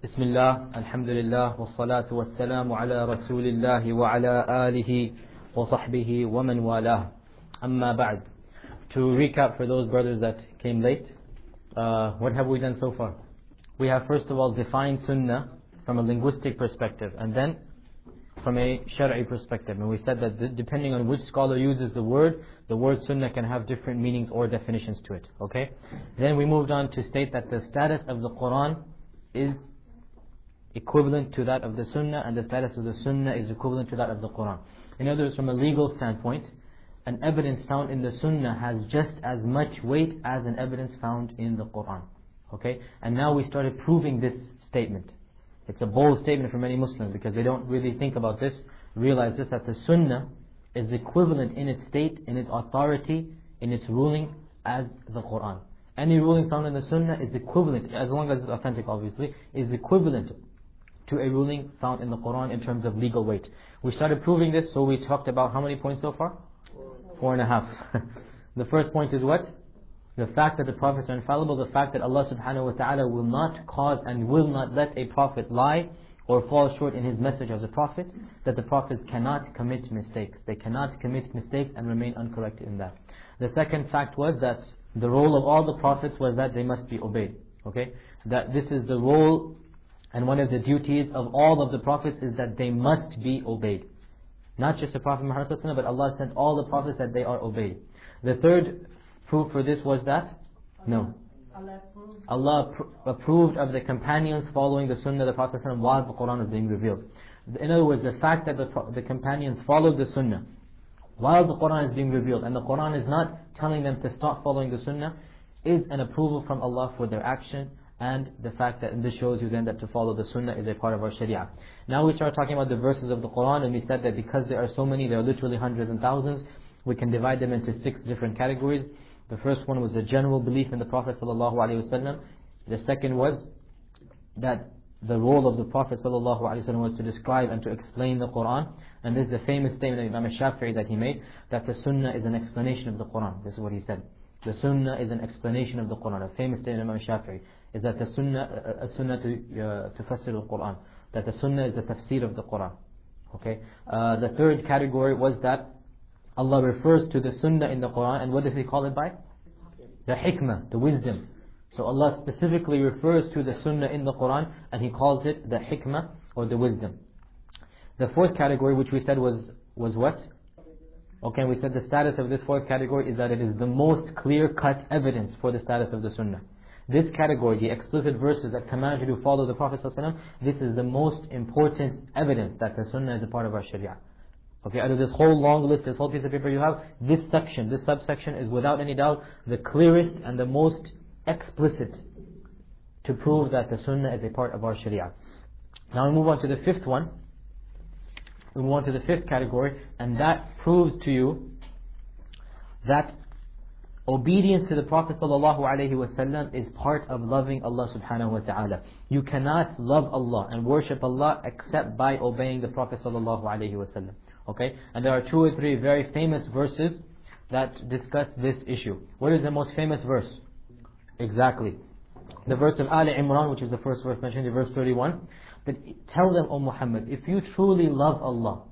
بسم الله الحمد لله والصلاة والسلام على رسول الله وعلى آله وصحبه ومن والاه أما بعد. To recap for those brothers that came late, what have we done so far? We have first of all defined sunnah from a linguistic perspective and then from a shari'i perspective. And we said that depending on which scholar uses the word sunnah can have different meanings or definitions to it. Okay? Then we moved on to state that the status of the Quran is equivalent to that of the sunnah, and the status of the sunnah is equivalent to that of the Quran. In other words, from a legal standpoint, an evidence found in the sunnah has just as much weight as an evidence found in the Quran. Okay? And now we started proving this statement. It's a bold statement for many Muslims because they don't really think about this, realize this, that the sunnah is equivalent in its state, in its authority, in its ruling as the Quran. Any ruling found in the sunnah is equivalent, as long as it's authentic obviously, is equivalent to a ruling found in the Quran in terms of legal weight. We started proving this, so we talked about how many points so far? 4.5. The first point is what? The fact that the prophets are infallible, the fact that Allah subhanahu wa ta'ala will not cause and will not let a prophet lie or fall short in his message as a prophet, that the prophets cannot commit mistakes. They cannot commit mistakes and remain uncorrected in that. The second fact was that the role of all the prophets was that they must be obeyed. Okay? That this is the role and one of the duties of all of the prophets is that they must be obeyed. Not just the Prophet Muhammad sallallahu alaihi wasallam, but Allah sent all the prophets that they are obeyed. The third proof for this was that? No. Allah approved of the companions following the sunnah of the Prophet sallallahu alaihi wasallam while the Quran was being revealed. In other words, the fact that the companions followed the sunnah while the Quran is being revealed, and the Quran is not telling them to stop following the sunnah, is an approval from Allah for their action. And the fact that, and this shows you then that to follow the sunnah is a part of our sharia. Now we start talking about the verses of the Quran, and we said that because there are so many, there are literally hundreds and thousands, we can divide them into 6 different categories. The first one was the general belief in the Prophet ﷺ. The second was that the role of the Prophet ﷺ was to describe and to explain the Quran. And this is a famous statement of Imam Shafi'i that he made, that the sunnah is an explanation of the Quran. This is what he said. The sunnah is an explanation of the Quran. A famous statement of Imam Shafi'i is that the sunnah tufassir al-Quran, that the sunnah is the tafsir of the Quran. Okay. The third category was that Allah refers to the sunnah in the Quran, and what does He call it by? The hikmah, the wisdom. So Allah specifically refers to the sunnah in the Quran, and He calls it the hikmah or the wisdom. The fourth category, which we said was what? Okay, we said the status of this fourth category is that it is the most clear-cut evidence for the status of the sunnah. This category, the explicit verses that command you to follow the Prophet ﷺ, this is the most important evidence that the sunnah is a part of our sharia. Okay, out of this whole long list, this whole piece of paper you have, this section, this subsection is without any doubt the clearest and the most explicit to prove that the sunnah is a part of our sharia. Now we move on to the fifth one. We move on to the fifth category, and that proves to you that obedience to the Prophet ﷺ is part of loving Allah subhanahu wa ta'ala. You cannot love Allah and worship Allah except by obeying the Prophet ﷺ. Okay? And there are 2 or 3 very famous verses that discuss this issue. What is the most famous verse? Exactly. The verse of Ali Imran, which is the first verse mentioned in verse 31, that tell them, O Muhammad, if you truly love Allah,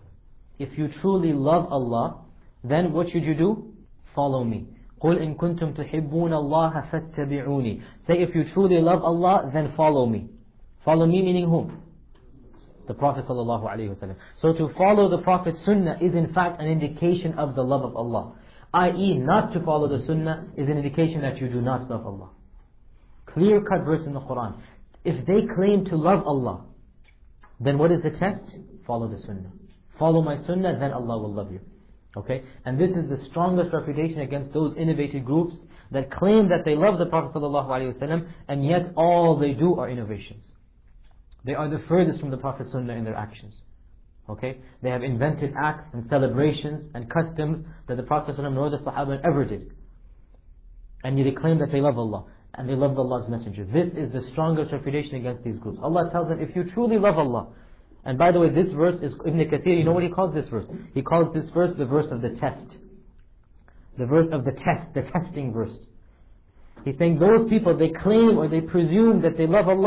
then what should you do? Follow me. قُلْ إِن كُنْتُمْ تُحِبُّونَ اللَّهَ فَاتَّبِعُونِي. Say, if you truly love Allah, then follow me. Follow me meaning whom? The Prophet ﷺ. So to follow the Prophet's sunnah is in fact an indication of the love of Allah. I.e., not to follow the sunnah is an indication that you do not love Allah. Clear-cut verse in the Quran. If they claim to love Allah, then what is the test? Follow the sunnah. Follow my sunnah, then Allah will love you. Okay? And this is the strongest refutation against those innovative groups that claim that they love the Prophet ﷺ, and yet all they do are innovations. They are the furthest from the Prophet's sunnah in their actions. Okay? They have invented acts and celebrations and customs that the Prophet ﷺ nor the Sahaba ever did. And yet they claim that they love Allah and they love Allah's Messenger. This is the strongest refutation against these groups. Allah tells them, if you truly love Allah, and by the way, this verse is Ibn Kathir, you know what he calls this verse? He calls this verse the verse of the test. The verse of the test, the testing verse. He's saying those people, they claim or they presume that they love Allah,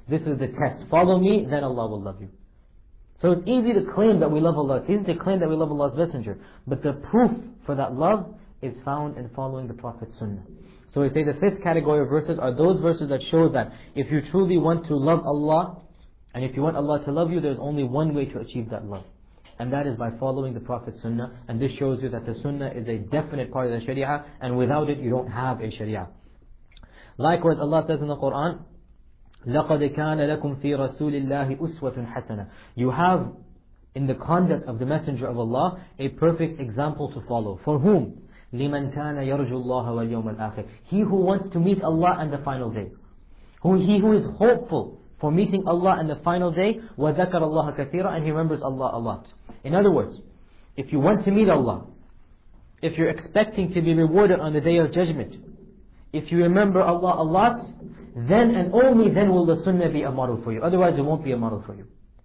This is the test. Follow me, then Allah will love you. So it's easy to claim that we love Allah. It's easy to claim that we love Allah's Messenger. But the proof for that love is found in following the Prophet's Sunnah. So we say the fifth category of verses are those verses that show that if you truly want to love Allah, and if you want Allah to love you, there's only one way to achieve that love. And that is by following the Prophet's Sunnah. And this shows you that the Sunnah is a definite part of the Sharia, and without it you don't have a Sharia. Likewise, Allah says in the Quran, لَقَدْ كَانَ لَكُمْ فِي رَسُولِ اللَّهِ أُسْوَةٌ حَسَنَةٌ. You have in the conduct of the Messenger of Allah a perfect example to follow. For whom? لِمَنْ كَانَ يَرْجُو اللَّهَ وَالْيَوْمَ الْآخِرِ. He who wants to meet Allah and the final day. He who is hopeful for meeting Allah and the final day, وَذَكَرَ اللَّهَ كَثِيرًا, and he remembers Allah a lot. In other words, if you want to meet Allah, if you're expecting to be rewarded on the Day of Judgment, if you remember Allah a lot, then and only then will the Sunnah be a model for you. Otherwise it won't be a model for you.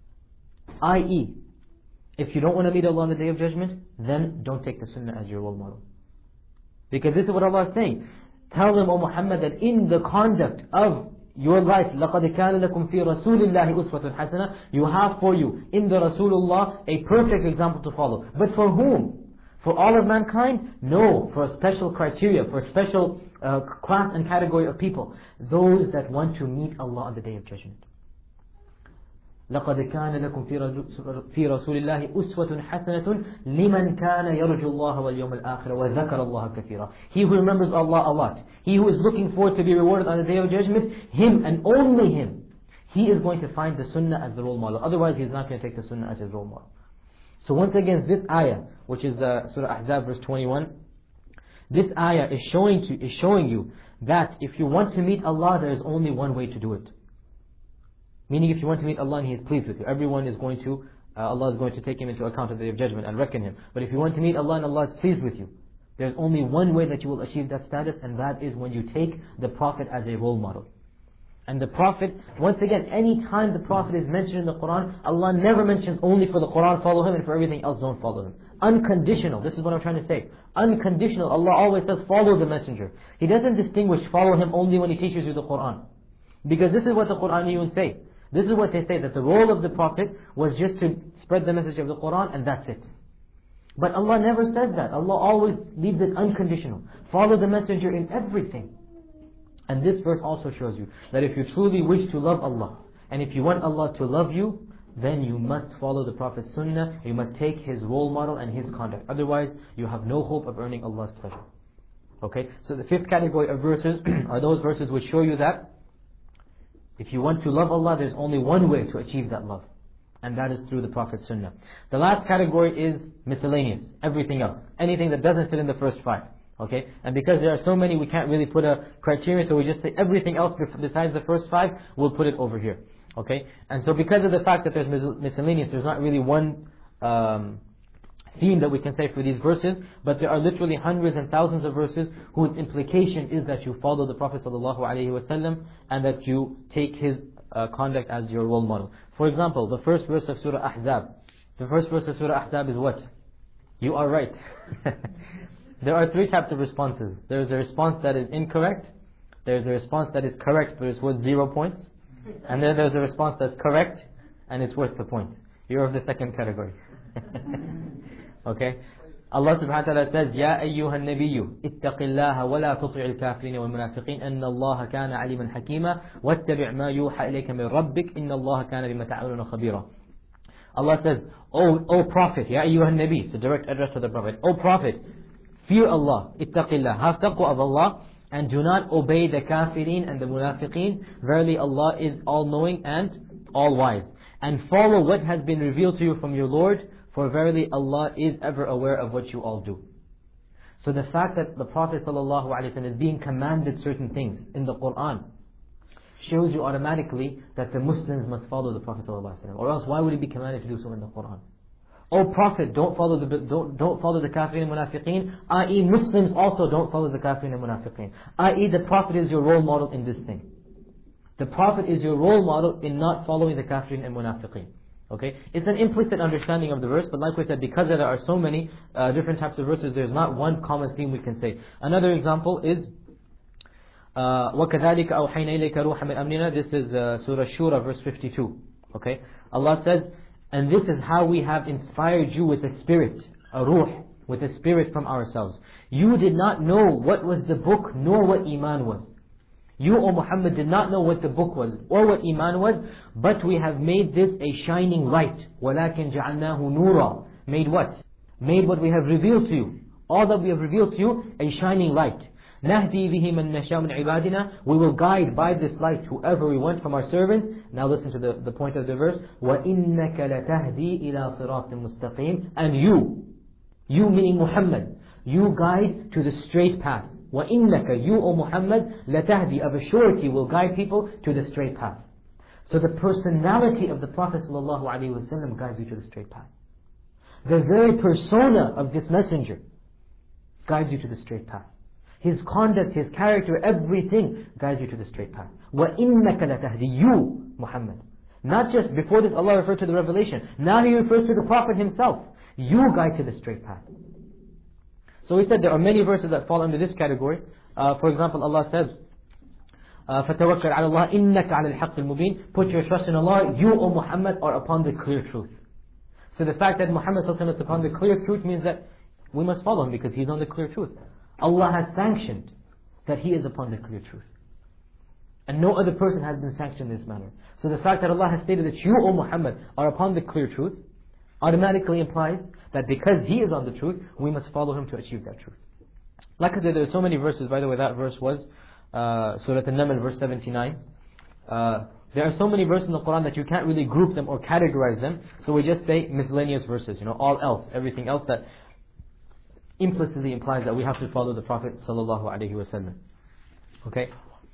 I.e., if you don't want to meet Allah on the Day of Judgment, then don't take the Sunnah as your role model. Because this is what Allah is saying. Tell them, O Muhammad, that in the conduct of your life, لَقَدْ كَانَ لَكُمْ فِي رَسُولِ اللَّهِ أُسْوَةٌ حَسَنَةٌ. You have for you, in the Rasulullah, a perfect example to follow. But for whom? For all of mankind? No, for a special criteria, for a special class and category of people. Those that want to meet Allah on the Day of Judgment. لَقَدْ كَانَ لَكُمْ فِي رَسُولِ اللَّهِ أُسْوَةٌ حَسَنَةٌ لِمَنْ كَانَ يَرْجُو اللَّهَ وَالْيَوْمَ الْآخِرَ وَذَكَرَ اللَّهَ كَثِيرًا. He who remembers Allah a lot, he who is looking forward to be rewarded on the Day of Judgment, him and only him, he is going to find the Sunnah as the role model. Otherwise he is not going to take the Sunnah as his role model. So once again, this ayah, which is Surah Ahzab verse 21, this ayah is showing you that if you want to meet Allah, there is only one way to do it. Meaning, if you want to meet Allah and He is pleased with you, everyone is going to, Allah is going to take him into account at the Day of Judgment and reckon him. But if you want to meet Allah and Allah is pleased with you, there's only one way that you will achieve that status, and that is when you take the Prophet as a role model. And the Prophet, once again, any time the Prophet is mentioned in the Quran, Allah never mentions only for the Quran follow him and for everything else don't follow him. Unconditional, this is what I'm trying to say. Unconditional, Allah always says follow the Messenger. He doesn't distinguish follow him only when he teaches you the Quran. Because this is what the Quraniyun say. This is what they say, that the role of the Prophet was just to spread the message of the Quran and that's it. But Allah never says that. Allah always leaves it unconditional. Follow the Messenger in everything. And this verse also shows you that if you truly wish to love Allah, and if you want Allah to love you, then you must follow the Prophet's Sunnah, you must take his role model and his conduct. Otherwise, you have no hope of earning Allah's pleasure. Okay, so the fifth category of verses are those verses which show you that if you want to love Allah, there's only one way to achieve that love. And that is through the Prophet's Sunnah. The last category is miscellaneous, everything else. Anything that doesn't fit in the first five. Okay, and because there are so many, we can't really put a criteria, so we just say everything else besides the first five, we'll put it over here. Okay, and so because of the fact that there's miscellaneous, there's not really one theme that we can say for these verses, but there are literally hundreds and thousands of verses whose implication is that you follow the Prophet ﷺ and that you take his conduct as your role model. For example, the first verse of Surah Ahzab. The first verse of Surah Ahzab is what? You are right. There are three types of responses. There is a response that is incorrect. There is a response that is correct but it's worth 0 points. And then there's a response that's correct and it's worth the point. You're of the second category. Okay? Allah subhanahu wa ta'ala says, يَا أَيُّهَا النَّبِيُّ اتَّقِ اللَّهَ وَلَا تُطِعِ الْكَافِرِينَ وَالْمُنَافِقِينَ إِنَّ اللَّهَ كَانَ عَلِيمًا حَكِيمًا وَاتَّبِعْ مَا يُوحَى إِلَيْكَ مِنْ رَبِّكَ إِنَّ اللَّهَ كَانَ بِمَا تَعْمَلُونَ خَبِيرًا. Allah says, O Prophet, Ya ayyuhan Nabi, it's a direct address to the Prophet. O Prophet, fear Allah, ittaqillah, have taqwa of Allah, and do not obey the kafirin and the munafiqeen. Verily Allah is all-knowing and all-wise. And follow what has been revealed to you from your Lord, for verily Allah is ever aware of what you all do. So the fact that the Prophet ﷺ is being commanded certain things in the Quran shows you automatically that the Muslims must follow the Prophet ﷺ. Or else why would he be commanded to do so in the Quran? O Prophet, don't follow the kafirin and munafiqeen, i.e. Muslims also don't follow the kafirin and munafiqeen, i.e. the Prophet is your role model in this thing. The Prophet is your role model in not following the kafirin and munafiqeen. Okay, it's an implicit understanding of the verse, but like we said, because there are so many different types of verses, there's not one common theme we can say. Another example is وَكَذَلِكَ أَوْحَيْنَا إِلَيْكَ رُوحًا مِنْ أَمْرِنَا. This is Surah Shura, verse 52. Okay, Allah says, and this is how we have inspired you with a spirit, a ruh, with a spirit from ourselves. You did not know what was the book, nor what Iman was. You, O Muhammad, did not know what the book was, or what Iman was, but we have made this a shining light. وَلَكِنْ جَعَلْنَاهُ نُورًا. Made what? Made what we have revealed to you. All that we have revealed to you, a shining light. نَهْدِي بِهِ مَنْ نَشَاءُ مِنْ عِبَادِنَا. We will guide by this light whoever we want from our servants. Now listen to the point of the verse. وَإِنَّكَ لَتَهْدِي إِلَى صِرَاطٍ مُسْتَقِيمٍ. And you meaning Muhammad, you guide to the straight path. وَإِنَّكَ, you, O Muhammad, لَتَهْدِي, of a surety will guide people to the straight path. So the personality of the Prophet ﷺ guides you to the straight path. The very persona of this messenger guides you to the straight path. His conduct, his character, everything guides you to the straight path. وَإِنَّكَ لَتَهْدِي, you, Muhammad. Not just before this Allah referred to the revelation. Now He refers to the Prophet himself. You guide to the straight path. So we said there are many verses that fall under this category. For example, Allah says, فَتَوَكَّلْ عَلَى اللَّهِ إِنَّكَ عَلَى الْحَقِّ الْمُبِينَ. Put your trust in Allah, you, O Muhammad, are upon the clear truth. So the fact that Muhammad is upon the clear truth means that we must follow him because he's on the clear truth. Allah has sanctioned that he is upon the clear truth. And no other person has been sanctioned in this manner. So the fact that Allah has stated that you, O Muhammad, are upon the clear truth, automatically implies that because he is on the truth, we must follow him to achieve that truth. Like I said, there are so many verses. By the way, that verse was Surah An-Naml, verse 79. There are so many verses in the Quran that you can't really group them or categorize them. So we just say miscellaneous verses, all else, everything else that implicitly implies that we have to follow the Prophet ﷺ. Okay?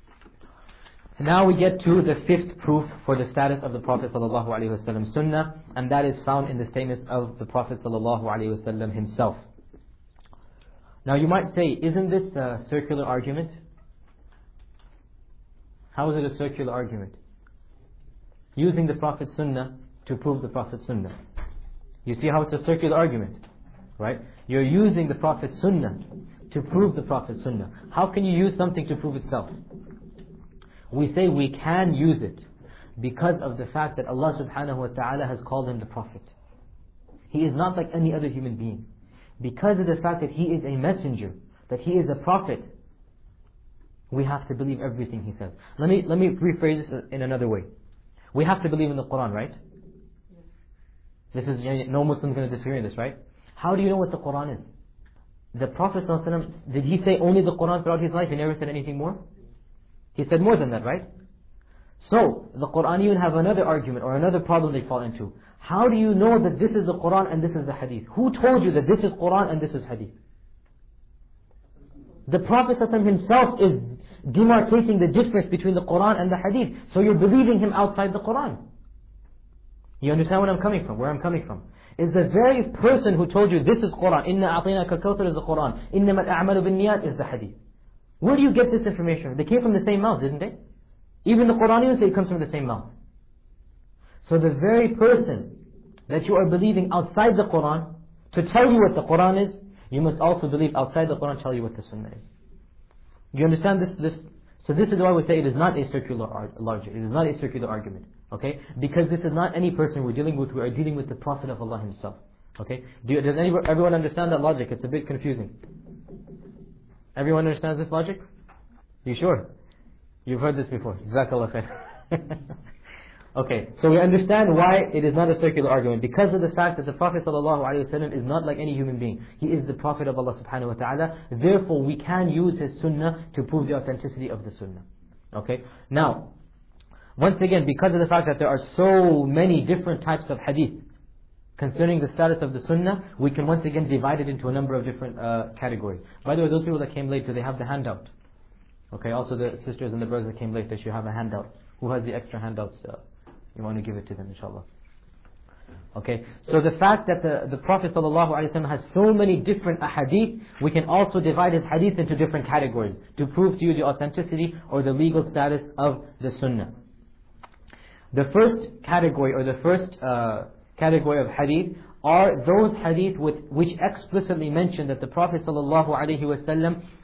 Now we get to the fifth proof for the status of the Prophet ﷺ, Sunnah, and that is found in the statements of the Prophet ﷺ himself. Now you might say, isn't this a circular argument? How is it a circular argument? Using the Prophet's Sunnah to prove the Prophet's Sunnah. You see how it's a circular argument, right? You're using the Prophet's Sunnah to prove the Prophet's Sunnah. How can you use something to prove itself? We say we can use it because of the fact that Allah subhanahu wa ta'ala has called him the Prophet. He is not like any other human being. Because of the fact that he is a messenger, that he is a prophet, we have to believe everything he says. Let me rephrase this in another way. We have to believe in the Quran, right? This is, no Muslim is going to disagree on this, right? How do you know what the Quran is? The Prophet ﷺ, did he say only the Quran throughout his life? He never said anything more? He said more than that, right? So, the Qur'aniyun have another argument or another problem they fall into. How do you know that this is the Quran and this is the Hadith? Who told you that this is Quran and this is Hadith? The Prophet ﷺ himself is demarcating the difference between the Quran and the Hadith. So you're believing him outside the Quran. You understand where I'm coming from? Is the very person who told you this is Quran, Inna a'tainaka al-kawthar is the Quran, Innamal a'malu bin-niyat is the Hadith. Where do you get this information? They came from the same mouth, didn't they? Even the Qur'aniyun say it comes from the same mouth. So the very person that you are believing outside the Quran to tell you what the Quran is, you must also believe outside the Quran to tell you what the Sunnah is. You understand this? So this is why we say it is not a circular logic. It is not a circular argument. Okay? Because this is not any person we're dealing with. We are dealing with the Prophet of Allah himself. Okay? Does everyone understand that logic? It's a bit confusing. Everyone understands this logic? You sure? You've heard this before. Jazakallah khair. Okay, so we understand why it is not a circular argument. Because of the fact that the Prophet ﷺ is not like any human being. He is the Prophet of Allah subhanahu wa ta'ala. Therefore, we can use his sunnah to prove the authenticity of the sunnah. Okay? Now, once again, because of the fact that there are so many different types of hadith concerning the status of the sunnah, we can once again divide it into a number of different categories. By the way, those people that came late, do they have the handout? Okay, also the sisters and the brothers that came late, they should have a handout. Who has the extra handouts? You want to give it to them, inshallah. Okay, so the fact that the Prophet ﷺ has so many different ahadith, we can also divide his hadith into different categories to prove to you the authenticity or the legal status of the sunnah. The first category or the first category of hadith are those hadith which explicitly mention that the Prophet ﷺ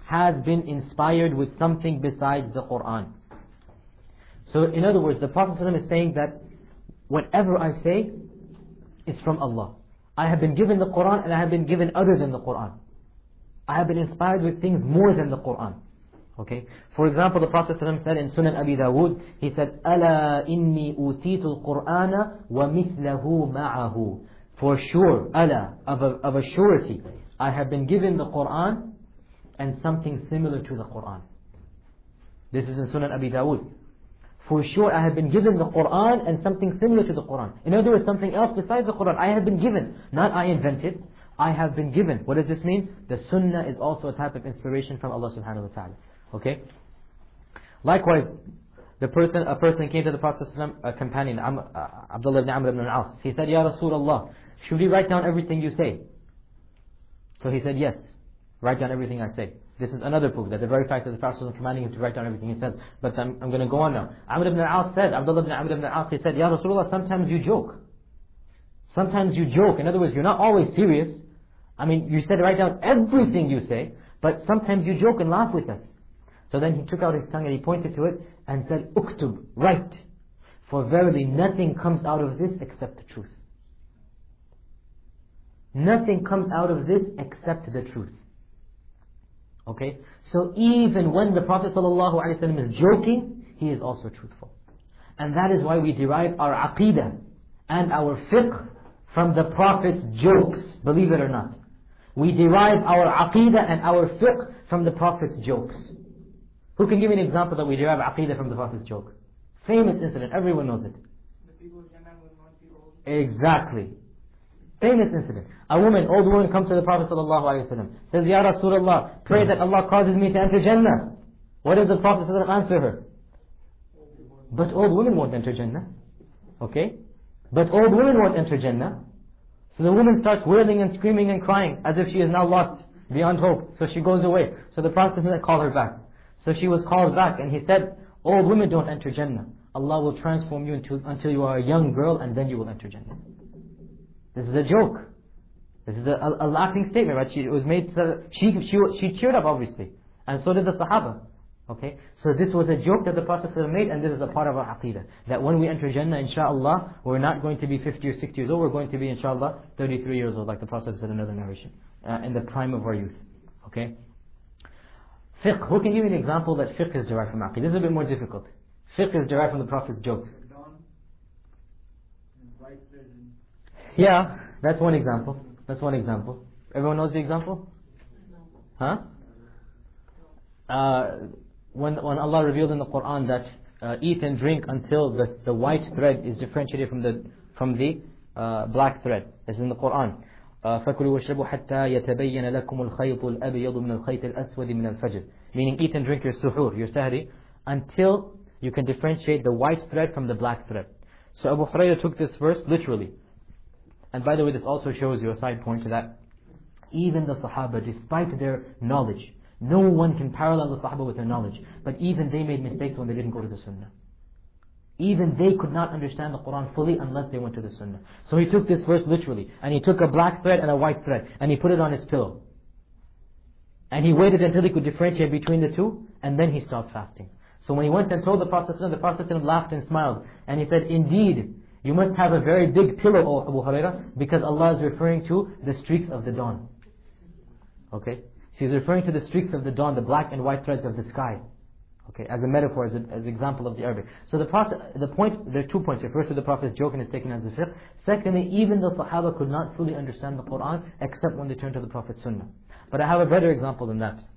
has been inspired with something besides the Qur'an. So in other words, the Prophet ﷺ is saying that whatever I say is from Allah. I have been given the Qur'an and I have been given other than the Qur'an. I have been inspired with things more than the Qur'an. Okay. For example, the Prophet ﷺ said in Sunan Abi Dawood, he said, "Ala inni utitu al-Qur'ana wa mithlahu ma'ahu." For sure, ala, of a surety, I have been given the Qur'an and something similar to the Qur'an. This is in Sunan Abi Dawood. For sure, I have been given the Qur'an and something similar to the Qur'an. In other words, something else besides the Qur'an. I have been given, not I invented. I have been given. What does this mean? The Sunnah is also a type of inspiration from Allah subhanahu wa ta'ala. Okay? Likewise, a person came to the Prophet ﷺ, a companion, Abdullah ibn Amr ibn al-As. He said, "Ya Rasulullah, should we write down everything you say?" So he said, "Yes, write down everything I say." This is another proof that the very fact that the Prophet ﷺ commanding him to write down everything he says. But I'm going to go on now. Amr ibn al-As said, Abdullah ibn Amr ibn al-As, he said, "Ya Rasulullah, sometimes you joke. Sometimes you joke. In other words, you're not always serious. I mean, you said write down everything you say, but sometimes you joke and laugh with us." So then he took out his tongue and he pointed to it and said, "Uktub, write. For verily nothing comes out of this except the truth." Nothing comes out of this except the truth. Okay? So even when the Prophet ﷺ is joking, he is also truthful. And that is why we derive our aqeedah and our fiqh from the Prophet's jokes, believe it or not. We derive our aqeedah and our fiqh from the Prophet's jokes. Who can give me an example that we derive aqeedah from the Prophet's joke? Famous incident, everyone knows it. Exactly. Famous incident. A woman, old woman, comes to the Prophet ﷺ, says, "Ya Rasulullah, pray that Allah causes me to enter Jannah." What does the Prophet ﷺ answer her? "But old women won't enter Jannah." Okay? "But old women won't enter Jannah." So the woman starts wailing and screaming and crying as if she is now lost, beyond hope. So she goes away. So the Prophet ﷺ called her back. So she was called back and he said, "Old women don't enter Jannah. Allah will transform you until you are a young girl and then you will enter Jannah." This is a joke. This is a laughing statement, right? It was made. She cheered up, obviously, and so did the Sahaba. Okay, so this was a joke that the Prophet made, and this is a part of our aqeedah. That when we enter Jannah, inshaAllah, we're not going to be 50 or 60 years old. We're going to be, inshaAllah, 33 years old, like the Prophet said in another narration, in the prime of our youth. Okay. Fiqh. Who can give me an example that fiqh is derived from aqeedah? This is a bit more difficult. Fiqh is derived from the Prophet's joke. Yeah, that's one example. That's one example. Everyone knows the example? Huh? When Allah revealed in the Quran that eat and drink until the white thread is differentiated from the black thread. This is in the Quran. فَكُلُوا وَاشْرَبُوا حَتَّى يَتَبَيَّنَ لَكُمُ الْخَيْطُ الْأَبْيَضُ مِنَ الْخَيْطِ الْأَسْوَدِ مِنَ الْفَجْرِ. Meaning eat and drink your suhoor, your sahri, until you can differentiate the white thread from the black thread. So Abu Hurairah took this verse literally. And by the way, this also shows you a side point to that. Even the Sahaba, despite their knowledge, no one can parallel the Sahaba with their knowledge. But even they made mistakes when they didn't go to the Sunnah. Even they could not understand the Quran fully unless they went to the Sunnah. So he took this verse literally. And he took a black thread and a white thread. And he put it on his pillow. And he waited until he could differentiate between the two. And then he stopped fasting. So when he went and told the Prophet laughed and smiled. And he said, "Indeed, you must have a very big pillow, O Abu Hurairah, because Allah is referring to the streaks of the dawn." Okay? So he's referring to the streaks of the dawn, the black and white threads of the sky. Okay, as a metaphor, as an example of the Arabic. So there are 2 points here. First, the Prophet's joking is taken as a fiqh. Secondly, even the Sahaba could not fully understand the Quran except when they turned to the Prophet's Sunnah. But I have a better example than that.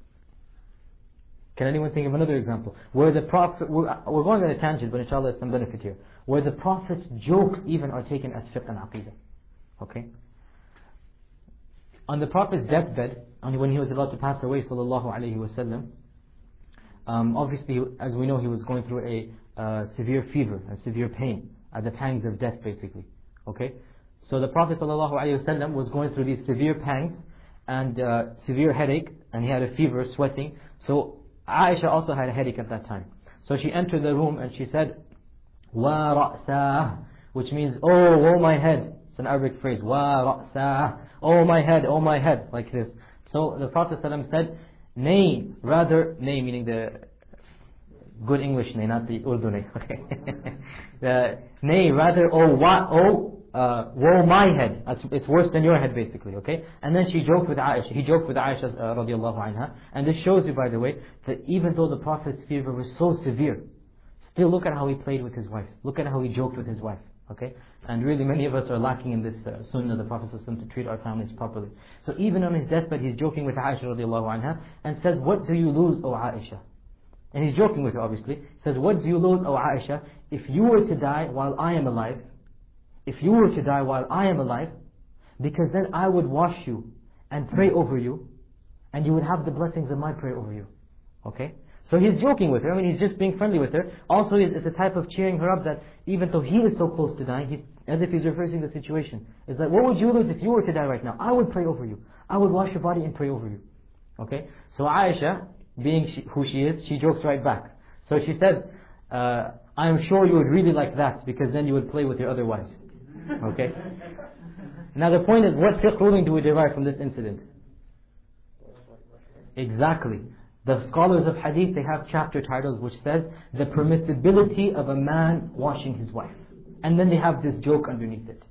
Can anyone think of another example? Where the Prophet, we're going on a tangent, but inshallah there's some benefit here. Where the Prophet's jokes even are taken as fiqh and aqeedah. Okay? On the Prophet's deathbed, when he was about to pass away, sallallahu alayhi wasallam, obviously, as we know, he was going through a severe fever, a severe pain, the pangs of death basically. Okay? So the Prophet sallallahu alayhi wasallam was going through these severe pangs and severe headache, and he had a fever, sweating. So Aisha also had a headache at that time. So she entered the room and she said, "Wa ra'sah," which means, oh my head. It's an Arabic phrase, "Wa ra'sah," oh my head, like this. So the Prophet ﷺ said, Nay, rather, nay meaning the good English nay, not the Urdu nay. Okay. Nay, rather, woe my head. It's worse than your head basically, okay? And then she joked with Aisha. He joked with Aisha radiallahu anha. And this shows you, by the way, that even though the Prophet's fever was so severe, still look at how he played with his wife. Look at how he joked with his wife, okay? And really many of us are lacking in this sunnah of the Prophet ﷺ to treat our families properly. So even on his deathbed, he's joking with Aisha radiallahu anha and says, what do you lose, O Aisha? And he's joking with her obviously. He says, what do you lose, O Aisha, if you were to die while I am alive? If you were to die while I am alive, because then I would wash you and pray over you, and you would have the blessings of my prayer over you. Okay? So he's joking with her. I mean, he's just being friendly with her. Also, it's a type of cheering her up that even though he is so close to dying, as if he's reversing the situation. It's like, what would you lose if you were to die right now? I would pray over you. I would wash your body and pray over you. Okay? So Aisha, being who she is, she jokes right back. So she said, I am sure you would really like that, because then you would play with your other wives. Okay? Now the point is, what fiqh ruling do we derive from this incident? Exactly. The scholars of hadith, they have chapter titles which says the permissibility of a man washing his wife. And then they have this joke underneath it.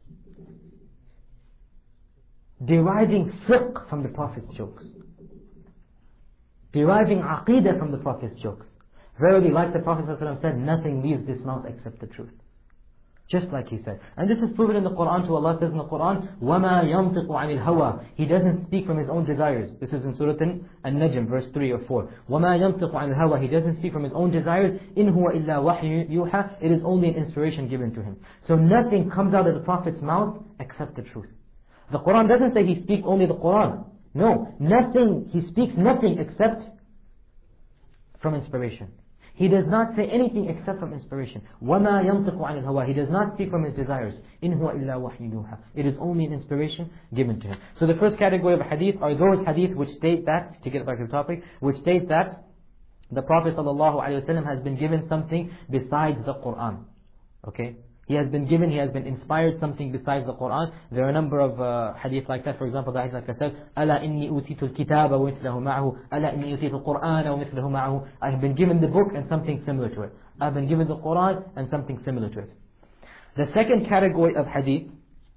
Deriving fiqh from the Prophet's jokes. Deriving aqeedah from the Prophet's jokes. Verily, like the Prophet ﷺ said, nothing leaves this mouth except the truth. Just like he said. And this is proven in the Quran too. Allah says in the Quran, وَمَا يَنطِقُ عَنِ الْهَوَى. He doesn't speak from his own desires. This is in Surah An-Najm, verse 3 or 4. وَمَا يَنطِقُ عَنِ الْهَوَى. He doesn't speak from his own desires. إِنْ هُوَ إِلَّا وَحْيٌ يُوحَى. It is only an inspiration given to him. So nothing comes out of the Prophet's mouth except the truth. The Quran doesn't say he speaks only the Quran. No, nothing. He speaks nothing except from inspiration. He does not say anything except from inspiration. وَمَا يَنطِقُ عَنِ الْهَوَى. He does not speak from his desires. إِنْ هُوَ إِلَّا وَحْيٌ يُوحَى. It is only an inspiration given to him. So the first category of hadith are those hadith which state that, to get back to the topic, which state that the Prophet ﷺ has been given something besides the Qur'an. Okay? He has been inspired something besides the Qur'an. There are a number of hadith like that. For example, the hadith like I said, أَلَا إِنِّي أُوتِيتُ الْكِتَابَ وَمِثْلَهُ مَعَهُ أَلَا إِنِّي أُوتِيتُ الْقُرْآنَ وَمِثْلَهُ مَعَهُ. I have been given the book and something similar to it. I have been given the Qur'an and something similar to it. The second category of hadith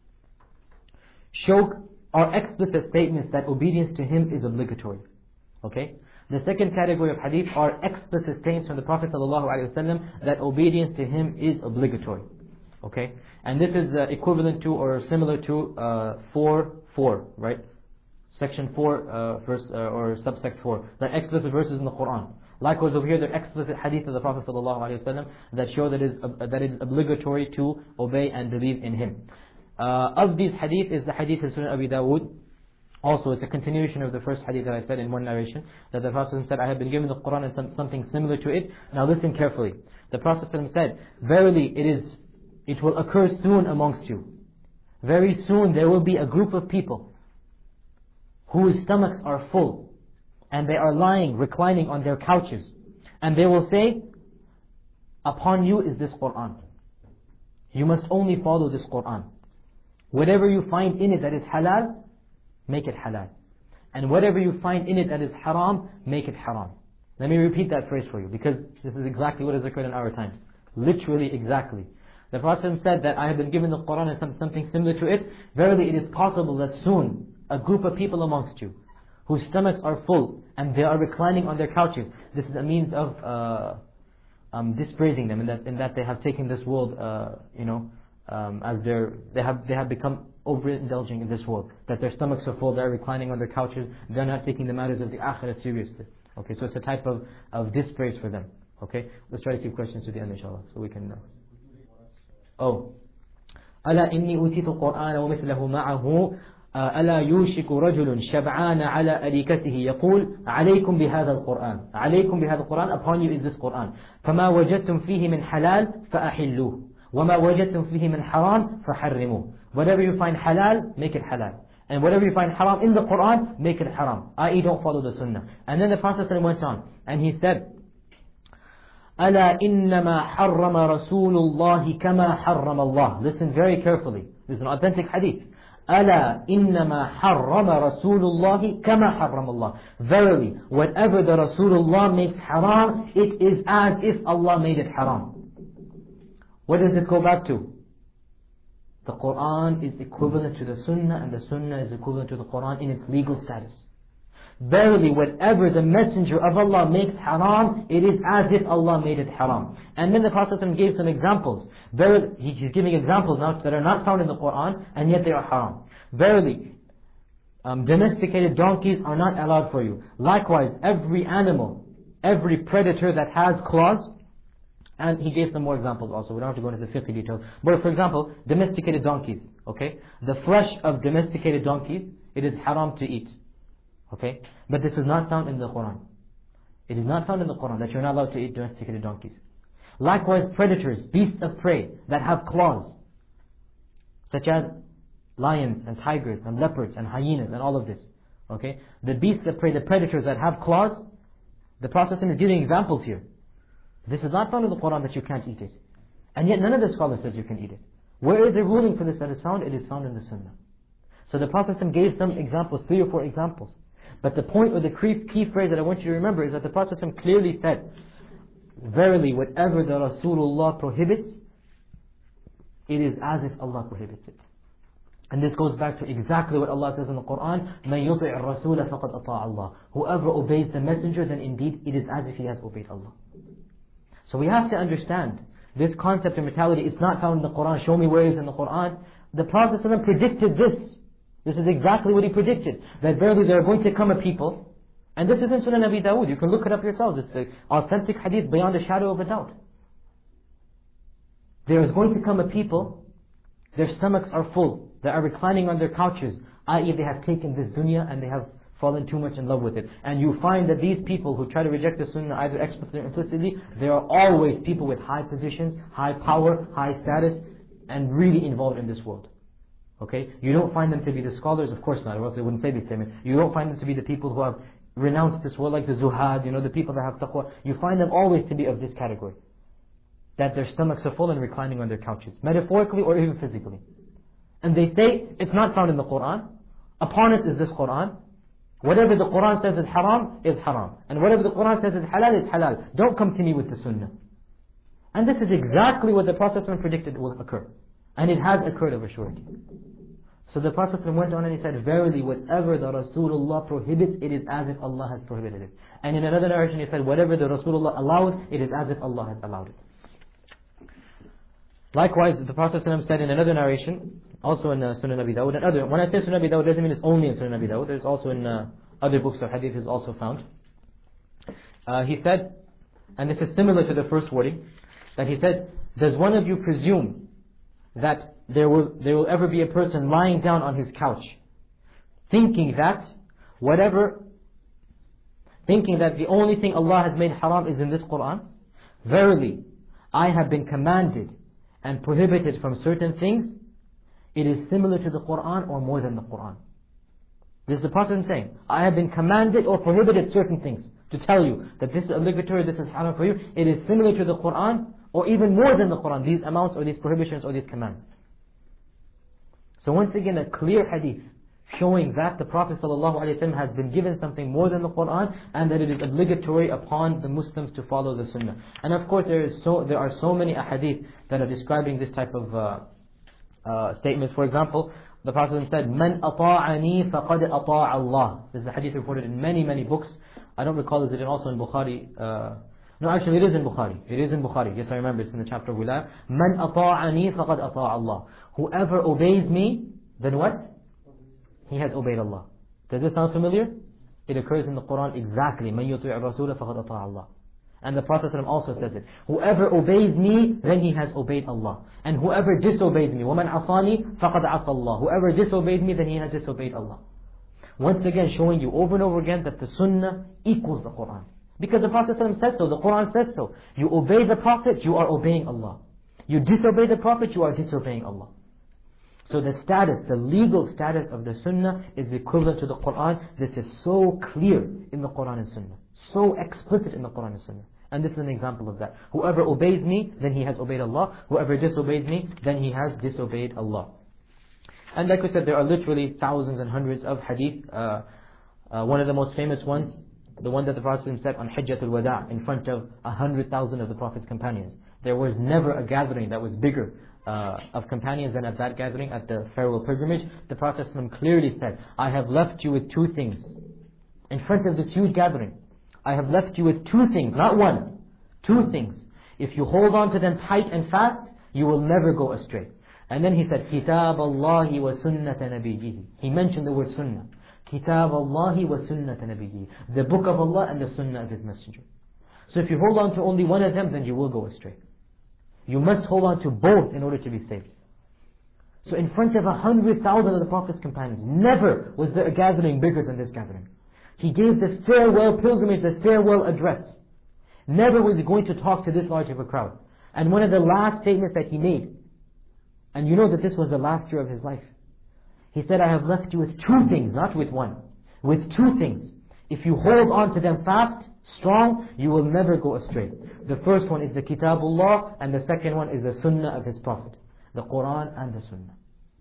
are explicit statements that obedience to him is obligatory. Okay? The second category of hadith are explicit statements from the Prophet ﷺ that obedience to him is obligatory. Okay, and this is equivalent to or similar to 4:4, right? Section 4, verse or subsect 4. The explicit verses in the Quran. Likewise, over here, there are explicit hadith of the Prophet ﷺ that show that it is obligatory to obey and believe in him. Of these hadith is the hadith of Sunan Abi Dawood. Also, it's a continuation of the first hadith that I said in one narration, that the Prophet said, I have been given the Quran and something similar to it. Now listen carefully. The Prophet said, verily it will occur soon amongst you. Very soon there will be a group of people whose stomachs are full and they are lying, reclining on their couches. And they will say, upon you is this Qur'an. You must only follow this Qur'an. Whatever you find in it that is halal, make it halal. And whatever you find in it that is haram, make it haram. Let me repeat that phrase for you, because this is exactly what has occurred in our times. Literally exactly. The Prophet said that I have been given the Qur'an and something similar to it. Verily it is possible that soon a group of people amongst you whose stomachs are full and they are reclining on their couches. This is a means of dispraising them, in that they have taken this world, as they have become overindulging in this world. That their stomachs are full, they are reclining on their couches, they are not taking the matters of the akhirah seriously. Okay, so it's a type of dispraise for them. Okay, let's try to keep questions to the end, inshallah, so we can. ألا إني أوتيت القرآن ومثله معه ألا يوشك رجل شبعان على أريكته يقول عليكم بهذا القرآن عليكم بهذا القرآن upon you is this Quran فما وجدتم فيه من حلال فأحلوه وما وجدتم فيه من حرام فحرموه. Whatever you find halal, make it halal, and whatever you find haram in the Quran, make it haram, i.e. don't follow the Sunnah. And then the Prophet went on and he said, ألا إنما حرم رسول الله كما حرم الله. Listen very carefully. This is an authentic hadith. أَلَا إِنَّمَا حَرَّمَ رَسُولُ اللَّهِ كَمَا حَرَّمَ اللَّهِ. Verily, whatever the Rasulullah makes haram, it is as if Allah made it haram. What does it go back to? The Quran is equivalent to the Sunnah, and the Sunnah is equivalent to the Quran in its legal status. Verily, whatever the Messenger of Allah makes haram, it is as if Allah made it haram. And then the Prophet gave some examples. Verily, he's giving examples now that are not found in the Quran, and yet they are haram. Verily, domesticated donkeys are not allowed for you. Likewise, every animal, every predator that has claws, and he gave some more examples also. We don't have to go into the fiqh details. But for example, domesticated donkeys. Okay, the flesh of domesticated donkeys, it is haram to eat. Okay, but this is not found in the Quran. It is not found in the Quran that you're not allowed to eat domesticated donkeys. Likewise, predators, beasts of prey that have claws, such as lions and tigers and leopards and hyenas and all of this. Okay, the beasts of prey, the predators that have claws, the Prophet is giving examples here. This is not found in the Quran that you can't eat it. And yet none of the scholars says you can eat it. Where is the ruling for this that is found? It is found in the Sunnah. So the Prophet gave some examples, 3 or 4 examples. But the point or the key phrase that I want you to remember is that the Prophet clearly said, verily whatever the Rasulullah prohibits, it is as if Allah prohibits it. And this goes back to exactly what Allah says in the Quran, مَن يُطِعِ الرَّسُولَ فَقَدْ أَطَاعَ اللَّهِ. Whoever obeys the messenger, then indeed it is as if he has obeyed Allah. So we have to understand this concept of mentality is not found in the Quran. Show me where it is in the Quran. The Prophet predicted this. This is exactly what he predicted. That verily there are going to come a people. And this is in Sunan Abi Dawud. You can look it up yourselves. It's an authentic hadith beyond a shadow of a doubt. There is going to come a people. Their stomachs are full. They are reclining on their couches. I.e. they have taken this dunya and they have fallen too much in love with it. And you find that these people who try to reject the Sunnah either explicitly or implicitly, they are always people with high positions, high power, high status, and really involved in this world. Okay? You don't find them to be the scholars, of course not, or else they wouldn't say these statements. You don't find them to be the people who have renounced this world, like the zuhad, the people that have taqwa. You find them always to be of this category. That their stomachs are full and reclining on their couches, metaphorically or even physically. And they say, it's not found in the Quran. Upon it is this Quran. Whatever the Quran says is haram, is haram. And whatever the Quran says is halal, is halal. Don't come to me with the Sunnah. And this is exactly what the Prophet predicted will occur. And it has occurred of a surety. So the Prophet went on and he said, verily whatever the Rasulullah prohibits, it is as if Allah has prohibited it. And in another narration he said, whatever the Rasulullah allows, it is as if Allah has allowed it. Likewise, the Prophet said in another narration, also in Sunan Abi Dawud, and other. When I say Sunan Abi Dawud, it doesn't mean it's only in Sunan Abi Dawud. There's also in other books of hadith is also found. He said, and this is similar to the first wording, that he said, does one of you presume that there will ever be a person lying down on his couch, thinking that the only thing Allah has made haram is in this Quran? Verily, I have been commanded and prohibited from certain things. It is similar to the Quran or more than the Quran. This is the Prophet saying, I have been commanded or prohibited certain things to tell you that this is obligatory, this is haram for you. It is similar to the Quran or even more than the Quran, these amounts or these prohibitions or these commands. So once again, a clear hadith showing that the Prophet ﷺ has been given something more than the Quran and that it is obligatory upon the Muslims to follow the Sunnah. And of course there are so many ahadith that are describing this type of statements. For example, the Prophet said, "Man ata'ani faqad ata'a Allah." This is a hadith reported in many books. I don't recall, is it also in Bukhari? No, actually it is in Bukhari. It is in Bukhari. Yes, I remember. It's in the chapter of Wilayah. "Man ata'ani faqad ata'a Allah." Whoever obeys me, then what? He has obeyed Allah. Does this sound familiar? It occurs in the Quran exactly. "Man yuti'i ar-rasula faqad ata'a Allah." And the Prophet also says it. Whoever obeys me, then he has obeyed Allah. And whoever disobeys me, وَمَنْ عَصَانِي فَقَدْ عَصَى اللَّهِ. Whoever disobeys me, then he has disobeyed Allah. Once again, showing you over and over again that the Sunnah equals the Quran. Because the Prophet said so, the Quran says so. You obey the Prophet, you are obeying Allah. You disobey the Prophet, you are disobeying Allah. So the status, the legal status of the Sunnah is equivalent to the Quran. This is so clear in the Quran and Sunnah. So explicit in the Quran and Sunnah. And this is an example of that. Whoever obeys me, then he has obeyed Allah. Whoever disobeys me, then he has disobeyed Allah. And like we said, there are literally thousands and hundreds of hadith. One of the most famous ones, the one that the Prophet said on Hajjatul Wada' in front of 100,000 of the Prophet's companions. There was never a gathering that was bigger of companions than at that gathering, at the farewell pilgrimage. The Prophet clearly said, I have left you with two things. In front of this huge gathering, I have left you with two things, not one. Two things. If you hold on to them tight and fast, you will never go astray. And then he said, Kitab Allahi wa sunnata nabiyyihi. He mentioned the word sunnah. Kitab Allahi wa sunnata nabiyyihi. The book of Allah and the sunnah of His messenger. So if you hold on to only one of them, then you will go astray. You must hold on to both in order to be saved. So in front of 100,000 of the Prophet's companions, never was there a gathering bigger than this gathering. He gave this farewell pilgrimage, this farewell address. Never was he going to talk to this large of a crowd. And one of the last statements that he made, and you know that this was the last year of his life. He said, I have left you with two things, not with one. With two things. If you hold on to them fast, strong, you will never go astray. The first one is the Kitabullah, and the second one is the Sunnah of his Prophet. The Quran and the Sunnah.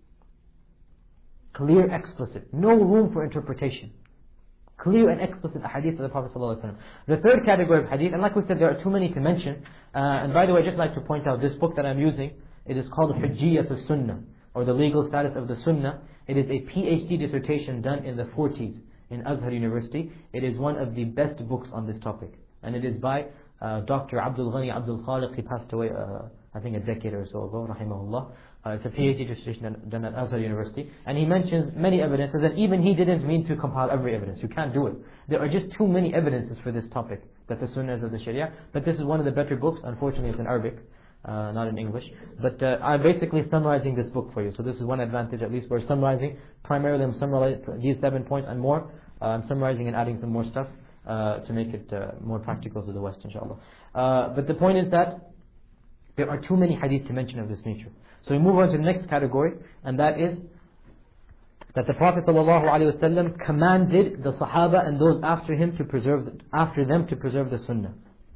Clear, explicit. No room for interpretation. Clear and explicit hadith of the Prophet ﷺ. The third category of hadith, and like we said, there are too many to mention. And by the way, I'd just like to point out, this book that I'm using, it is called Hujjiyat al-Sunnah, or the legal status of the Sunnah. It is a PhD dissertation done in the 40s in Azhar University. It is one of the best books on this topic. And it is by Dr. Abdul Ghani Abdul Khaliq. He passed away, I think a decade or so ago, rahimahullah. It's a PhD dissertation done at Azhar University. And he mentions many evidences, and even he didn't mean to compile every evidence. You can't do it. There are just too many evidences for this topic, that the Sunnah is of the Sharia. But this is one of the better books. Unfortunately, it's in Arabic. Not in English. But I'm basically summarizing this book for you. So this is one advantage, at least we're summarizing. Primarily I'm summarizing these 7 points and more. I'm summarizing and adding some more stuff to make it more practical to the West, inshallah. But the point is that there are too many hadith to mention of this nature. So we move on to the next category, and that is that the Prophet ﷺ commanded the Sahaba and those after him to preserve the Sunnah.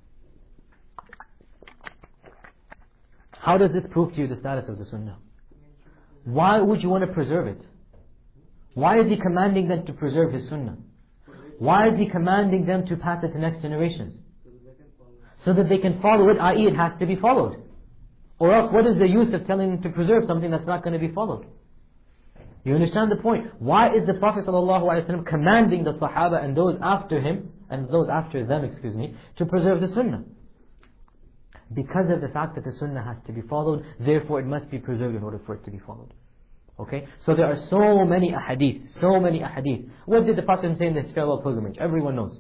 How does this prove to you the status of the Sunnah? Why would you want to preserve it? Why is he commanding them to preserve his Sunnah? Why is he commanding them to pass it to next generations? So that they can follow it, i.e. it has to be followed. Or else what is the use of telling them to preserve something that's not going to be followed? You understand the point? Why is the Prophet ﷺ commanding the Sahaba and those after him, and those after them, to preserve the Sunnah? Because of the fact that the Sunnah has to be followed, therefore it must be preserved in order for it to be followed. Okay? So there are so many ahadith. What did the Prophet say in this farewell pilgrimage? Everyone knows.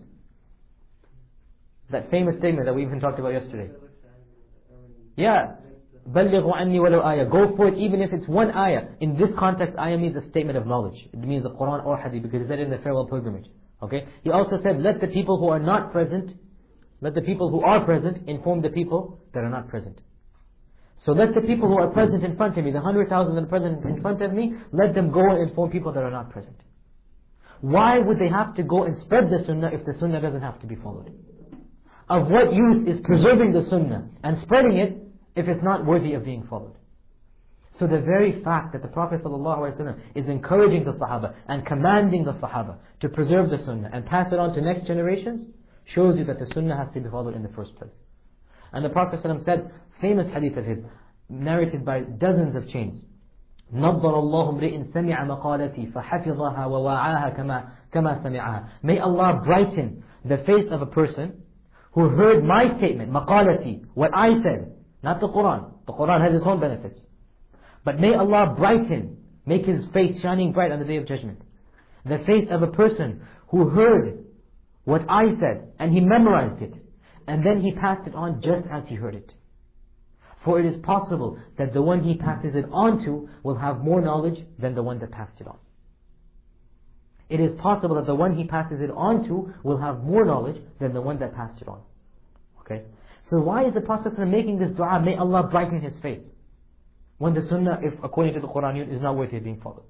That famous statement that we even talked about yesterday. Yeah. بَلِّغُوا عَنِّي وَلَوْ آيَةً. Go for it even if it's one ayah. In this context, ayah means a statement of knowledge. It means the Quran or hadith, because he said in the farewell pilgrimage. Okay? He also said, let the people who are not present, let the people who are present inform the people that are not present. So let the people who are present in front of me, the 100,000 that are present in front of me, let them go and inform people that are not present. Why would they have to go and spread the Sunnah if the Sunnah doesn't have to be followed? Of what use is preserving the Sunnah and spreading it if it's not worthy of being followed? So the very fact that the Prophet ﷺ is encouraging the Sahaba and commanding the Sahaba to preserve the Sunnah and pass it on to next generations shows you that the Sunnah has to be followed in the first place. And the Prophet ﷺ said, famous hadith of his, narrated by dozens of chains, نَضَّرَ اللَّهُ امْرِئٍ سَمِعَ مَقَالَتِي فَحَفِظَهَا وَوَعَاهَا كَمَا سَمِعَهَا. May Allah brighten the face of a person who heard my statement, maqalati, what I said, not the Quran. The Quran has its own benefits. But may Allah brighten, make his face shining bright on the Day of Judgment, the face of a person who heard what I said, and he memorized it, and then he passed it on just as he heard it. For it is possible that the one he passes it on to will have more knowledge than the one that passed it on. It is possible that the one he passes it on to will have more knowledge than the one that passed it on. Okay? So why is the Prophet making this dua, may Allah brighten his face, when the Sunnah, if according to the Quran, is not worthy of being followed?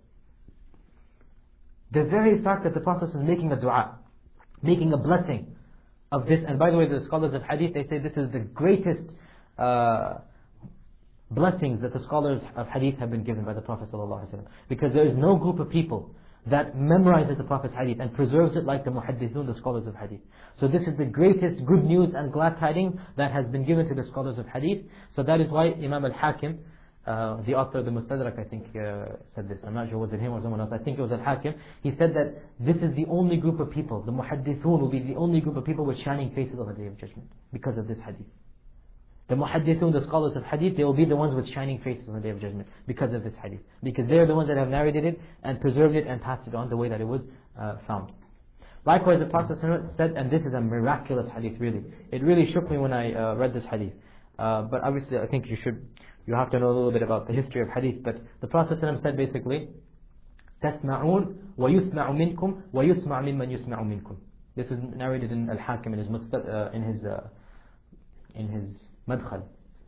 The very fact that the Prophet is making a dua, making a blessing of this, and by the way, the scholars of hadith, they say this is the greatest blessings that the scholars of hadith have been given by the Prophet ﷺ. Because there is no group of people that memorizes the Prophet's hadith and preserves it like the muhaddithun, the scholars of hadith. So this is the greatest good news and glad tidings that has been given to the scholars of hadith. So that is why Imam al-Hakim, the author of the Mustadrak, I think said this. I'm not sure was it him or someone else. I think it was al-Hakim. He said that this is the only group of people, the muhaddithun will be the only group of people with shining faces on the Day of Judgment because of this hadith. The muhaddithun, the scholars of hadith, they will be the ones with shining faces on the Day of Judgment because of this hadith. Because they are the ones that have narrated it and preserved it and passed it on the way that it was found. Likewise, the Prophet said, and this is a miraculous hadith really. It really shook me when I read this hadith. But obviously I think you have to know a little bit about the history of hadith. But the Prophet said basically, تَسْمَعُونَ وَيُسْمَعُ مِنْكُمْ وَيُسْمَعُ مِمَّنْ يُسْمَعُ مِنْكُمْ. This is narrated in Al-Hakim in his Madkhal.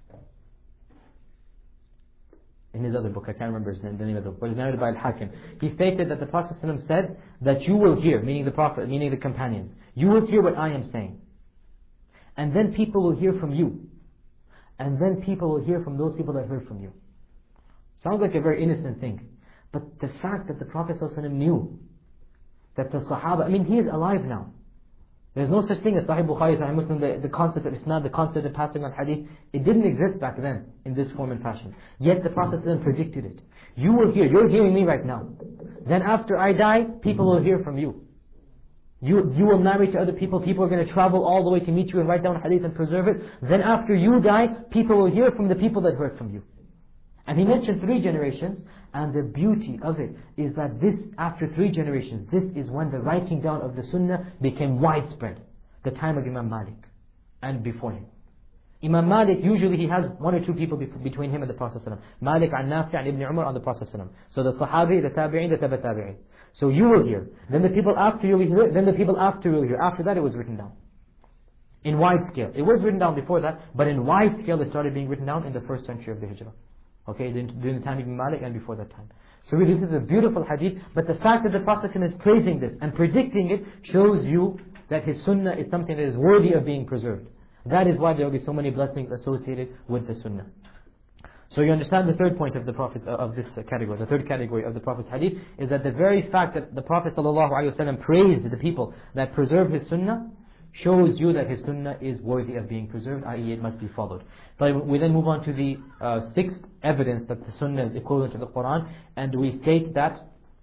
In his other book, I can't remember the name of the book, but it's narrated by Al-Hakim. He stated that the Prophet ﷺ said that you will hear, meaning the Prophet, meaning the companions, you will hear what I am saying. And then people will hear from you. And then people will hear from those people that heard from you. Sounds like a very innocent thing. But the fact that the Prophet ﷺ knew that the Sahaba, he is alive now. There's no such thing as Sahih Bukhari, Sahih Muslim, the concept of Isnad, the concept of passing on hadith. It didn't exist back then in this form and fashion. Yet the Prophet ﷺ predicted it. You will hear, you're hearing me right now. Then after I die, people will hear from you. You will narrate to other people, people are going to travel all the way to meet you and write down hadith and preserve it. Then after you die, people will hear from the people that heard from you. And he mentioned 3 generations, and the beauty of it is that this, after 3 generations, this is when the writing down of the Sunnah became widespread. The time of Imam Malik, and before him. Imam Malik, usually he has 1 or 2 people between him and the Prophet ﷺ. Malik an Nafi' and Ibn Umar on the Prophet ﷺ. So the Sahabi, the Tabi'in, the Taba Tabi'in. So you will hear. Then the people after you will hear. Then the people after you will hear. After that it was written down. In wide scale. It was written down before that, but in wide scale it started being written down in the 1st century of the Hijrah. Okay, during the time of Ibn Malik and before that time. So really this is a beautiful hadith, but the fact that the Prophet is praising this and predicting it shows you that his sunnah is something that is worthy of being preserved. That is why there will be so many blessings associated with the sunnah. So you understand the third point of the Prophet, of this category, the third category of the Prophet's hadith, is that the very fact that the Prophet ﷺ praised the people that preserve his sunnah, shows you that his sunnah is worthy of being preserved, i.e. it must be followed. But we then move on to the 6th evidence that the sunnah is equivalent to the Quran, and we state that,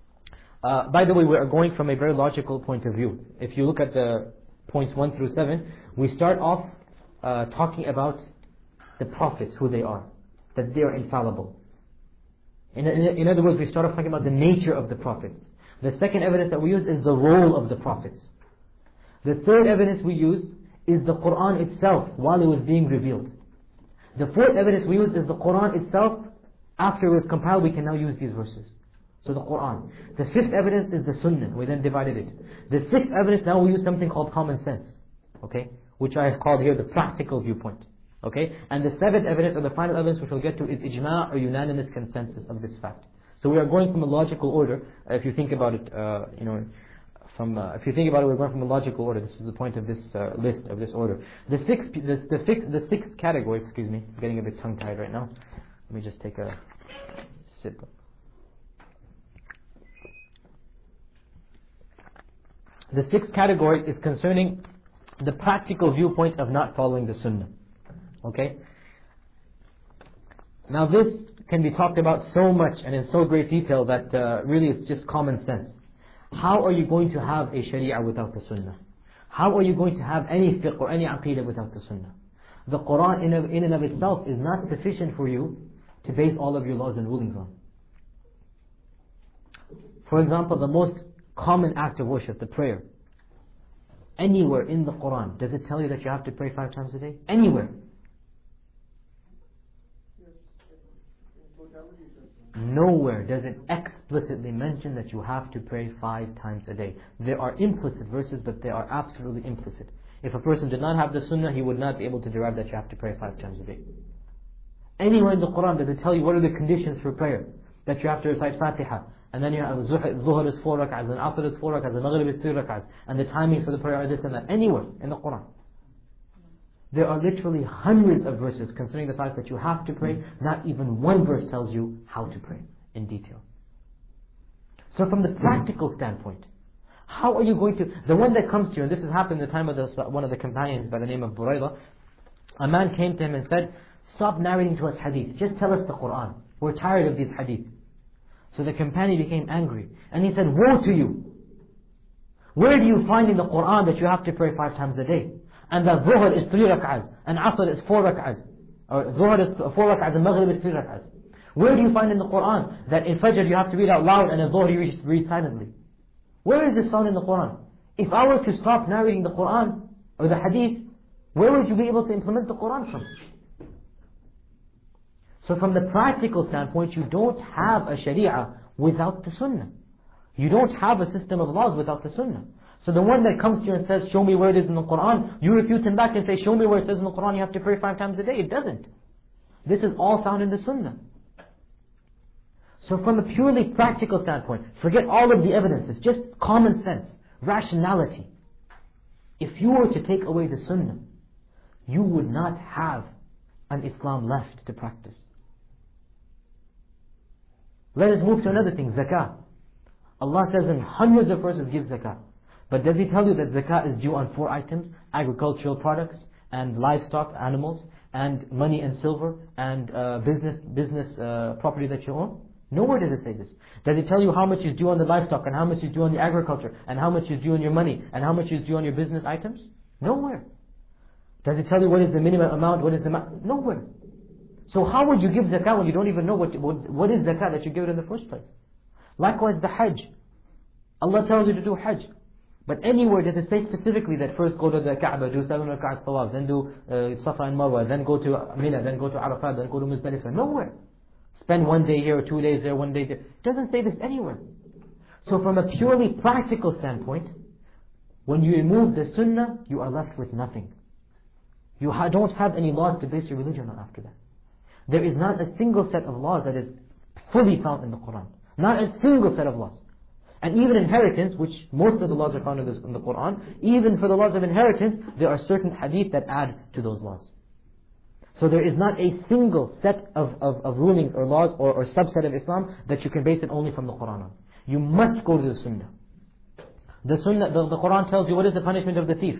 by the way, we are going from a very logical point of view. If you look at the points 1 through 7, we start off talking about the prophets, who they are, that they are infallible. In other words, we start off talking about the nature of the prophets. The second evidence that we use is the role of the prophets. The third evidence we use is the Quran itself while it was being revealed. The fourth evidence we use is the Quran itself. After it was compiled, we can now use these verses. So the Quran. The 5th evidence is the Sunnah. We then divided it. The 6th evidence, now we use something called common sense. Okay? Which I have called here the practical viewpoint. Okay? And the 7th evidence, or the final evidence which we'll get to, is ijma' or unanimous consensus of this fact. So we are going from a logical order. If you think about it, if you think about it, we're going from a logical order. This is the point of this list, of this order. The 6th category, excuse me, I'm getting a bit tongue-tied right now. Let me just take a sip. The 6th category is concerning the practical viewpoint of not following the Sunnah. Okay? Now this can be talked about so much and in so great detail that really it's just common sense. How are you going to have a sharia without the sunnah? How are you going to have any fiqh or any aqidah without the sunnah? The Quran in and of itself is not sufficient for you to base all of your laws and rulings on. For example, the most common act of worship, the prayer. Anywhere in the Quran, does it tell you that you have to pray 5 times a day? Anywhere. Nowhere does it explicitly mention that you have to pray 5 times a day. There are implicit verses, but they are absolutely implicit. If a person did not have the sunnah, he would not be able to derive that you have to pray 5 times a day. Anywhere in the Quran does it tell you what are the conditions for prayer? That you have to recite Fatiha, and then you have Zuhr is 4 rak'ahs, and Asr is 4 rak'ahs, and Maghrib is 3 rak'ahs, and the timings for the prayer are this and that. Anywhere in the Quran. There are literally hundreds of verses concerning the fact that you have to pray. Not even one verse tells you how to pray in detail. So from the practical standpoint, how are you going to, the one that comes to you, and this has happened in the time of one of the companions by the name of Buraydah, a man came to him and said, stop narrating to us hadith, just tell us the Qur'an. We're tired of these hadith. So the companion became angry, and he said, woe to you! Where do you find in the Qur'an that you have to pray 5 times a day? And that Dhuhr is 3 rak'ahs, and Asr is 4 rak'ahs, or Dhuhr is 4 rak'ahs, and Maghrib is 3 rak'ahs. Where do you find in the Qur'an that in Fajr you have to read out loud and in Dhuhr you read silently? Where is this found in the Qur'an? If I were to stop narrating the Qur'an or the hadith, where would you be able to implement the Qur'an from? So from the practical standpoint, you don't have a sharia without the sunnah. You don't have a system of laws without the sunnah. So the one that comes to you and says, show me where it is in the Qur'an, you refute him back and say, show me where it says in the Qur'an you have to pray 5 times a day. It doesn't. This is all found in the sunnah. So from a purely practical standpoint, forget all of the evidences, just common sense, rationality. If you were to take away the sunnah, you would not have an Islam left to practice. Let us move to another thing, zakah. Allah says in hundreds of verses, give zakah. But does He tell you that zakah is due on 4 items? Agricultural products, and livestock, animals, and money and silver, and business property that you own? Nowhere does it say this. Does it tell you how much is due on the livestock, and how much is due on the agriculture, and how much is due on your money, and how much is due on your business items? Nowhere. Does it tell you what is the minimum amount, what is the nowhere. So how would you give zakah when you don't even know what is zakah that you give it in the first place? Likewise the hajj. Allah tells you to do hajj. But anywhere does it say specifically that first go to the Kaaba, do 7 rak'at tawaf, then do Safa and Marwa, then go to Mina, then go to Arafat, then go to Muzdalifah? Nowhere. Spend 1 day here, or 2 days there, 1 day there. It doesn't say this anywhere. So from a purely practical standpoint, when you remove the sunnah, you are left with nothing. You don't have any laws to base your religion on after that. There is not a single set of laws that is fully found in the Qur'an. Not a single set of laws. And even inheritance, which most of the laws are found in the Qur'an, even for the laws of inheritance, there are certain hadith that add to those laws. So there is not a single set of rulings or laws or subset of Islam that you can base it only from the Qur'an on. You must go to the Sunnah. The Qur'an tells you what is the punishment of the thief.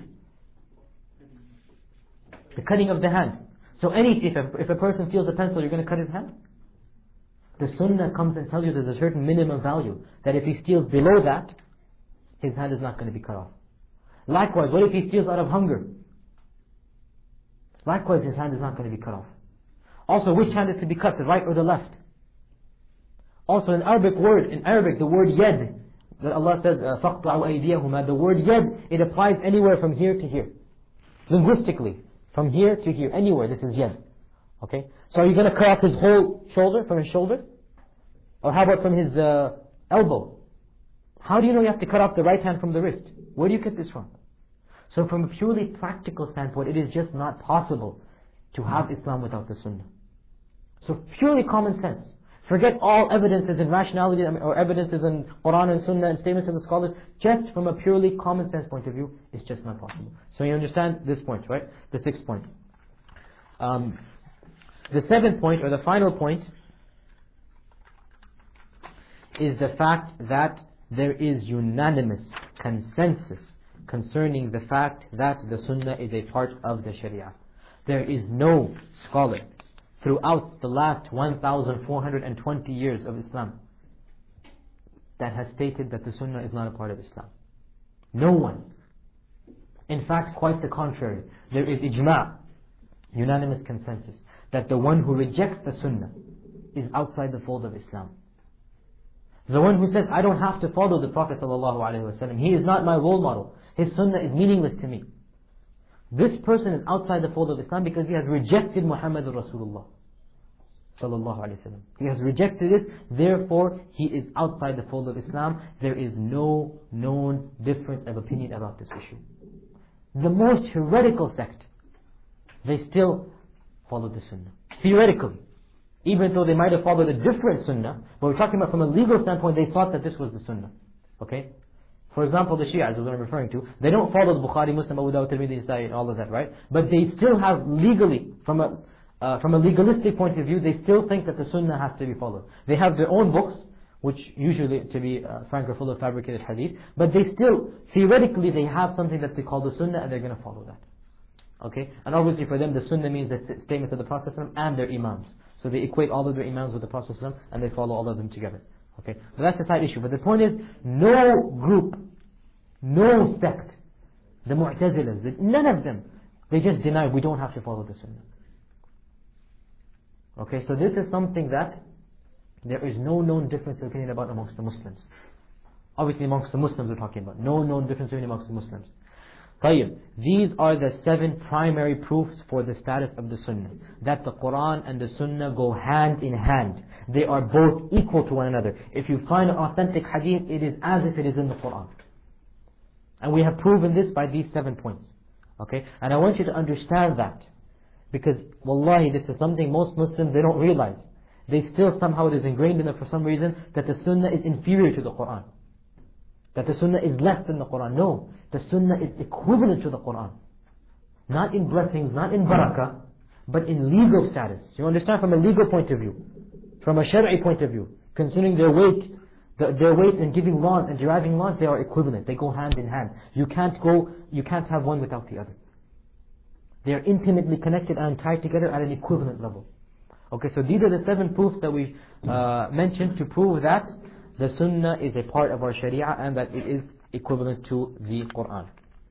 The cutting of the hand. So any thief, if a person steals a pencil, you're going to cut his hand? The Sunnah comes and tells you there's a certain minimum value, that if he steals below that, his hand is not going to be cut off. Likewise, what if he steals out of hunger? Likewise, his hand is not going to be cut off. Also, which hand is to be cut, the right or the left? Also, in Arabic, the word yad, that Allah says, فَقْطَعُوا أَيْدِيَهُمَا, the word yad, it applies anywhere from here to here. Linguistically, from here to here, anywhere, this is yad. Okay? So are you going to cut off his whole shoulder, from his shoulder? Or how about from his elbow? How do you know you have to cut off the right hand from the wrist? Where do you get this from? So from a purely practical standpoint, it is just not possible to have Islam without the Sunnah. So purely common sense. Forget all evidences in rationality or evidences in Quran and Sunnah and statements of the scholars. Just from a purely common sense point of view, it's just not possible. So you understand this point, right? The 6th point. The 7th point, or the final point, is the fact that there is unanimous consensus concerning the fact that the Sunnah is a part of the Sharia. There is no scholar throughout the last 1,420 years of Islam that has stated that the Sunnah is not a part of Islam. No one. In fact, quite the contrary. There is ijma', unanimous consensus, that the one who rejects the Sunnah is outside the fold of Islam. The one who says, I don't have to follow the Prophet ﷺ, he is not my role model, his Sunnah is meaningless to me. This person is outside the fold of Islam because he has rejected Muhammadur Rasulullah ﷺ. He has rejected it, therefore he is outside the fold of Islam. There is no known difference of opinion about this issue. The most heretical sect, they still follow the Sunnah. Theoretically. Even though they might have followed a different Sunnah, but we're talking about from a legal standpoint, they thought that this was the Sunnah. Okay? For example, the Shias, is what I'm referring to. They don't follow the Bukhari, Muslim, Abu Dawud, Tirmidhi, Nasa'i, and all of that, right? But they still have legally, from a legalistic point of view, they still think that the Sunnah has to be followed. They have their own books, which usually, to be frank, are full of fabricated hadith. But they still, theoretically, they have something that they call the Sunnah, and they're going to follow that. Okay? And obviously for them, the Sunnah means the statements of the Prophet and their Imams. So they equate all of their Imams with the Prophet and they follow all of them together. Okay? But that's a side issue. But the point is, no group, no sect, the Mu'tazilas, none of them, they just deny we don't have to follow the Sunnah. Okay? So this is something that there is no known difference of opinion about amongst the Muslims. Obviously amongst the Muslims we're talking about. No known difference of opinion amongst the Muslims. طيب, these are the 7 primary proofs for the status of the Sunnah. That the Quran and the Sunnah go hand in hand. They are both equal to one another. If you find an authentic hadith, it is as if it is in the Quran. And we have proven this by these 7 points. Okay? And I want you to understand that. Because, wallahi, this is something most Muslims, they don't realize. They still somehow, it is ingrained in them for some reason, that the Sunnah is inferior to the Quran. That the Sunnah is less than the Quran. No. The Sunnah is equivalent to the Quran. Not in blessings, not in barakah, but in legal status. You understand, from a legal point of view, from a shari'i point of view, considering their weight in giving laws and deriving laws, they are equivalent. They go hand in hand. You can't have one without the other. They are intimately connected and tied together at an equivalent level. Okay, so these are the 7 proofs that we mentioned to prove that the Sunnah is a part of our Sharia and that it is equivalent to the Quran.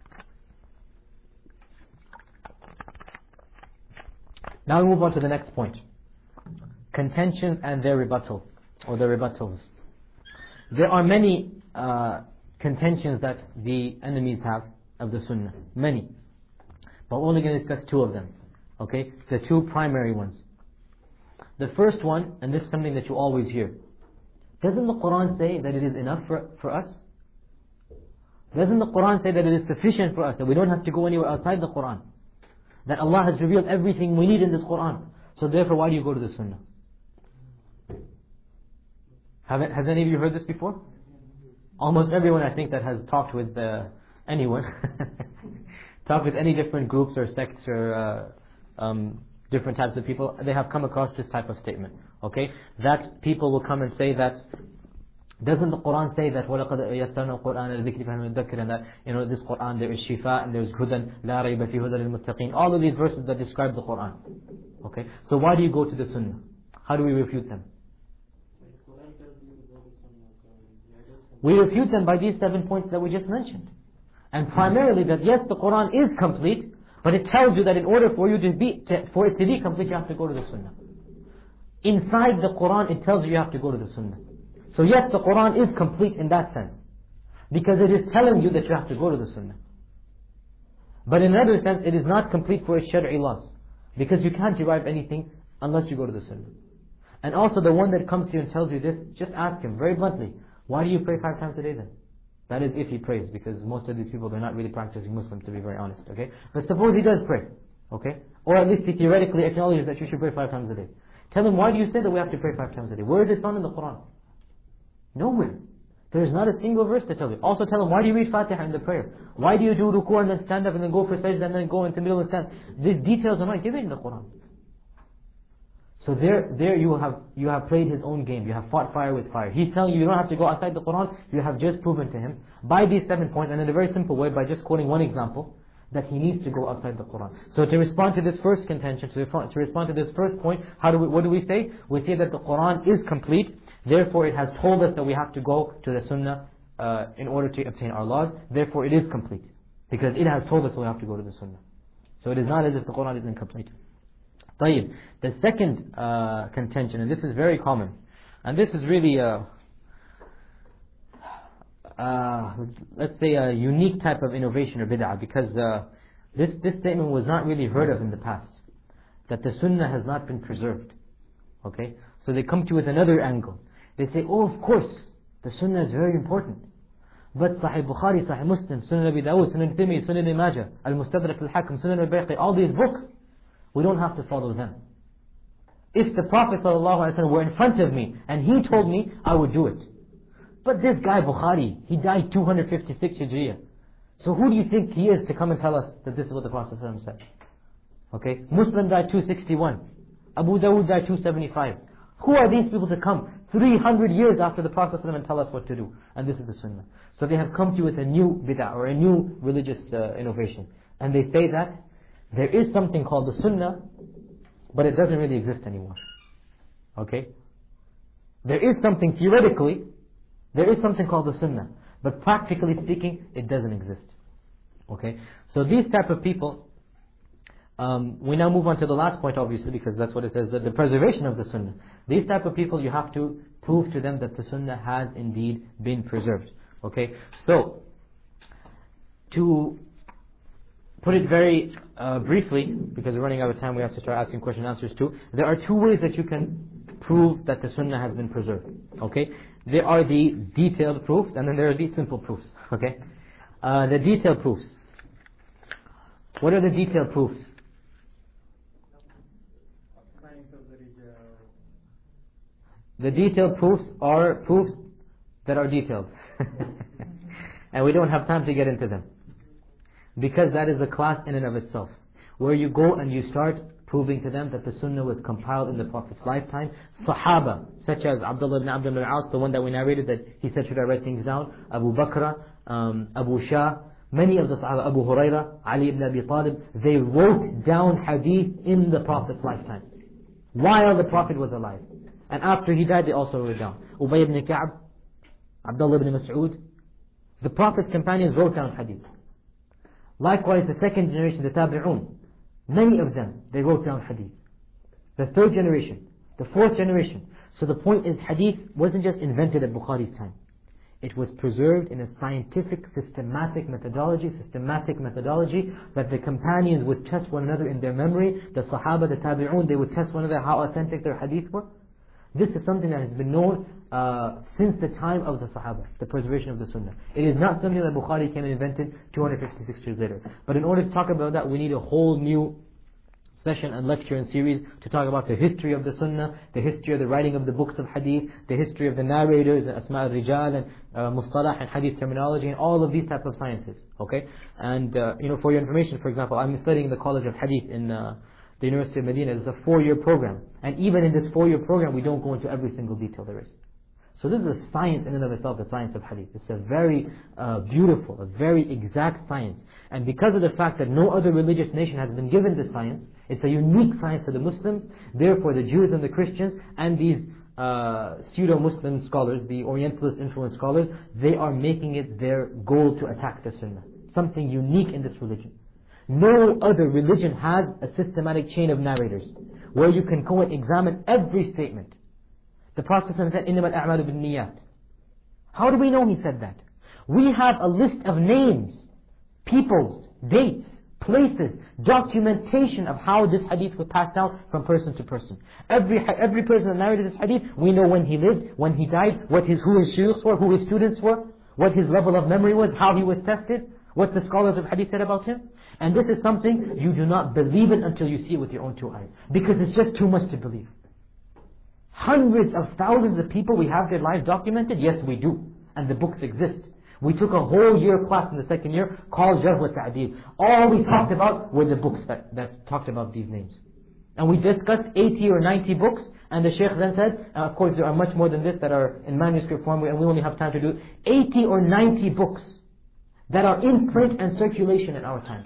Now we move on to the next point. Contentions and their rebuttal, or the rebuttals. There are many contentions that the enemies have of the Sunnah. Many. But we're only going to discuss 2 of them. Okay? The 2 primary ones. The first one, and this is something that you always hear. Doesn't the Quran say that it is enough for us? Doesn't the Quran say that it is sufficient for us, that we don't have to go anywhere outside the Quran? That Allah has revealed everything we need in this Quran. So therefore, why do you go to the Sunnah? Has any of you heard this before? Almost everyone, I think, that has talked with anyone, talked with any different groups or sects or different types of people, they have come across this type of statement. Okay? That people will come and say that, doesn't the Quran say that وَلَقَدْ يَسَّرْنَا الْقُرْآنَ لِلذِّكْرِ فَهَلْ مِن مُدَّكِرٍ, and that, this Quran there is shifa and there is hudan, لَا رَيْبَ فِي هُدًى لِلْمُتَّقِينَ. All of these verses that describe the Quran. Okay? So why do you go to the Sunnah? How do we refute them? We refute them by these 7 points that we just mentioned. And primarily that yes, the Quran is complete, but it tells you that in order for it to be complete, you have to go to the Sunnah. Inside the Quran, it tells you have to go to the Sunnah. So yes, the Quran is complete in that sense, because it is telling you that you have to go to the Sunnah. But in another sense, it is not complete for its Shari'i laws, because you can't derive anything unless you go to the Sunnah. And also the one that comes to you and tells you this, just ask him very bluntly, why do you pray 5 times a day then? That is if he prays, because most of these people, they're not really practicing Muslims, to be very honest. Okay? But suppose he does pray. Okay? Or at least he theoretically acknowledges that you should pray 5 times a day. Tell him, why do you say that we have to pray 5 times a day? Where is it found in the Quran? Nowhere. There is not a single verse that tells you. Also tell him, why do you read Fatiha in the prayer? Why do you do ruku and then stand up and then go for sajda and then go into the middle and stand? These details are not given in the Quran. So there you have played his own game. You have fought fire with fire. He's telling you you don't have to go outside the Quran. You have just proven to him by these 7 points, and in a very simple way, by just quoting one example, that he needs to go outside the Quran. So to respond to this first contention, to respond to this first point, what do we say? We say that the Quran is complete. Therefore, it has told us that we have to go to the Sunnah in order to obtain our laws. Therefore, it is complete, because it has told us we have to go to the Sunnah. So it is not as if the Quran is incomplete. طيب, the second contention, and this is very common, and this is really let's say a unique type of innovation or bid'ah, because this statement was not really heard of in the past, that the Sunnah has not been preserved. Okay, so they come to you with another angle. They say, oh, of course, the Sunnah is very important, but Sahih Bukhari, Sahih Muslim, Sunan Abi Dawud, Sunan Tirmidhi, Sunan Ibn Majah, Al-Mustadrak Al-Hakim, Sunan Al-Bayhaqi, all these books, we don't have to follow them. If the Prophet ﷺ were in front of me and he told me, I would do it. But this guy Bukhari, he died 256 Hijriya. So who do you think he is to come and tell us that this is what the Prophet ﷺ said? Okay, Muslim died 261. Abu Dawud died 275. Who are these people to come 300 years after the Prophet ﷺ and tell us what to do? And this is the Sunnah. So they have come to you with a new bid'ah or a new religious innovation. And they say that there is something called the Sunnah, but it doesn't really exist anymore. Okay? There is something theoretically, there is something called the Sunnah, but practically speaking, it doesn't exist. Okay? So these type of people, we now move on to the last point, obviously, because that's what it says, that the preservation of the Sunnah. These type of people, you have to prove to them that the Sunnah has indeed been preserved. Okay? So, to put it very briefly, because we're running out of time, we have to start asking question and answers too. There are two ways that you can prove that the Sunnah has been preserved. Okay? There are the detailed proofs, and then there are the simple proofs. Okay? The detailed proofs. What are the detailed proofs? The detailed proofs are proofs that are detailed. And we don't have time to get into them. Because that is a class in and of itself. Where you go and you start proving to them that the Sunnah was compiled in the Prophet's lifetime. Sahaba, such as Abdullah ibn Abd al-As, the one that we narrated, that he said, should I write things down? Abu Bakr, Abu Shah, many of the Sahaba, Abu Huraira, Ali ibn Abi Talib, they wrote down hadith in the Prophet's lifetime. While the Prophet was alive. And after he died, they also wrote it down. Ubay ibn Ka'b, Abdullah ibn Mas'ud, the Prophet's companions wrote down hadith. Likewise, the second generation, the Tabi'un, many of them, they wrote down hadith. The third generation, the fourth generation. So the point is, hadith wasn't just invented at Bukhari's time. It was preserved in a scientific, systematic methodology that the companions would test one another in their memory. The Sahaba, the Tabi'un, they would test one another how authentic their hadith were. This is something that has been known since the time of the Sahaba, the preservation of the Sunnah. It is not something that Bukhari came and invented 256 years later. But in order to talk about that, we need a whole new session and lecture and series to talk about the history of the Sunnah, the history of the writing of the books of Hadith, the history of the narrators, and Asma al-Rijal, and Mustalah and Hadith terminology, and all of these type of sciences. Okay? And for your information, for example, I'm studying the College of Hadith in the University of Medina. It's a 4-year program. And even in this 4-year program, we don't go into every single detail there is. So this is a science in and of itself, the science of hadith. It's a very beautiful, a very exact science. And because of the fact that no other religious nation has been given this science, it's a unique science to the Muslims. Therefore, the Jews and the Christians and these pseudo-Muslim scholars, the Orientalist influenced scholars, they are making it their goal to attack the Sunnah. Something unique in this religion. No other religion has a systematic chain of narrators where you can go and examine every statement. The Prophet said, إِنَّمَا الْأَعْمَالُ بِالنِّيَّاتِ. How do we know he said that? We have a list of names, peoples, dates, places, documentation of how this hadith was passed down from person to person. Every person that narrated this hadith, we know when he lived, when he died, who his shuyukh were, who his students were, what his level of memory was, how he was tested, what the scholars of hadith said about him. And this is something you do not believe it until you see it with your own 2 eyes. Because it's just too much to believe. Hundreds of thousands of people, we have their lives documented? Yes, we do. And the books exist. We took a whole year class in the second year called Jarh wa Ta'deel. All we talked about were the books that talked about these names. And we discussed 80 or 90 books, and the Shaykh then said, of course there are much more than this that are in manuscript form, and we only have time to do 80 or 90 books that are in print and circulation in our times.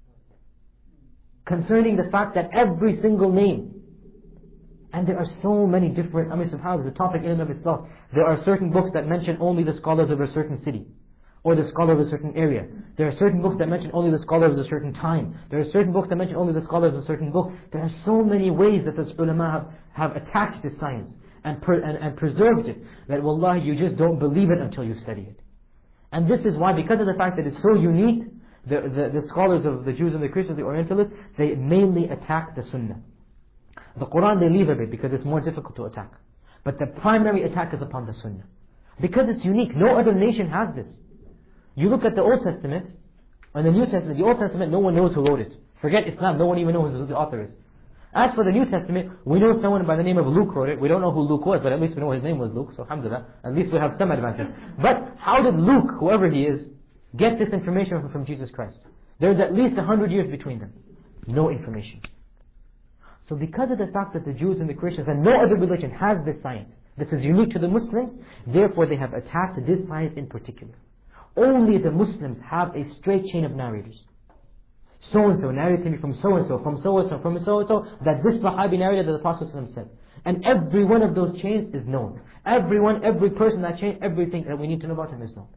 Concerning the fact that every single name, and there are so many different, subhanAllah, the topic in and of itself. There are certain books that mention only the scholars of a certain city, or the scholar of a certain area. There are certain books that mention only the scholars of a certain time. There are certain books that mention only the scholars of a certain book. There are so many ways that the ulama have attacked this science and preserved it, that wallahi you just don't believe it until you study it. And this is why, because of the fact that it's so unique, the scholars of the Jews and the Christians, the Orientalists, they mainly attack the Sunnah. The Quran they leave a bit because it's more difficult to attack. But the primary attack is upon the Sunnah. Because it's unique. No other nation has this. You look at the Old Testament and the New Testament. The Old Testament, no one knows who wrote it. Forget Islam, no one even knows who the author is. As for the New Testament, we know someone by the name of Luke wrote it. We don't know who Luke was, but at least we know his name was Luke, so alhamdulillah, at least we have some advantage. But how did Luke, whoever he is, get this information from Jesus Christ? There's at least 100 years between them. No information. So because of the fact that the Jews and the Christians and no other religion has this science, this is unique to the Muslims, therefore they have attacked this science in particular. Only the Muslims have a straight chain of narrators. So-and-so narrated me from so-and-so, from so-and-so, from so-and-so, that this Sahabi narrated that the Prophet said. And every one of those chains is known. Everyone, every person in that chain, everything that we need to know about him is known.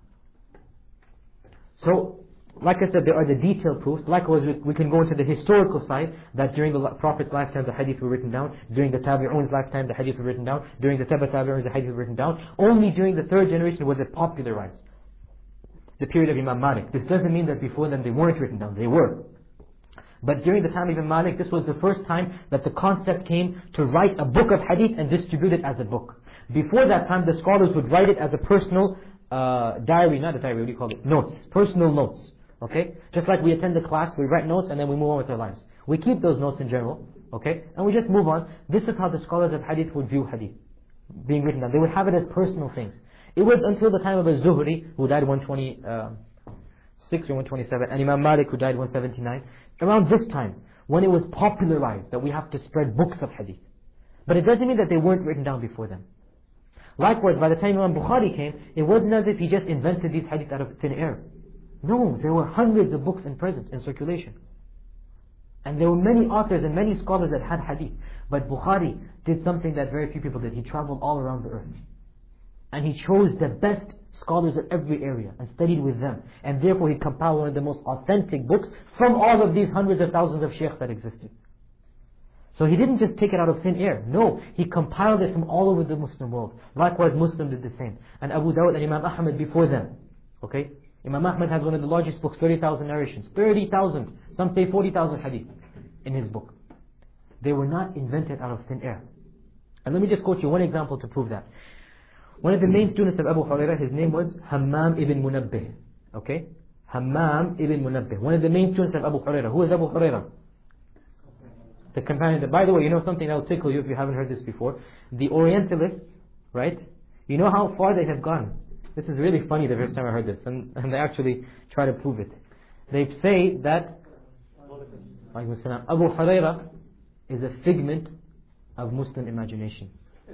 So, like I said, there are the detailed proofs. Likewise, we can go into the historical side, that during the Prophet's lifetime the hadith were written down, during the Tabi'un's lifetime the hadith were written down, during the Tabi'un's the hadith were written down. Only during the third generation was it popularized. The period of Imam Malik. This doesn't mean that before them they weren't written down, they were. But during the time of Imam Malik, this was the first time that the concept came to write a book of hadith and distribute it as a book. Before that time, the scholars would write it as a personal diary, not a diary, what do you call it? Notes, personal notes. Okay? Just like we attend the class, we write notes and then we move on with our lives. We keep those notes in general, okay? And we just move on. This is how the scholars of hadith would view hadith being written down. They would have it as personal things. It was until the time of Az-Zuhri, who died 126 or 127, and Imam Malik, who died 179, around this time, when it was popularized that we have to spread books of hadith. But it doesn't mean that they weren't written down before them. Likewise, by the time Imam Bukhari came, it wasn't as if he just invented these hadith out of thin air. No, there were hundreds of books in circulation. And there were many authors and many scholars that had hadith. But Bukhari did something that very few people did. He traveled all around the earth. And he chose the best scholars of every area and studied with them. And therefore he compiled one of the most authentic books from all of these hundreds of thousands of sheikhs that existed. So he didn't just take it out of thin air. No, he compiled it from all over the Muslim world. Likewise, Muslim did the same. And Abu Dawud and Imam Ahmad before them. Okay? Imam Ahmad has one of the largest books, 30,000 narrations. 30,000, some say 40,000 hadith in his book. They were not invented out of thin air. And let me just quote you one example to prove that. One of the main students of Abu Hurairah, his name was Hammam ibn Munabbih. Okay? Hammam ibn Munabbih. One of the main students of Abu Hurairah. Who is Abu Hurairah? The companion. By the way, you know something that will tickle you if you haven't heard this before. The Orientalists, right? You know how far they have gone. This is really funny the first time I heard this. And they actually try to prove it. They say that Abu Hurairah is a figment of Muslim imagination.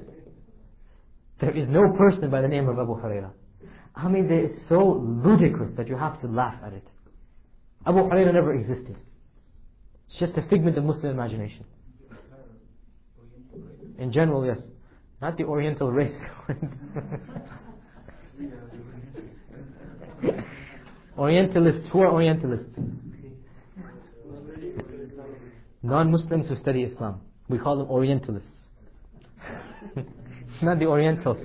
There is no person by the name of Abu Hurairah. I mean, it is so ludicrous that you have to laugh at it. Abu Hurairah never existed. It's just a figment of Muslim imagination. In general, yes. Not the Oriental race. Orientalists. Who are Orientalists? Non-Muslims who study Islam. We call them Orientalists. Not the Orientals.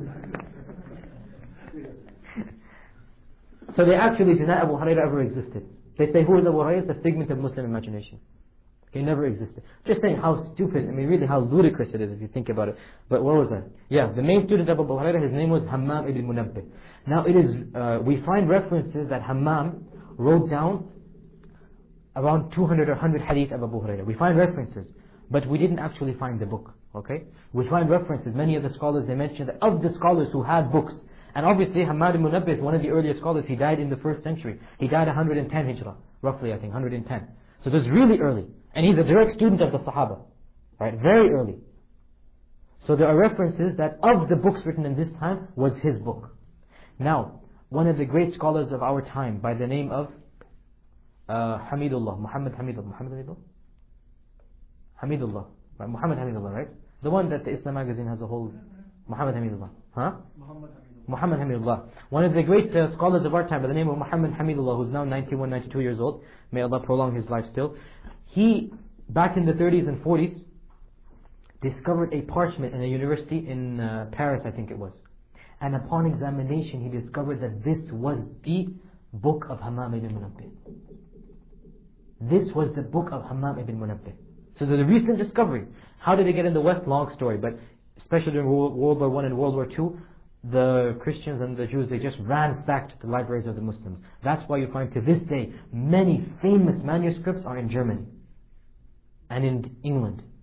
So they actually deny Abu Hurairah ever existed. They say, who is Abu Hurairah? It's a figment of Muslim imagination. He never existed. Just saying how stupid, I mean really how ludicrous it is if you think about it. But where was I? Yeah, the main student of Abu Hurairah, his name was Hammam ibn Munabbih. Now it is, we find references that Hammam wrote down around 200 or 100 hadith of Abu Hurairah. We find references, but we didn't actually find the book. Okay? We find references. Many of the scholars, they mention that of the scholars who had books, and obviously Hammam ibn Munabbih is one of the earliest scholars. He died in the 1st century. He died 110 Hijrah, roughly I think, 110. So this is really early. And he's a direct student of the Sahaba. Right? Very early. So there are references that of the books written in this time was his book. Now, one of the great scholars of our time by the name of Hamidullah, Muhammad Hamidullah? Hamidullah. Right? Muhammad Hamidullah, right? The one that the Islam magazine has a whole... Muhammad Hamidullah. Huh? Muhammad Hamidullah. One of the great scholars of our time by the name of Muhammad Hamidullah, who's now 91, 92 years old. May Allah prolong his life still. He, back in the 30s and 40s, discovered a parchment in a university in Paris, I think it was. And upon examination, he discovered that this was the book of Hammam ibn Munabbih. This was the book of Hammam ibn Munabbih. So there's a recent discovery. How did it get in the West? Long story. But especially during World War I and World War II, the Christians and the Jews, they just ransacked the libraries of the Muslims. That's why you find to this day, many famous manuscripts are in Germany and in England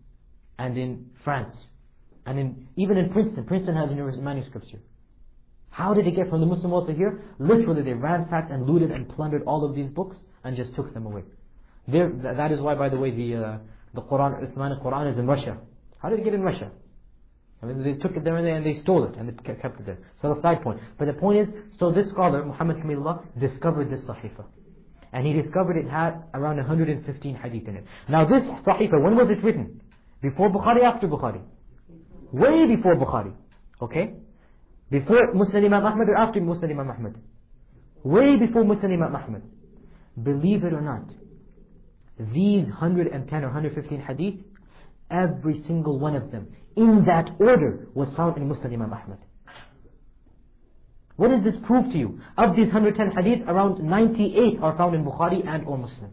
and in France, and even in Princeton. Princeton has manuscripts here. How did it get from the Muslim world to here? Literally, they ransacked and looted and plundered all of these books and just took them away. That is why, by the way, the Quran, Uthmanic Quran is in Russia. How did it get in Russia? I mean, they took it there and they stole it and they kept it there. So the side point. But the point is, so this scholar, Muhammad Kamilullah, discovered this Sahifa. And he discovered it had around 115 hadith in it. Now this Sahifa, when was it written? Before Bukhari, after Bukhari? Way before Bukhari. Okay? Before Musnad Imam Ahmad or after Musnad Imam Ahmad? Way before Musnad Imam Ahmad. Believe it or not, these 110 or 115 hadith, every single one of them, in that order, was found in Musnad Imam Ahmad. What does this prove to you? Of these 110 hadith, around 98 are found in Bukhari and or Muslim.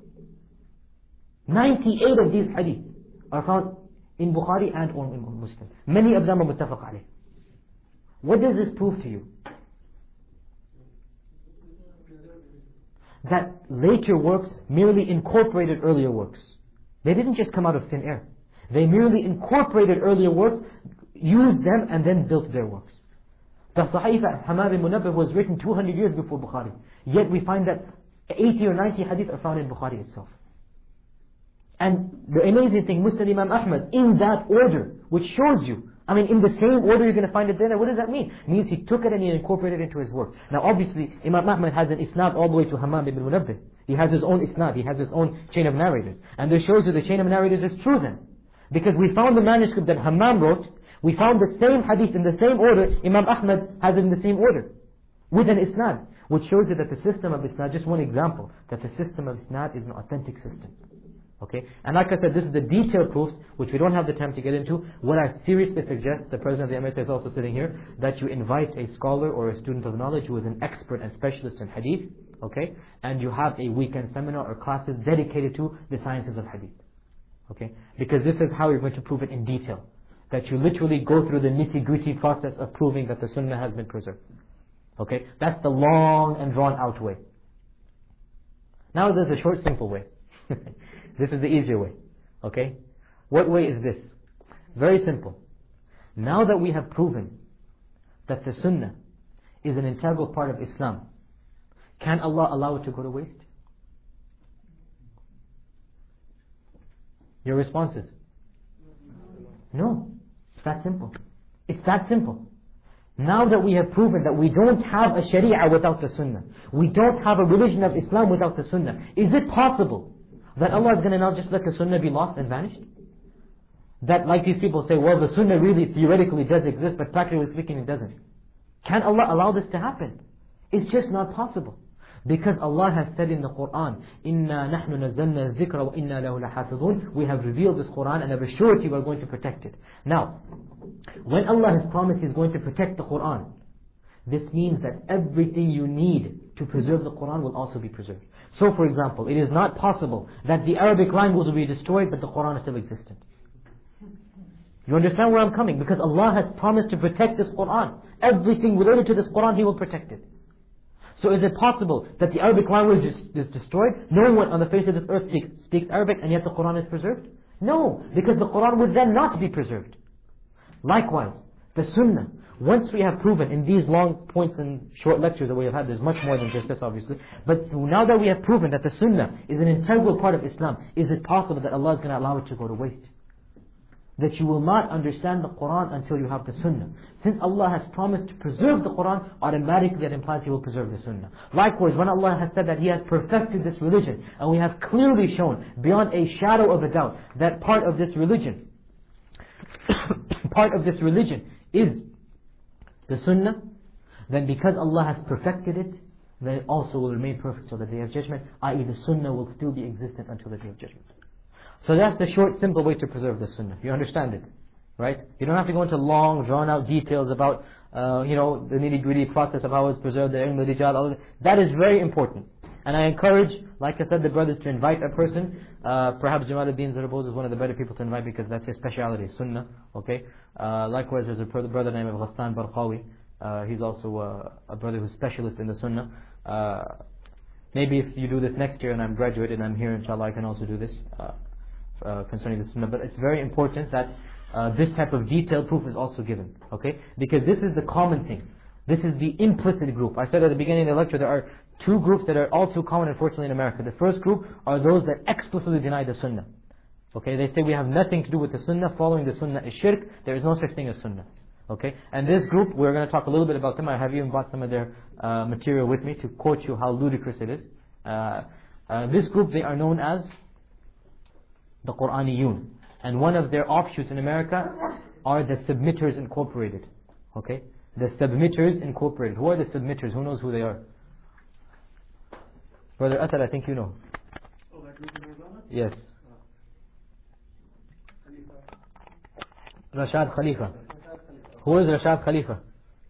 98 of these hadith are found in Bukhari and or in Muslim. Many of them are muttafaq alayh. What does this prove to you? That later works merely incorporated earlier works. They didn't just come out of thin air. They merely incorporated earlier works, used them, and then built their works. The Sahifa Hammam bin Munabbih was written 200 years before Bukhari. Yet we find that 80 or 90 hadith are found in Bukhari itself. And the amazing thing, Musnad Imam Ahmad, in that order, which shows you, I mean, in the same order you're going to find it there. What does that mean? It means he took it and he incorporated it into his work. Now obviously, Imam Ahmad has an isnad all the way to Hammam ibn Munabbih. He has his own isnad, he has his own chain of narrators. And this shows you the chain of narrators is true then. Because we found the manuscript that Hammam wrote, we found the same hadith in the same order, Imam Ahmad has it in the same order. With an isnad. Which shows you that the system of isnad, just one example, that the system of isnad is an authentic system. Okay? And like I said, this is the detailed proofs, which we don't have the time to get into. What I seriously suggest, the President of the MSA is also sitting here, that you invite a scholar or a student of knowledge who is an expert and specialist in hadith, okay? And you have a weekend seminar or classes dedicated to the sciences of hadith. Okay? Because this is how you're going to prove it in detail. That you literally go through the nitty-gritty process of proving that the sunnah has been preserved. Okay? That's the long and drawn out way. Now there's a short, simple way. This is the easier way. Okay? What way is this? Very simple. Now that we have proven that the sunnah is an integral part of Islam, can Allah allow it to go to waste? Your response is? No. It's that simple. It's that simple. Now that we have proven that we don't have a sharia without the sunnah, we don't have a religion of Islam without the sunnah, is it possible that Allah is going to now just let the sunnah be lost and vanished? That like these people say, well, the sunnah really theoretically does exist, but practically speaking it doesn't. Can Allah allow this to happen? It's just not possible. Because Allah has said in the Quran, إِنَّا نَحْنُ نَزَّلْنَا الذِّكْرَ وَإِنَّا لَهُ لَحَافِظُونَ. We have revealed this Quran and of a surety we are going to protect it. Now, when Allah has promised He's going to protect the Quran, this means that everything you need to preserve the Quran will also be preserved. So for example, it is not possible that the Arabic language will be destroyed but the Quran is still existent. You understand where I'm coming? Because Allah has promised to protect this Quran. Everything related to this Quran, He will protect it. So is it possible that the Arabic language is destroyed? No one on the face of this earth speaks Arabic and yet the Quran is preserved? No, because the Quran would then not be preserved. Likewise, the Sunnah, once we have proven in these long points and short lectures that we have had, there's much more than just this obviously, but now that we have proven that the Sunnah is an integral part of Islam, is it possible that Allah is going to allow it to go to waste? That you will not understand the Quran until you have the Sunnah. Since Allah has promised to preserve the Quran, automatically that implies He will preserve the Sunnah. Likewise, when Allah has said that He has perfected this religion, and we have clearly shown, beyond a shadow of a doubt, that part of this religion, is the Sunnah, then because Allah has perfected it, then it also will remain perfect till the Day of Judgment, i.e. the Sunnah will still be existent until the Day of Judgment. So that's the short, simple way to preserve the Sunnah. You understand it, right? You don't have to go into long, drawn-out details about, the nitty-gritty process of how it's preserved, the ilm, the rijal, all that. That is very important. And I encourage, like I said, the brothers to invite a person. Perhaps Jamaluddin Zarboz is one of the better people to invite because that's his speciality, Sunnah. Okay. Likewise, there's a brother named Ghassan Barqawi. He's also a brother who's specialist in the Sunnah. Maybe if you do this next year and I'm graduated and I'm here, inshallah, I can also do this. concerning the Sunnah, but it's very important that this type of detailed proof is also given. Okay? Because this is the common thing. This is the implicit group. I said at the beginning of the lecture, there are two groups that are all too common, unfortunately, in America. The first group are those that explicitly deny the Sunnah. Okay? They say we have nothing to do with the Sunnah. Following the Sunnah is shirk. There is no such thing as Sunnah. Okay? And this group, we're going to talk a little bit about them. I have even brought some of their material with me to quote you how ludicrous it is. This group, they are known as the Qur'aniyun. And one of their offshoots in America are the Submitters Incorporated. Okay? The Submitters Incorporated. Who are the Submitters? Who knows who they are? Brother Asad, I think you know. Oh, that group in Arizona? Yes. Khalifa. Rashad Khalifa. Who is Rashad Khalifa?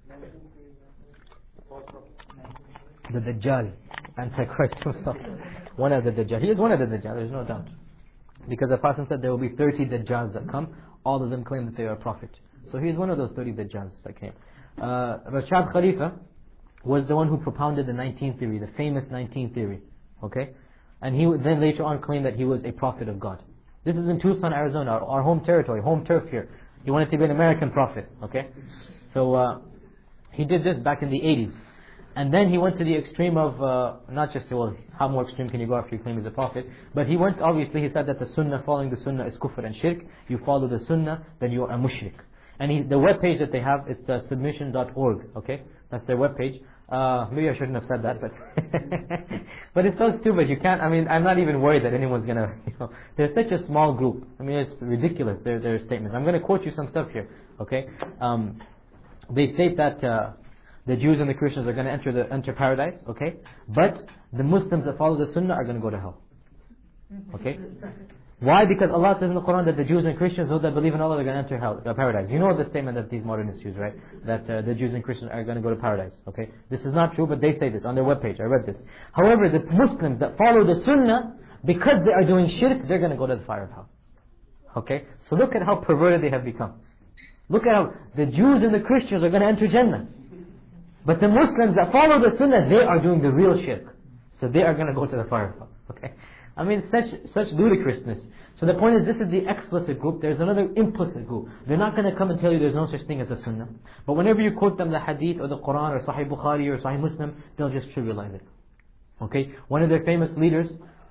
The Dajjal. Antichrist himself. One of the Dajjal. He is one of the Dajjal, there's no doubt. Because the Prophet said there will be 30 Dajjals that come. All of them claim that they are a prophet. So he is one of those 30 Dajjals that came. Rashad Khalifa was the one who propounded the 19 theory, the famous 19 theory. Okay? And he then later on claimed that he was a prophet of God. This is in Tucson, Arizona, our home territory, home turf here. He wanted to be an American prophet. Okay? So he did this back in the 80s. And then he went to the extreme of, not just, well, how more extreme can you go after you claim he's a prophet? But he went, obviously, he said that the Sunnah, following the Sunnah is kufr and shirk. You follow the Sunnah, then you are a mushrik. And the web page that they have, it's submission.org, okay? That's their web page. Maybe I shouldn't have said that, but but it's so stupid. You can't, I mean, I'm not even worried that anyone's gonna, they're such a small group. I mean, it's ridiculous, their statements. I'm gonna quote you some stuff here, okay? They state that the Jews and the Christians are going to enter paradise, okay? But the Muslims that follow the Sunnah are going to go to hell. Okay? Why? Because Allah says in the Quran that the Jews and Christians, those that believe in Allah, are going to enter paradise. You know the statement that these modernists use, right? That the Jews and Christians are going to go to paradise. Okay? This is not true, but they say this on their webpage. I read this. However, the Muslims that follow the Sunnah, because they are doing shirk, they're going to go to the fire of hell. Okay? So look at how perverted they have become. Look at how the Jews and the Christians are going to enter Jannah. But the Muslims that follow the Sunnah, they are doing the real shirk. So they are going to go to the fire. Okay? I mean, such ludicrousness. So the point is, this is the explicit group. There's another implicit group. They're not going to come and tell you there's no such thing as a Sunnah. But whenever you quote them the Hadith or the Quran or Sahih Bukhari or Sahih Muslim, they'll just trivialize it. Okay? One of their famous leaders,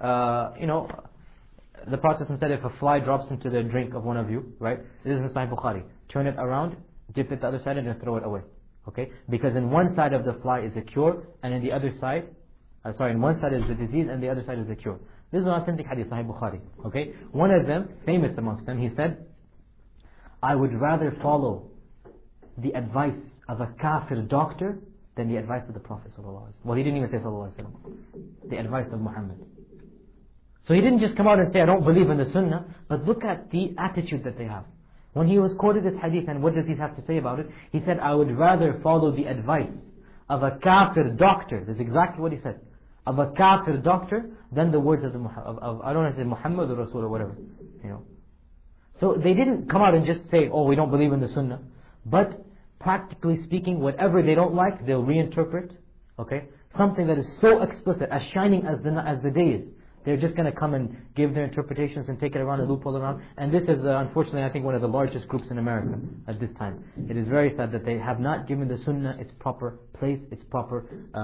the Prophet said, if a fly drops into the drink of one of you, right? This is in Sahih Bukhari. Turn it around, dip it the other side, and then throw it away. Okay? Because in one side of the fly is a cure, and in the other side, in one side is the disease, and the other side is the cure. This is an authentic hadith, Sahih Bukhari. Okay? One of them, famous amongst them, he said, I would rather follow the advice of a kafir doctor than the advice of the Prophet ﷺ. Well, he didn't even say ﷺ. The advice of Muhammad. So he didn't just come out and say, I don't believe in the Sunnah, but look at the attitude that they have. When he was quoted this hadith, and what does he have to say about it? He said, I would rather follow the advice of a kafir doctor. That's exactly what he said. Of a kafir doctor than the words of I don't know if it's Muhammad or Rasul or whatever. So they didn't come out and just say, oh, we don't believe in the Sunnah. But practically speaking, whatever they don't like, they'll reinterpret. Okay? Something that is so explicit, as shining as the day is. They're just going to come and give their interpretations and take it around and loophole around. And this is, unfortunately, I think one of the largest groups in America at this time. It is very sad that they have not given the Sunnah its proper place, its proper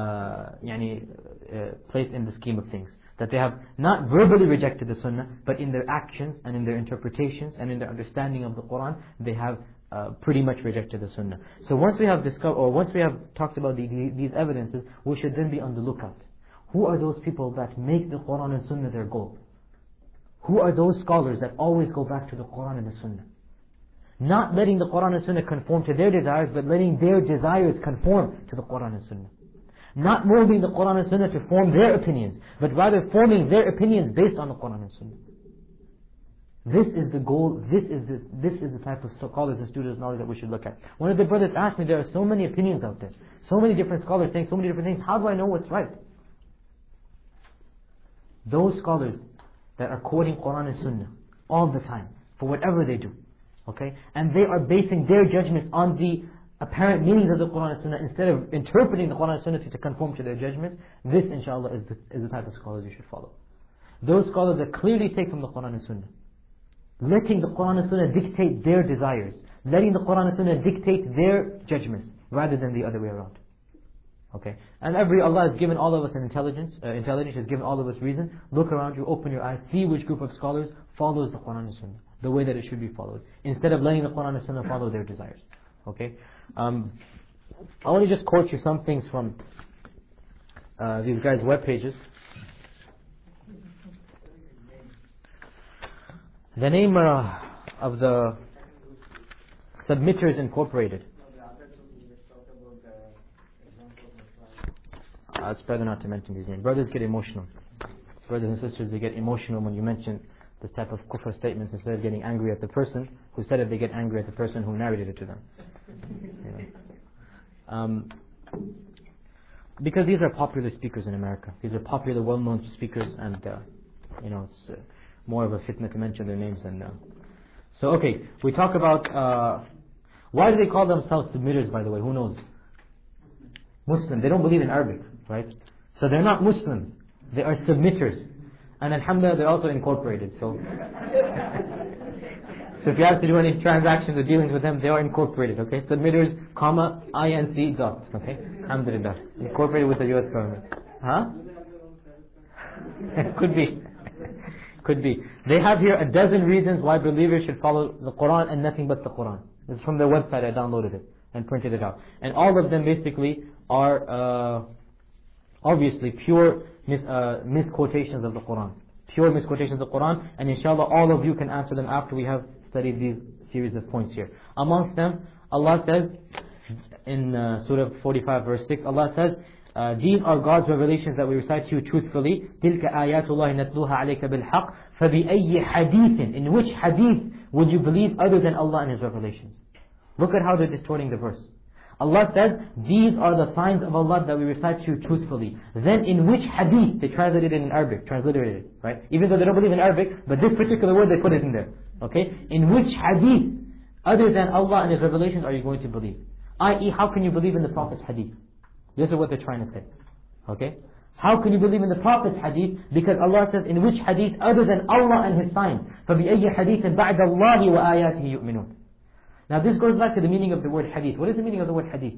place in the scheme of things. That they have not verbally rejected the Sunnah, but in their actions and in their interpretations and in their understanding of the Quran, they have pretty much rejected the Sunnah. So once we have talked about these evidences, we should then be on the lookout. Who are those people that make the Quran and Sunnah their goal? Who are those scholars that always go back to the Quran and the Sunnah? Not letting the Quran and Sunnah conform to their desires, but letting their desires conform to the Quran and Sunnah. Not molding the Quran and Sunnah to form their opinions, but rather forming their opinions based on the Quran and Sunnah. This is the goal, this is the type of scholars and students of knowledge that we should look at. One of the brothers asked me, there are so many opinions out there, so many different scholars saying so many different things, how do I know what's right? Those scholars that are quoting Quran and Sunnah all the time, for whatever they do, okay? And they are basing their judgments on the apparent meanings of the Quran and Sunnah instead of interpreting the Quran and Sunnah to conform to their judgments. This, inshallah, is the type of scholars you should follow. Those scholars that clearly take from the Quran and Sunnah, letting the Quran and Sunnah dictate their desires, letting the Quran and Sunnah dictate their judgments, rather than the other way around. Okay? And Allah has given all of us an intelligence, has given all of us reason. Look around you, open your eyes, see which group of scholars follows the Quran and Sunnah, the way that it should be followed, instead of letting the Quran and Sunnah follow their desires. Okay? I want to just quote you some things from these guys' web pages. The name of the Submitters Incorporated. It's better not to mention these names. Brothers get emotional. Brothers and sisters, they get emotional when you mention this type of kufr statements. Instead of getting angry at the person who said it, they get angry at the person who narrated it to them. Because these are popular speakers in America. These are popular, well-known speakers, and it's more of a fitna to mention their names. So okay, we talk about why do they call themselves submitters, by the way? Who knows? Muslim. They don't believe in Arabic, right? So they're not Muslims. They are submitters. And alhamdulillah, they're also incorporated. So if you have to do any transactions or dealings with them, they are incorporated, okay? Submitters, comma, INC dot, okay? Alhamdulillah. Incorporated with the US government. Huh? Could be. Could be. They have here a dozen reasons why believers should follow the Quran and nothing but the Quran. This is from their website. I downloaded it and printed it out. And all of them basically are obviously pure misquotations of the Quran. Pure misquotations of the Quran. And inshallah all of you can answer them after we have studied these series of points here. Amongst them, Allah says in Surah 45 verse 6, Allah says, these are God's revelations that we recite to you truthfully. تِلْكَ آيَاتُ اللَّهِ نَتْلُوهَا عَلَيْكَ بِالْحَقِّ فَبِأَيِّ حَدِيثٍ. In which hadith would you believe other than Allah and His revelations? Look at how they're distorting the verse. Allah says, these are the signs of Allah that we recite to you truthfully. Then in which hadith, they translated it in Arabic, transliterated it, right? Even though they don't believe in Arabic, but this particular word they put it in there. Okay? In which hadith, other than Allah and His revelations, are you going to believe? I.e., how can you believe in the Prophet's hadith? This is what they're trying to say. Okay? How can you believe in the Prophet's hadith? Because Allah says, in which hadith other than Allah and His signs? فَبِأَيِّ حَدِيثٍ بَعْدَ اللَّهِ وَآيَاتِهِ يُؤْمِنُونَ. Now this goes back to the meaning of the word hadith. What is the meaning of the word hadith?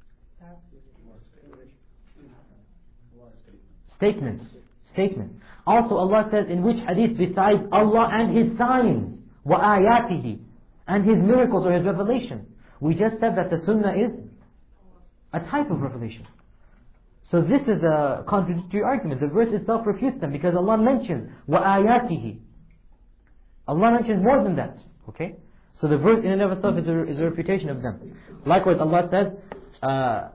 Statements. Statements. Also Allah says, in which hadith besides Allah and His signs? وَآيَاتِهِ. And His miracles or His revelations. We just said that the sunnah is a type of revelation. So this is a contradictory argument. The verse itself refutes them because Allah mentions وَآيَاتِهِ. Allah mentions more than that. Okay? So the verse in and of itself is a refutation of them. Likewise Allah says,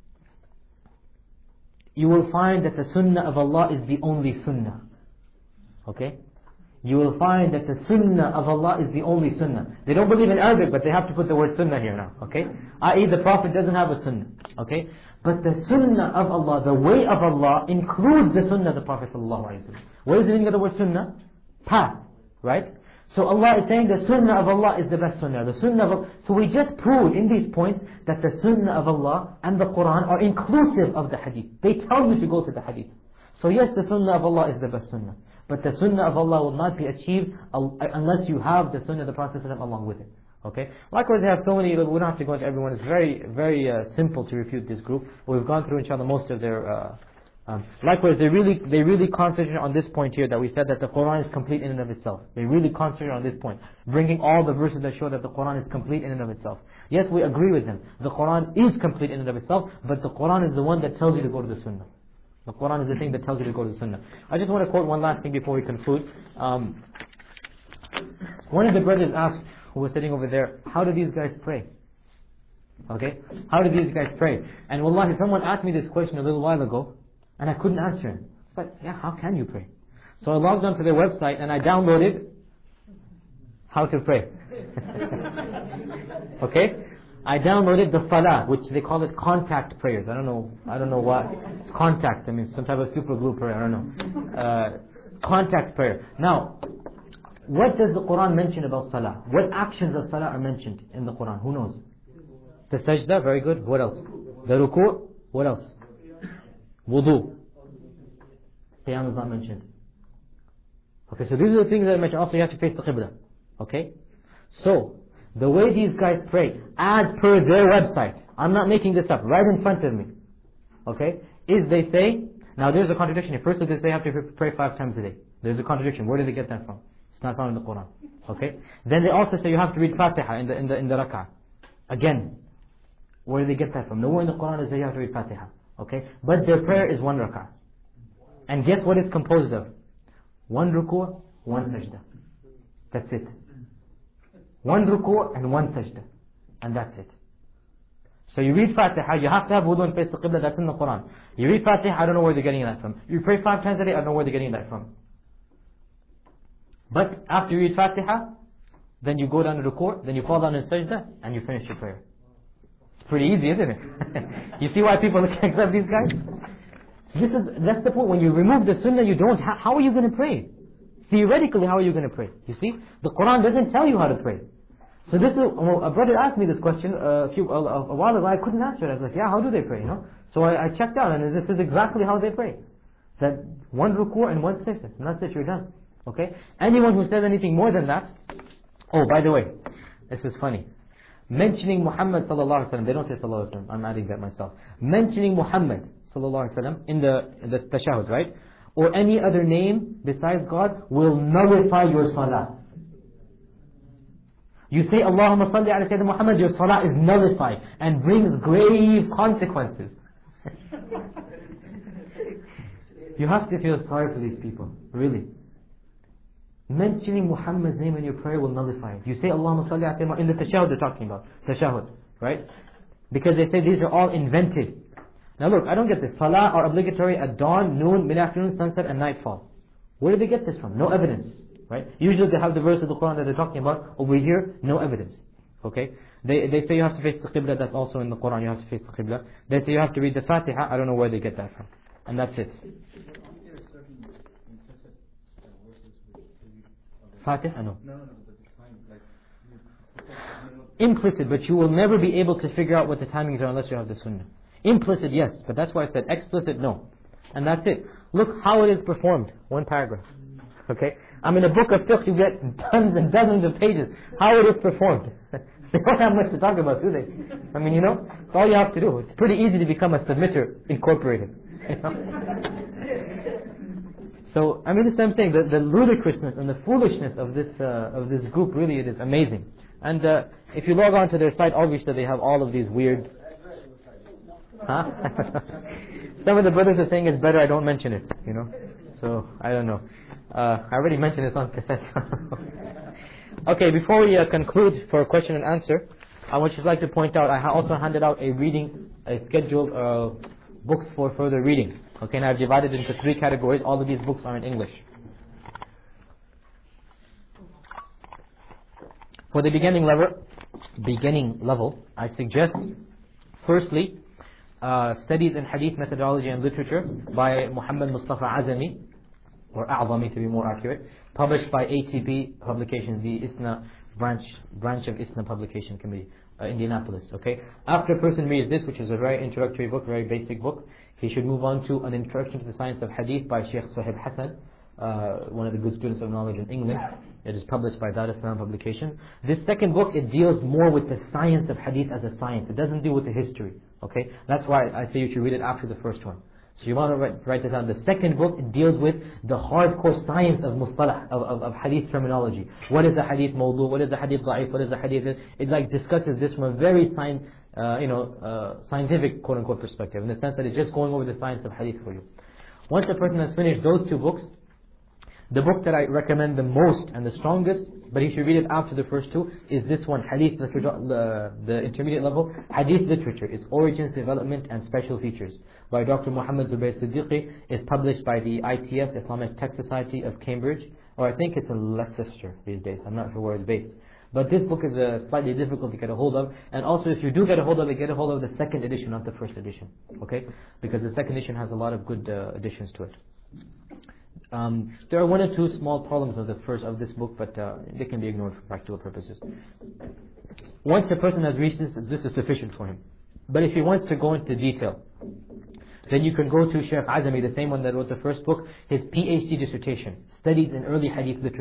you will find that the sunnah of Allah is the only sunnah. Okay? You will find that the sunnah of Allah is the only sunnah. They don't believe in Arabic, but they have to put the word sunnah here now. Okay? I.e. the Prophet doesn't have a sunnah. Okay? But the sunnah of Allah, the way of Allah, includes the sunnah of the Prophet ﷺ. What is the meaning of the word sunnah? Path. Right? So Allah is saying the sunnah of Allah is the best sunnah. The sunnah of Allah. So we just proved in these points that the sunnah of Allah and the Quran are inclusive of the hadith. They tell you to go to the hadith. So yes, the sunnah of Allah is the best sunnah. But the sunnah of Allah will not be achieved unless you have the sunnah of the Prophet ﷺ along with it. Okay? Likewise, they have so many, we don't have to go into everyone. It's very, very simple to refute this group. We've gone through, inshallah, most of their... likewise, they really concentrate on this point here that we said that the Quran is complete in and of itself. They really concentrate on this point, bringing all the verses that show that the Quran is complete in and of itself. Yes, we agree with them. The Quran is complete in and of itself, but the Quran is the one that tells you to go to the Sunnah. The Quran is the thing that tells you to go to the Sunnah. I just want to quote one last thing before we conclude. One of the brothers asked, who was sitting over there, how do these guys pray? Okay? How do these guys pray? And wallahi, someone asked me this question a little while ago, and I couldn't answer him. It's like, yeah, how can you pray? So I logged onto their website and I downloaded how to pray. Okay? I downloaded the salah, which they call it contact prayers. I don't know why. It's contact. I mean, some type of super glue prayer. I don't know. Contact prayer. Now, what does the Quran mention about salah? What actions of salah are mentioned in the Quran? Who knows? The sajda, very good. What else? The ruku'. What else? Wudu. Qiyam is not mentioned. Okay, so these are the things that are mentioned. Also, you have to face the qibla. Okay? So, the way these guys pray, as per their website, I'm not making this up, right in front of me, okay, is they say, now there's a contradiction here. First they say you have to pray 5 times a day. There's a contradiction. Where did they get that from? It's not found in the Quran. Okay? Then they also say you have to read Fatiha in the rak'ah. Again, where did they get that from? Nowhere in the Quran is that you have to read Fatiha. Okay? But their prayer is 1 rak'ah. And guess what it's composed of? 1 ruku', 1 sajda. That's it. 1 ruku' and 1 sajda. And that's it. So you read Fatiha, you have to have wudu and face the Qibla, that's in the Quran. You read Fatiha, I don't know where they're getting that from. You pray 5 times a day, I don't know where they're getting that from. But after you read Fatiha, then you go down to ruku', then you fall down in sajda, and you finish your prayer. It's pretty easy, isn't it? You see why people accept these guys? That's the point. When you remove the sunnah, you don't. How are you going to pray? Theoretically, how are you going to pray? You see? The Quran doesn't tell you how to pray. So this is, a brother asked me this question a while ago. I couldn't answer it. I was like, yeah, how do they pray? You know? So I checked out, and this is exactly how they pray. That 1 ruku' and 1 sajda, and that's it, you're done. Okay? Anyone who says anything more than that. Oh, by the way, this is funny. Mentioning Muhammad sallallahu alaihi wasallam, they don't say sallallahu alaihi wasallam. I'm adding that myself. Mentioning Muhammad sallallahu alaihi wasallam in the tashahud, right? Or any other name besides God will nullify your salah. You say Allahumma salli ala Sayyidina Muhammad, your salah is nullified and brings grave consequences. You have to feel sorry for these people, really. Mentioning Muhammad's name in your prayer will nullify it. You say Allahumma salli ala Sayyidina Muhammad, in the tashahud they're talking about, tashahud, right? Because they say these are all invented. Now look, I don't get this. Salah are obligatory at dawn, noon, mid-afternoon, sunset and nightfall. Where do they get this from? No evidence. Right? Usually they have the verse of the Quran that they're talking about. Over here, no evidence. Okay? They say you have to face the Qibla. That's also in the Quran. You have to face the Qibla. They say you have to read the Fatiha. I don't know where they get that from. And that's it. Fatiha? No. Implicit, but you will never be able to figure out what the timings are unless you have the Sunnah. Implicit, yes. But that's why I said explicit, no. And that's it. Look how it is performed. 1 paragraph. Okay? I'm in a book of fiqh, you get tons and dozens of pages. How it is performed. They don't have much to talk about, do they? I mean, you know, it's all you have to do. It's pretty easy to become a submitter incorporated. You know? So, I mean, this I'm saying, the ludicrousness and the foolishness of this group, really, it is amazing. And if you log on to their site, obviously they have all of these weird... Huh? Some of the brothers are saying it's better I don't mention it, you know. So, I don't know. I already mentioned this on cassette. Okay, before we conclude for question and answer, I would just like to point out, I also handed out a scheduled books for further reading. Okay, and I've divided into 3 categories. All of these books are in English. For the beginning level, I suggest, firstly, studies in hadith methodology and literature by Muhammad Mustafa Azami, or A'zami to be more accurate, published by ATP Publications, the ISNA branch of ISNA Publication Committee, Indianapolis. Okay. After a person reads this, which is a very introductory book, very basic book, he should move on to an introduction to the science of hadith by Sheikh Suhaib Hassan, one of the good students of knowledge in England. It is published by Dar es Salaam Publication. This second book, it deals more with the science of hadith as a science. It doesn't deal with the history. Okay. That's why I say you should read it after the first one. So you want to write this down. The second book, it deals with the hardcore science of mustalah, of hadith terminology. What is the hadith mawdu? What is the hadith da'if? What is the hadith? It like discusses this from a very scientific quote-unquote perspective, in the sense that it's just going over the science of hadith for you. Once a person has finished those 2 books, the book that I recommend the most and the strongest, but you should read it after the first 2, is this one, Hadith Literature, the intermediate level, Hadith Literature, its origins, development and special features, by Dr. Muhammad Zubair Siddiqui. Is published by the ITS, Islamic Tech Society of Cambridge, or I think it's in Leicester these days, I'm not sure where it's based. But this book is slightly difficult to get a hold of, and also if you do get a hold of it, get a hold of the second edition, not the first edition, okay? Because the second edition has a lot of good additions to it. There are 1 or 2 small problems of this book, but they can be ignored for practical purposes. Once a person has reached this is sufficient for him. But if he wants to go into detail, then you can go to Shaykh Azami, the same one that wrote the first book, his PhD dissertation, Studies in Early Hadith Literature.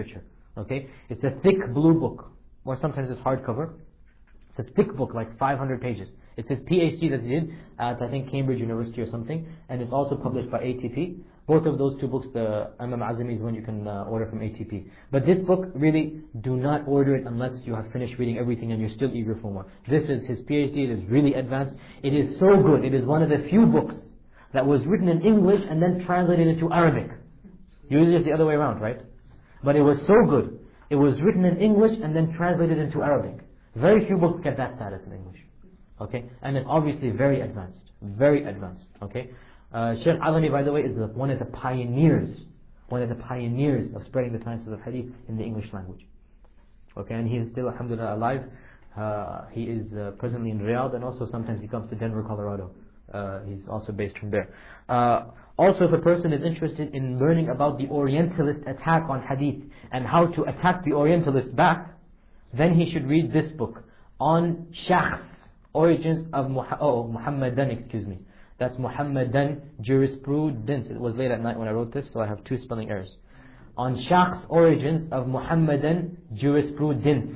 Okay, it's a thick blue book, or sometimes it's hardcover. It's a thick book, like 500 pages. It's his PhD that he did at, I think, Cambridge University or something, and it's also published by ATP. Both of those two books, the Imam Azami is one you can order from ATP. But this book, really, do not order it unless you have finished reading everything and you're still eager for more. This is his PhD, it is really advanced. It is so good. It is one of the few books that was written in English and then translated into Arabic. Usually it's the other way around, right? But it was so good. It was written in English and then translated into Arabic. Very few books get that status in English. Okay? And it's obviously very advanced. Very advanced. Okay? Shaykh Azami, by the way, is one of the pioneers. One of the pioneers of spreading the sciences of hadith in the English language. Okay? And he is still, alhamdulillah, alive. He is presently in Riyadh, and also sometimes he comes to Denver, Colorado. He's also based from there. Also, if a person is interested in learning about the Orientalist attack on hadith and how to attack the Orientalist back, then he should read this book on Shakhs, Origins of Muhammadan, excuse me. That's Muhammadan Jurisprudence. It was late at night when I wrote this, so I have two spelling errors. On Shakhs, Origins of Muhammadan Jurisprudence.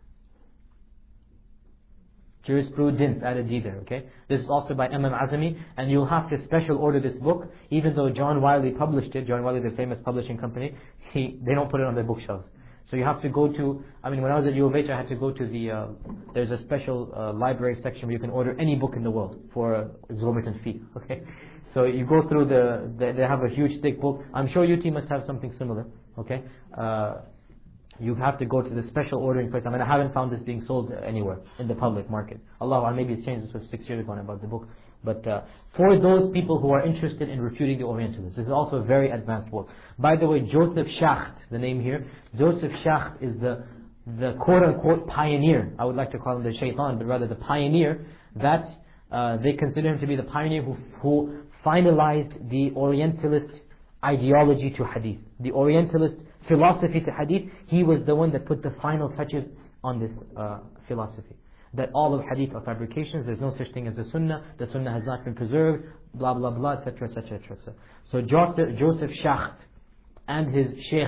Jurisprudence, add a D there, okay? This is also by Imam Azami, and you'll have to special order this book, even though John Wiley published it. John Wiley, the famous publishing company, they don't put it on their bookshelves. So you have to go to, when I was at U of H, I had to go to there's a special library section where you can order any book in the world for an exorbitant fee, okay? So you go through they have a huge thick book. I'm sure UT must have something similar, okay? You have to go to the special ordering place. I haven't found this being sold anywhere in the public market. Allah, maybe it's changed. This was 6 years ago when I bought the book. But for those people who are interested in refuting the Orientalists, this is also a very advanced book. By the way, Joseph Schacht, the name here, Joseph Schacht is the quote-unquote pioneer. I would like to call him the shaitan, but rather the pioneer, that they consider him to be the pioneer who finalized the Orientalist ideology to hadith. The Orientalist philosophy to hadith, he was the one that put the final touches on this philosophy. That all of hadith are fabrications, there's no such thing as the sunnah has not been preserved, blah blah blah, etc, etc, etc. So Joseph Schacht and his Sheikh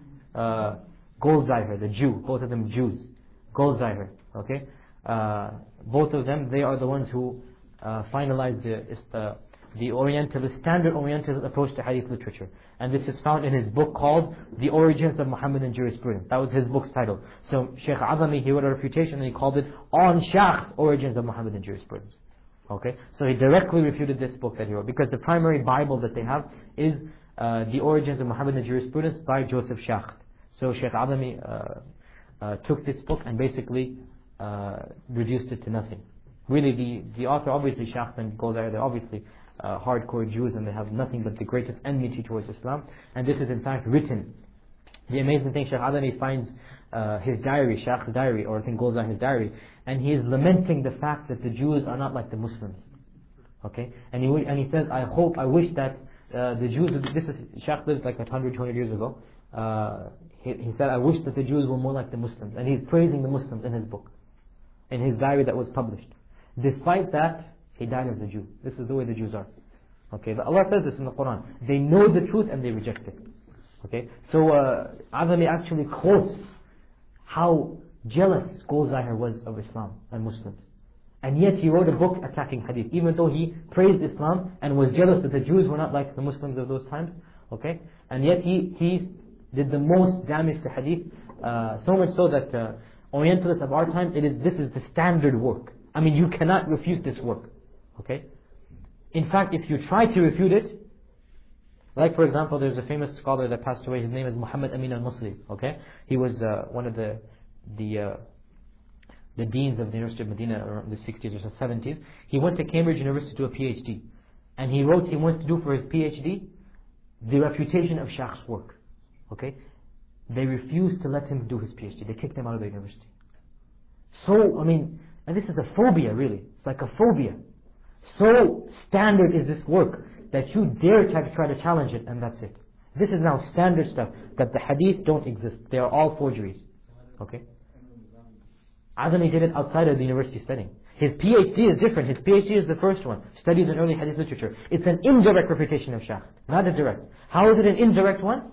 Goldziher, the Jew, both of them Jews, Goldziher, okay? Both of them, they are the ones who finalized the Orientalist, standard Orientalist approach to hadith literature. And this is found in his book called The Origins of Muhammadan Jurisprudence. That was his book's title. So Shaykh Azami, he wrote a refutation and he called it On Sheikh's Origins of Muhammadan Jurisprudence. Okay? So he directly refuted this book that he wrote, because the primary Bible that they have is The Origins of Muhammadan Jurisprudence by Joseph Schacht. So Shaykh Azami took this book and basically reduced it to nothing. Really, the author, obviously Schacht and Goldziher, they're obviously hardcore Jews, and they have nothing but the greatest enmity towards Islam. And this is in fact written. The amazing thing, Shaykh Adani finds his diary, Sheikh's diary, or I think Goldziher his diary, and he is lamenting the fact that the Jews are not like the Muslims. Okay? And he says, I wish that the Jews, Shaykh lived like 100, 200 years ago. He said, I wish that the Jews were more like the Muslims. And he's praising the Muslims in his book, in his diary that was published. Despite that, he died as a Jew. This is the way the Jews are. Okay, but Allah says this in the Quran. They know the truth and they reject it. Okay, so Azami actually quotes how jealous Goldziher was of Islam and Muslims. And yet he wrote a book attacking hadith, even though he praised Islam and was jealous that the Jews were not like the Muslims of those times. Okay, and yet he did the most damage to hadith, so much so that Orientalists of our time, this is the standard work. You cannot refute this work. Okay? In fact, if you try to refute it, like for example, there's a famous scholar that passed away, his name is Muhammad Amin al-Musli, okay? He was one of the deans of the University of Medina around the 60s or 70s. He went to Cambridge University to do a PhD. And he wrote he wants to do for his PhD the refutation of Sheikh's work. Okay? They refused to let him do his PhD. They kicked him out of the university. So, and this is a phobia really. It's like a phobia. So standard is this work that you dare try to challenge it, and that's it. This is now standard stuff, that the hadith don't exist. They are all forgeries. Okay? Azami did it outside of the university setting. His PhD is different. His PhD is the first one. Studies in early hadith literature. It's an indirect refutation of Shaykh, not a direct. How is it an indirect one?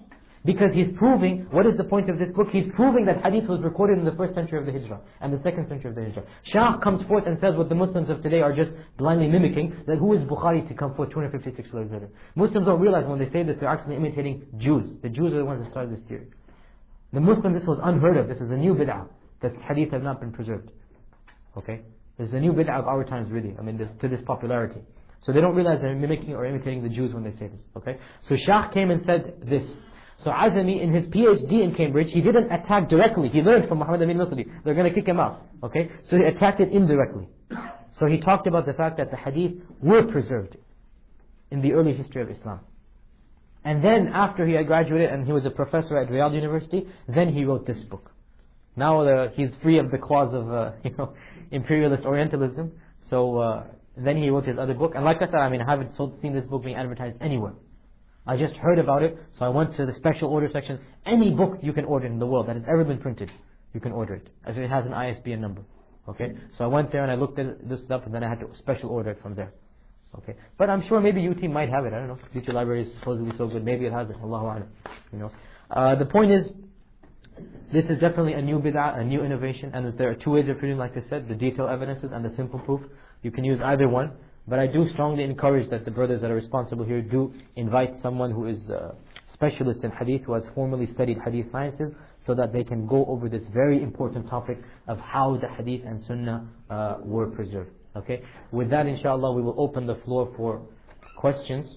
Because he's proving, what is the point of this book? He's proving that hadith was recorded in the 1st century of the Hijrah and the 2nd century of the Hijrah. Shah comes forth and says what the Muslims of today are just blindly mimicking, that who is Bukhari to come forth 256 years later? Muslims don't realize when they say this, they're actually imitating Jews. The Jews are the ones that started this theory. The Muslims, this was unheard of. This is a new bid'ah, that hadith have not been preserved. Okay? This is a new bid'ah of our times really. I mean, to this popularity. So they don't realize they're mimicking or imitating the Jews when they say this. Okay? So Shah came and said this. So Azami, in his PhD in Cambridge, he didn't attack directly. He learned from Muhammad Amin Masudi. They're going to kick him out. Okay? So he attacked it indirectly. So he talked about the fact that the hadith were preserved in the early history of Islam. And then after he had graduated and he was a professor at Riyadh University, then he wrote this book. Now he's free of the claws of imperialist Orientalism. So then he wrote his other book. And like I said, I haven't seen this book being advertised anywhere. I just heard about it, so I went to the special order section. Any book you can order in the world that has ever been printed, you can order it. As it has an ISBN number. Okay? So I went there and I looked at this stuff and then I had to special order it from there. Okay? But I'm sure maybe UT might have it. I don't know. Future Library is supposedly so good. Maybe it has it. Allahu A'lam. The point is, this is definitely a new bid'ah, a new innovation, and there are two ways of proving, like I said, the detailed evidences and the simple proof. You can use either one. But I do strongly encourage that the brothers that are responsible here do invite someone who is a specialist in hadith, who has formally studied hadith sciences, so that they can go over this very important topic of how the hadith and sunnah were preserved. Okay? With that, inshallah, we will open the floor for questions.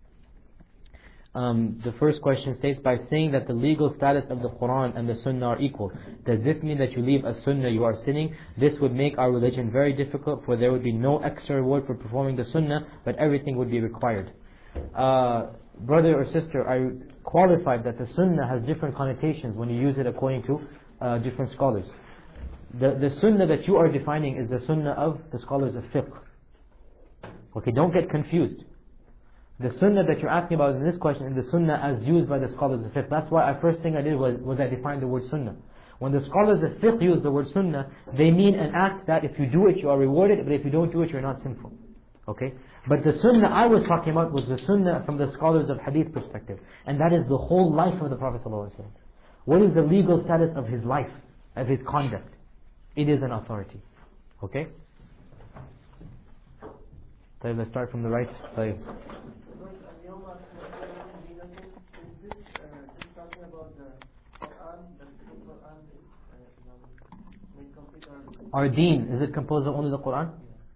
The first question states, by saying that the legal status of the Quran and the Sunnah are equal, does this mean that you leave a Sunnah, you are sinning? This would make our religion very difficult, for there would be no extra reward for performing the Sunnah, but everything would be required. Brother or sister, I qualified that the Sunnah has different connotations when you use it according to different scholars. The Sunnah that you are defining is the Sunnah of the scholars of fiqh. Okay, don't get confused. The sunnah that you're asking about in this question is the sunnah as used by the scholars of fiqh. That's why first thing I did was I defined the word sunnah. When the scholars of fiqh use the word sunnah, they mean an act that if you do it, you are rewarded, but if you don't do it, you're not sinful. Okay? But the sunnah I was talking about was the sunnah from the scholars of hadith perspective. And that is the whole life of the Prophet ﷺ. What is the legal status of his life, of his conduct? It is an authority. Okay? So let's start from the right. Our deen, is it composed of only the Quran?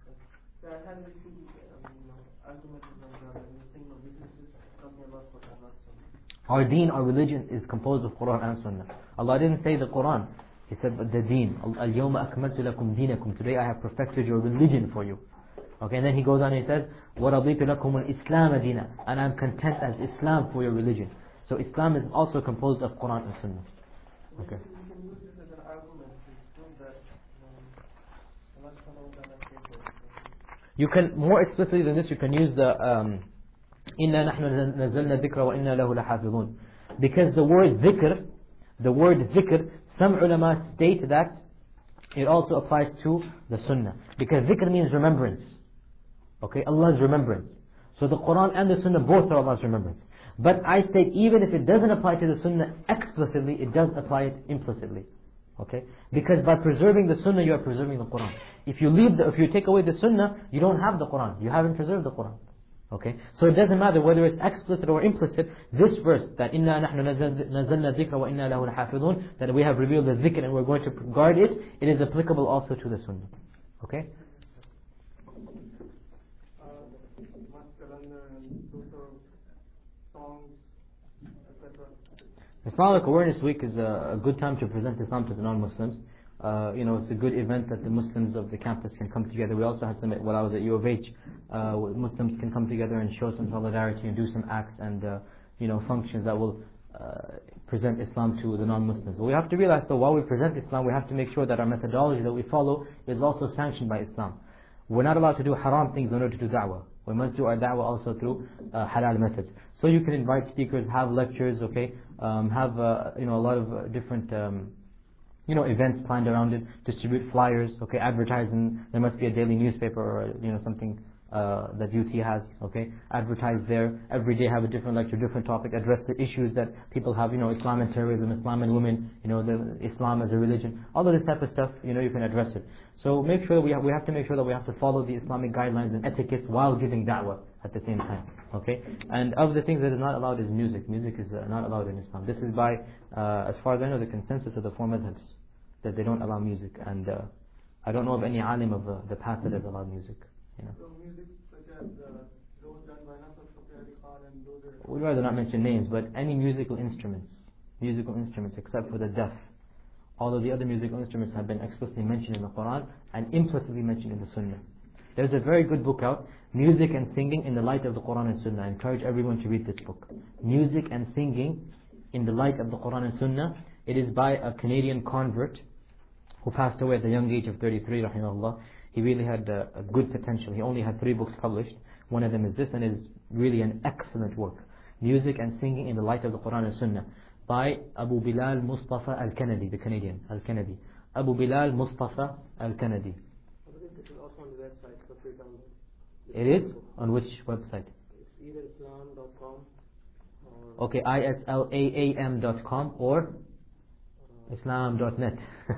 Our deen, our religion is composed of Quran and Sunnah. Allah didn't say the Quran. He said but the deen. Al-yawma akmaltu lakum deenakum. Today I have perfected your religion for you. Okay, and then he goes on and he says, وَرَضِيتُ لَكُمُ الْإِسْلَامَ دِينًا. And I'm content as Islam for your religion. So Islam is also composed of Quran and Sunnah. Okay. You can, more explicitly than this, you can use the إِنَّا نَحْنُ نَزَّلْنَا الذِّكْرَ وَإِنَّا لَهُ لَحَافِظُونَ. Because the word dhikr, some ulama state that it also applies to the Sunnah. Because dhikr means remembrance. Okay, Allah's remembrance. So the Quran and the Sunnah both are Allah's remembrance. But I state even if it doesn't apply to the Sunnah explicitly, it does apply it implicitly. Okay? Because by preserving the Sunnah, you are preserving the Quran. If you take away the Sunnah, you don't have the Quran. You haven't preserved the Quran. Okay? So it doesn't matter whether it's explicit or implicit. This verse, that إِنَّا نَحْنُ نَزَّلْنَا الذِّكْرَ وَإِنَّا لَهُ لَحَافِظُونَ, that we have revealed the dhikr and we're going to guard it, it is applicable also to the Sunnah. Okay? Islamic Awareness Week is a good time to present Islam to the non-Muslims. It's a good event that the Muslims of the campus can come together. We also had some, while I was at U of H, Muslims can come together and show some solidarity and do some acts and functions that will present Islam to the non-Muslims. But we have to realize, though, while we present Islam, we have to make sure that our methodology that we follow is also sanctioned by Islam. We're not allowed to do haram things in order to do da'wah. We must do our da'wah also through halal methods. So you can invite speakers, have lectures, okay, have a lot of different events planned around it, distribute flyers, okay, advertising. There must be a daily newspaper or something that UT has, okay? Advertise there, every day have a different lecture, different topic, address the issues that people have, Islam and terrorism, Islam and women, the Islam as a religion, all of this type of stuff, you can address it. So make sure we have to make sure that we have to follow the Islamic guidelines and etiquette while giving da'wah at the same time, okay? And of the things that is not allowed is music. Music is not allowed in Islam. This is by, as far as I know, the consensus of the four madhabs, that they don't allow music. And I don't know of any alim of the past that has allowed music. So music such as those done by Nasr Shukri Ali Khan and those are... We'd rather not mention names, but any musical instruments except for the deaf. All of the other musical instruments have been explicitly mentioned in the Quran and implicitly mentioned in the Sunnah. There's a very good book out, Music and Singing in the Light of the Quran and Sunnah. I encourage everyone to read this book. Music and Singing in the Light of the Quran and Sunnah. It is by a Canadian convert who passed away at the young age of 33, rahimahullah. He really had a good potential. He only had 3 books published. One of them is this, and is really an excellent work. Music and Singing in the Light of the Quran and Sunnah, by Abu Bilal Mustafa Al-Kanadi, the Canadian, Al-Kanadi. Abu Bilal Mustafa Al-Kanadi. I believe this is also on the website for free download. It is? On which website? It's either islam.com or... Okay, islaam.com or islam.net.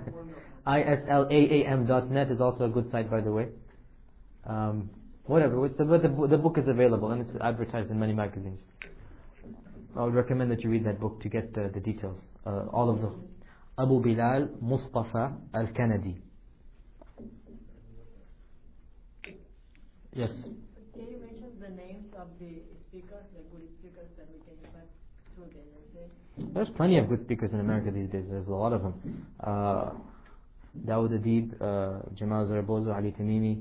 islaam.net is also a good site, by the way. Whatever, the book is available and it's advertised in many magazines. I would recommend that you read that book to get the details. All of them. Abu Bilal Mustafa Al-Kanadi. Yes. Can you mention the names of the speakers, the good speakers that we can find through the NSA? There's plenty of good speakers in America these days. There's a lot of them. Dawood Adib, Jamal Zarabozo, Ali Tamimi,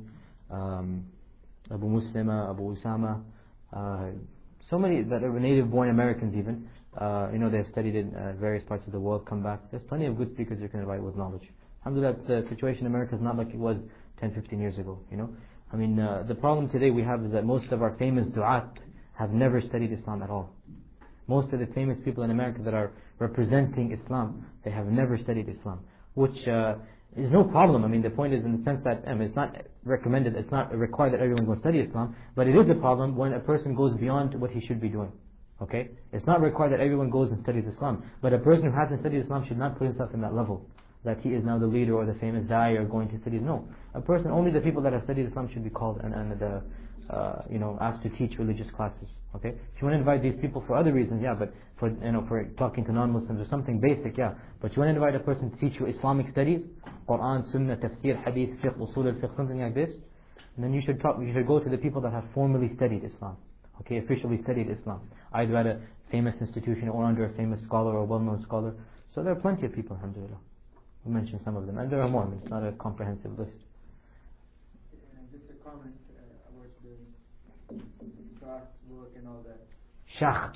Abu Muslima, Abu Usama, so many that are native born Americans even. They have studied in various parts of the world, come back. There's plenty of good speakers you can invite with knowledge. Alhamdulillah, the situation in America is not like it was 10, 15 years ago, the problem today we have is that most of our famous du'at have never studied Islam at all. Most of the famous people in America that are representing Islam, they have never studied Islam, which is no problem. The point is in the sense that it's not recommended, it's not required that everyone go study Islam, but it is a problem when a person goes beyond what he should be doing. Okay? It's not required that everyone goes and studies Islam, but a person who hasn't studied Islam should not put himself in that level, that he is now the leader or the famous da'i or going to studies. No. A person, only the people that have studied Islam should be called and asked to teach religious classes. Okay? If you want to invite these people for other reasons, yeah, but for talking to non-Muslims or something basic, yeah. But you want to invite a person to teach you Islamic studies, Quran, Sunnah, Tafsir, Hadith, Fiqh, Usul al-Fiqh, something like this, and then you should go to the people that have formally studied Islam. Okay, officially studied Islam, either at a famous institution or under a famous scholar or well-known scholar. So there are plenty of people, alhamdulillah. We mentioned some of them, and there are more. It's not a comprehensive list. Just a comment about the class work and all that. Shakht.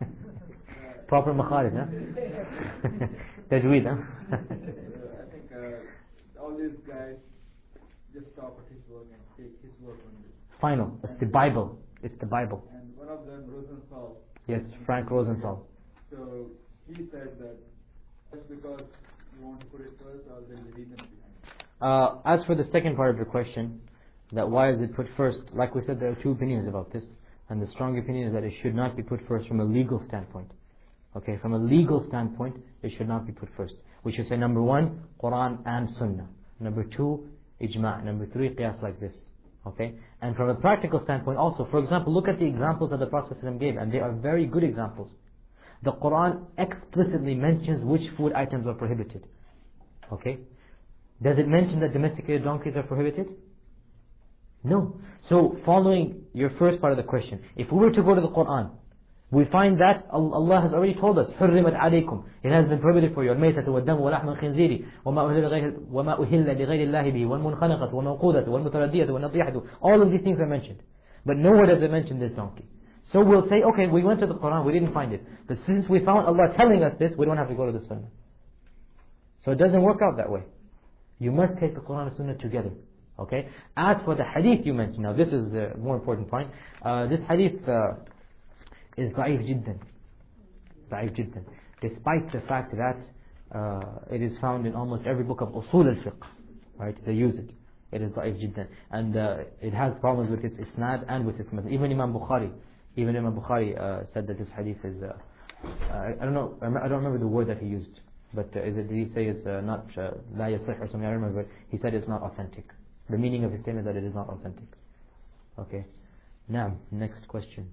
Proper makharij, huh? Tajweed, huh? I think all these guys just stop at his work and take his work only. Final. It's the Bible. It's the Bible. And one of them, Rosenthal. Yes, Frank Rosenthal. So he said that just because you want to put it first, or there's a reason behind it. As for the second part of your question, that why is it put first, like we said, there are 2 opinions about this, and the strong opinion is that it should not be put first from a legal standpoint. Okay, from a legal standpoint, it should not be put first. We should say number 1, Quran and Sunnah. Number 2, Ijma'. Number 3, Qiyas, like this. Okay, and from a practical standpoint also, for example, look at the examples that the Prophet ﷺ gave, and they are very good examples. The Quran explicitly mentions which food items are prohibited. Okay, does it mention that domesticated donkeys are prohibited? No. So following your first part of the question, if we were to go to the Quran, we find that Allah has already told us, حُرِّمَتْ عَلَيْكُمْ, it has been prohibited for you, الْمَيْتَةُ وَالدَّمُ وَلَحْمُ الْخِنْزِيرِ وَمَا أُهِلَّ لِغَيْرِ اللَّهِ بِهِ وَالْمُنْخَنَقَةُ وَالْمَوْقُودَةُ وَالْمُتَرَدِّيَةُ وَالنَّطِيحَةُ. All of these things are mentioned. But nowhere does it mention this donkey. So we'll say, okay, we went to the Quran, we didn't find it. But since we found Allah telling us this, we don't have to go to the Sunnah. So it doesn't work out that way. You must take the Quran and Sunnah together. Okay? As for the hadith you mentioned, now this is the more important point. This hadith is ضعيف جدا. ضعيف جدا. Despite the fact that it is found in almost every book of Usul al-Fiqh. Right? They use it. It is da'if jiddan. And it has problems with its isnad and with its method. Even Imam Bukhari said that this hadith is, I don't know, I don't remember the word that he used. But did he say it's not la yasih or something? I don't remember. He said it's not authentic. The meaning of his statement is that it is not authentic. Okay. Now, next question.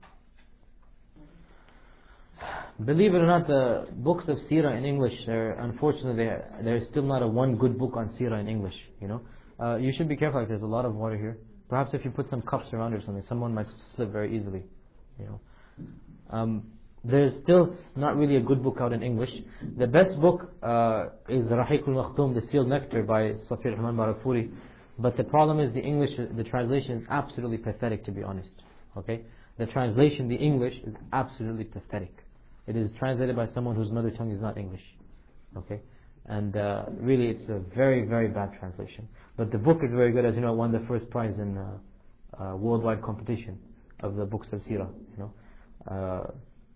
Believe it or not, the books of Seerah in English, unfortunately, there is still not a one good book on Seerah in English. You know, you should be careful. There's a lot of water here. Perhaps if you put some cups around or something, someone might slip very easily. You know, there's still not really a good book out in English. The best book is Rahiq al-Makhtum, the Sealed Nectar by Safi Rahman Barakfuri. But the problem is the translation is absolutely pathetic, to be honest. Okay, the translation, the English, is absolutely pathetic. It is translated by someone whose mother tongue is not English. Okay, and really it's a very, very bad translation. But the book is very good. As you know, it won the first prize in worldwide competition of the books of Seerah. You know,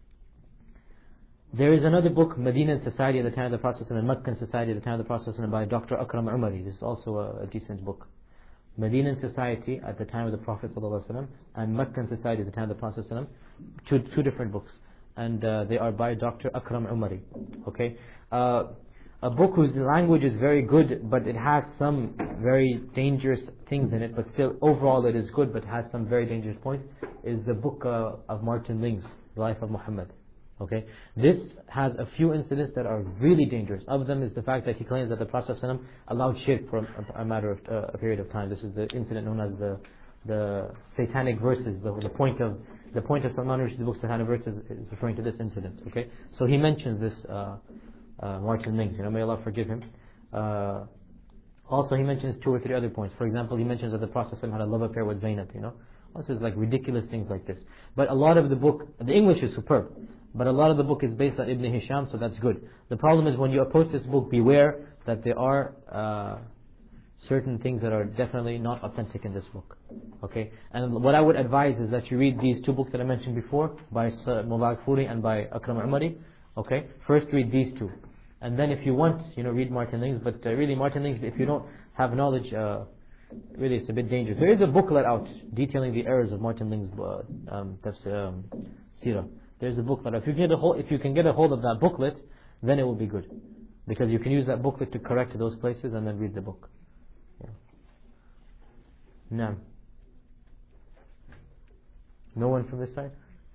there is another book, Medinan Society at the time of the Prophet and Meccan Society at the time of the Prophet by Dr. Akram Umari. This is also a decent book. Medinan Society at the time of the Prophet and Meccan Society at the time of the Prophet, two different books. And they are by Dr. Akram Umari. Okay, a book whose language is very good, but it has some very dangerous things in it. But still, overall, it is good, but has some very dangerous points. Is the book of Martin Lings, The Life of Muhammad. Okay, this has a few incidents that are really dangerous. Of them is the fact that he claims that the Prophet ﷺ allowed shirk for a matter of a period of time. This is the incident known as the satanic verses. The point of Salman Rushdie's book Satanic Verses is referring to this incident. Okay, so he mentions this Martin Lings. You know, may Allah forgive him. Also, he mentions 2 or 3 other points. For example, he mentions that the Prophet ﷺ had a love affair with Zainab. You know, also is like ridiculous things like this. But a lot of the book, the English is superb. But a lot of the book is based on Ibn Hisham, so that's good. The problem is when you approach this book, beware that there are certain things that are definitely not authentic in this book. Okay, and what I would advise is that you read these 2 books that I mentioned before by Mubarak Furi and by Akram Umari. Okay, first read these 2, and then if you want, you know, read Martin Lings. But really, Martin Lings, if you don't have knowledge, really it's a bit dangerous. There is a booklet out detailing the errors of Martin Lings' Seerah. There's a booklet. If you can get a hold of that booklet, then it will be good, because you can use that booklet to correct those places and then read the book. Yeah. No. No one from this side?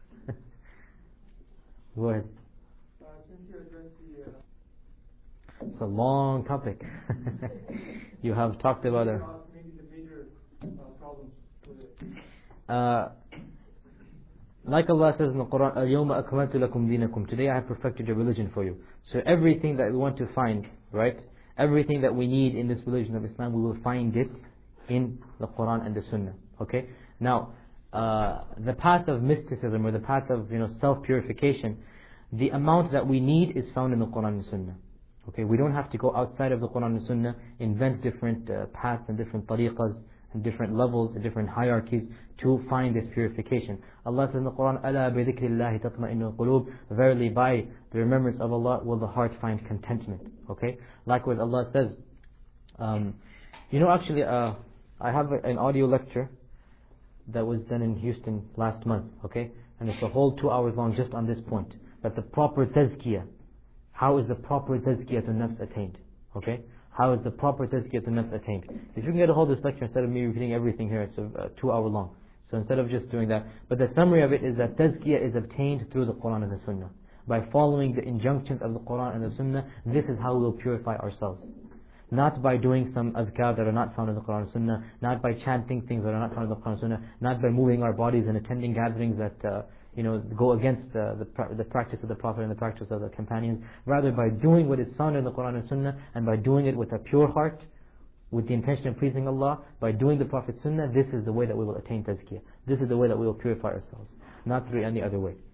Go ahead. Since you addressed It's a long topic. You have talked about maybe the major problems with it. Like Allah says in the Quran, الْيَوْمَ أَكْمَلْتُ لَكُمْ دِينَكُمْ. Today I have perfected your religion for you. So everything that we want to find, right? Everything that we need in this religion of Islam, we will find it in the Quran and the Sunnah. Okay? Now, the path of mysticism or the path of self-purification, the amount that we need is found in the Quran and Sunnah. Okay? We don't have to go outside of the Quran and Sunnah, invent different paths and different tariqas, and different levels and different hierarchies to find this purification. Allah says in the Quran, أَلَا بِذِكْرِ اللَّهِ تَطْمَئِنُّ الْقُلُوبِ. Verily by the remembrance of Allah will the heart find contentment. Okay? Likewise Allah says, actually I have an audio lecture that was done in Houston last month. Okay? And it's a whole 2 hours long just on this point. That the proper tazkiyah, how is the proper tazkiyah to nafs attained? Okay? How is the proper tazkiyah to nafs attained? If you can get a hold of this lecture instead of me repeating everything here, it's 2 hour long. So instead of just doing that, but the summary of it is that tazkiyah is obtained through the Quran and the Sunnah. By following the injunctions of the Quran and the Sunnah, this is how we will purify ourselves. Not by doing some adhkar that are not found in the Quran and Sunnah, not by chanting things that are not found in the Quran and Sunnah, not by moving our bodies and attending gatherings that go against the practice of the Prophet and the practice of the companions. Rather by doing what is found in the Quran and Sunnah, and by doing it with a pure heart, with the intention of pleasing Allah, by doing the Prophet's Sunnah, this is the way that we will attain tazkiyah. This is the way that we will purify ourselves, not through any other way.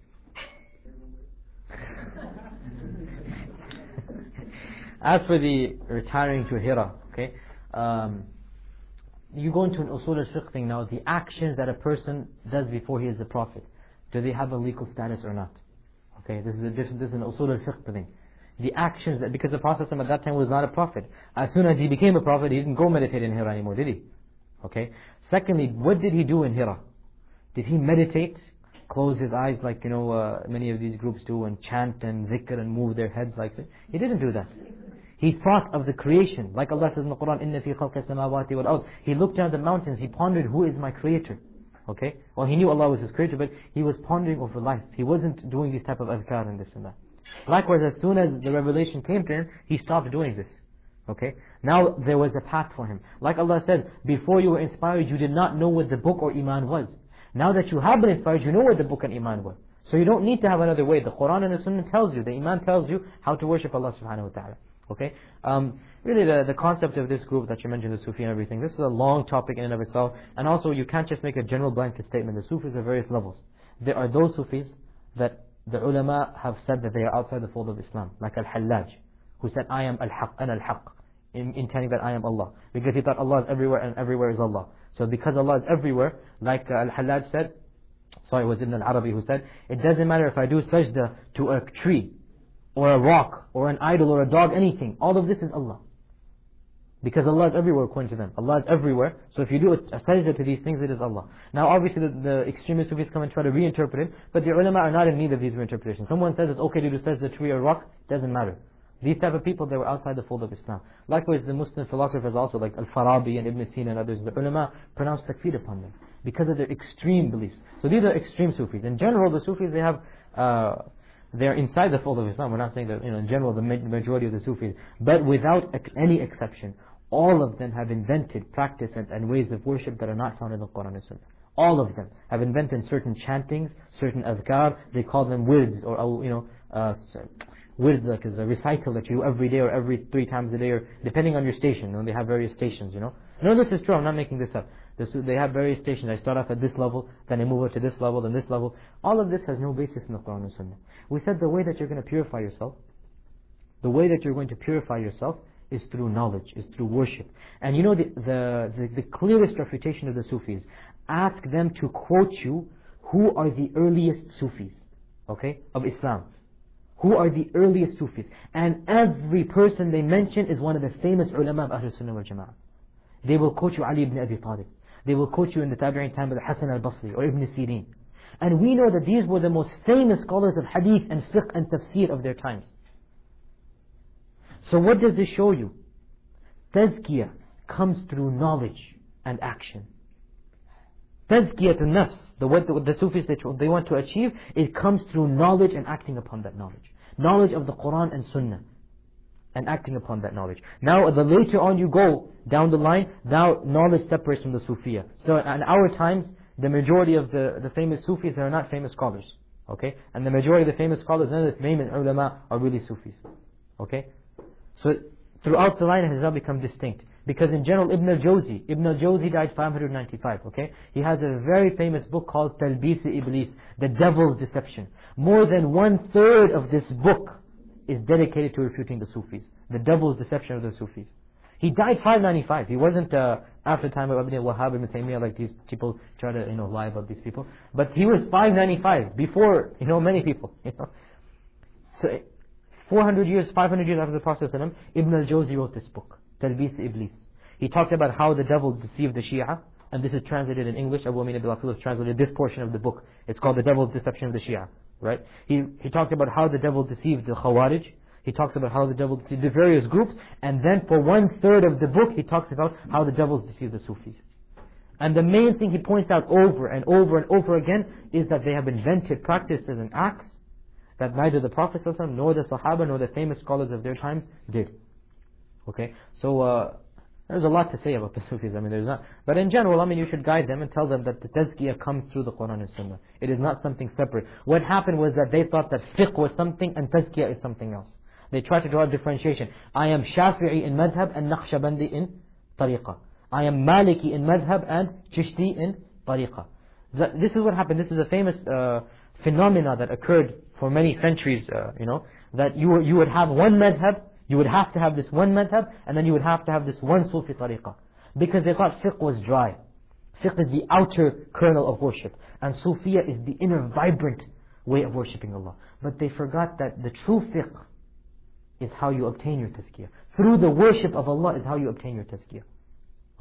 As for the retiring to Hira, okay, you go into an usul al-fiqh thing now. The actions that a person does before he is a prophet, do they have a legal status or not? Okay, this is an usul al-fiqh thing. The actions that, because the Prophet at that time was not a prophet. As soon as he became a prophet, he didn't go meditate in Hira anymore, did he? Okay. Secondly, what did he do in Hira? Did he meditate, close his eyes like many of these groups do, and chant and zikr and move their heads like this? He didn't do that. He thought of the creation, like Allah says in the Quran, "Inna fi khalqi samawati wal ard." He looked down at the mountains. He pondered, who is my creator? Okay. Well, he knew Allah was his creator, but he was pondering over life. He wasn't doing these type of azkar and this and that. Likewise, as soon as the revelation came to him, he stopped doing this. Okay. Now there was a path for him. Like Allah said, before you were inspired, you did not know what the book or iman was. Now that you have been inspired, you know what the book and iman was. So you don't need to have another way. The Quran and the Sunnah tells you, the iman tells you how to worship Allah subhanahu wa ta'ala. Okay. Really the concept of this group that you mentioned, the Sufi and everything, this is a long topic in and of itself. And also you can't just make a general blanket statement. The Sufis are various levels. There are those Sufis that the ulama have said that they are outside the fold of Islam, like Al-Hallaj, who said, I am Al-Haq, ana Al-Haq, intending that I am Allah, because he thought Allah is everywhere and everywhere is Allah. So because Allah is everywhere, like Al-Hallaj said, sorry, it was Ibn al-Arabi who said, it doesn't matter if I do sajda to a tree, or a rock, or an idol, or a dog, anything, all of this is Allah. Because Allah is everywhere according to them. Allah is everywhere. So if you do a sajda to these things, it is Allah. Now obviously the extremist Sufis come and try to reinterpret it, but the ulama are not in need of these reinterpretations. Someone says it's okay to do sajda to a tree or rock, doesn't matter. These type of people, they were outside the fold of Islam. Likewise, the Muslim philosophers also, like Al-Farabi and Ibn Sina and others, the ulama pronounced takfir upon them because of their extreme beliefs. So these are extreme Sufis. In general, the Sufis, they have, they're inside the fold of Islam. We're not saying that, in general, the majority of the Sufis, but without any exception, all of them have invented practice and ways of worship that are not found in the Quran and Sunnah. All of them have invented certain chantings, certain azkar. They call them wirds, or wirds, like is a recital that you do every day or every 3 times a day, or depending on your station. They have various stations. No, this is true. I'm not making this up. They have various stations. I start off at this level, then I move up to this level, then this level. All of this has no basis in the Quran and Sunnah. We said the way that you're going to purify yourself, is through knowledge, is through worship. And the clearest refutation of the Sufis, ask them to quote you who are the earliest Sufis, okay, of Islam. Who are the earliest Sufis? And every person they mention is one of the famous ulama of Ahlul Sunnah wal Jama'ah. They will quote you Ali ibn Abi Talib. They will quote you in the Tabi'in time of Hasan al-Basri or Ibn Sirin. And we know that these were the most famous scholars of hadith and fiqh and tafsir of their times. So what does this show you? Tazkiyah comes through knowledge and action. Tazkiyah to nafs, what the Sufis they want to achieve, it comes through knowledge and acting upon that knowledge. Knowledge of the Quran and Sunnah, and acting upon that knowledge. Now the later on you go down the line, now knowledge separates from the Sufiya. So in our times, the majority of the famous Sufis are not famous scholars. Okay? And the majority of the famous scholars, none of the famous ulama are really Sufis. Okay? So throughout the line it has now become distinct. Because in general, Ibn al-Jawzi died 595, okay? He has a very famous book called Talbis Iblis, the Devil's Deception. More than 1/3 of this book is dedicated to refuting the Sufis. The Devil's Deception of the Sufis. He died 595. He wasn't after the time of Ibn Wahhab and Taymiyyah, like these people try to lie about these people. But he was 595, before many people. So 400 years, 500 years after the Prophet ﷺ, Ibn al-Jawzi wrote this book, Talbis Iblis. He talked about how the devil deceived the Shia, and this is translated in English. Abu Amin Abdul Hafidh has translated this portion of the book. It's called The Devil's Deception of the Shia. Right? He talked about how the devil deceived the Khawarij. He talks about how the devil deceived the various groups. And then for 1/3 of the book, he talks about how the devils deceived the Sufis. And the main thing he points out over and over and over again is that they have invented practices and acts that neither the Prophet ﷺ, nor the Sahaba, nor the famous scholars of their times did. Okay? So, there's a lot to say about the Sufis. There's not. But in general, you should guide them and tell them that the tazkiyah comes through the Quran and Sunnah. It is not something separate. What happened was that they thought that fiqh was something and tazkiyah is something else. They tried to draw a differentiation. I am Shafi'i in madhab and Naqshbandi in tariqah. I am Maliki in madhab and Chishti in tariqah. This is what happened. This is a famous phenomena that occurred for many centuries, that you would have one madhab, you would have to have this one madhab, and then you would have to have this one Sufi tariqah. Because they thought fiqh was dry. Fiqh is the outer kernel of worship, and Sufiya is the inner vibrant way of worshipping Allah. But they forgot that the true fiqh is how you obtain your tazkiyah. Through the worship of Allah is how you obtain your tazkiyah.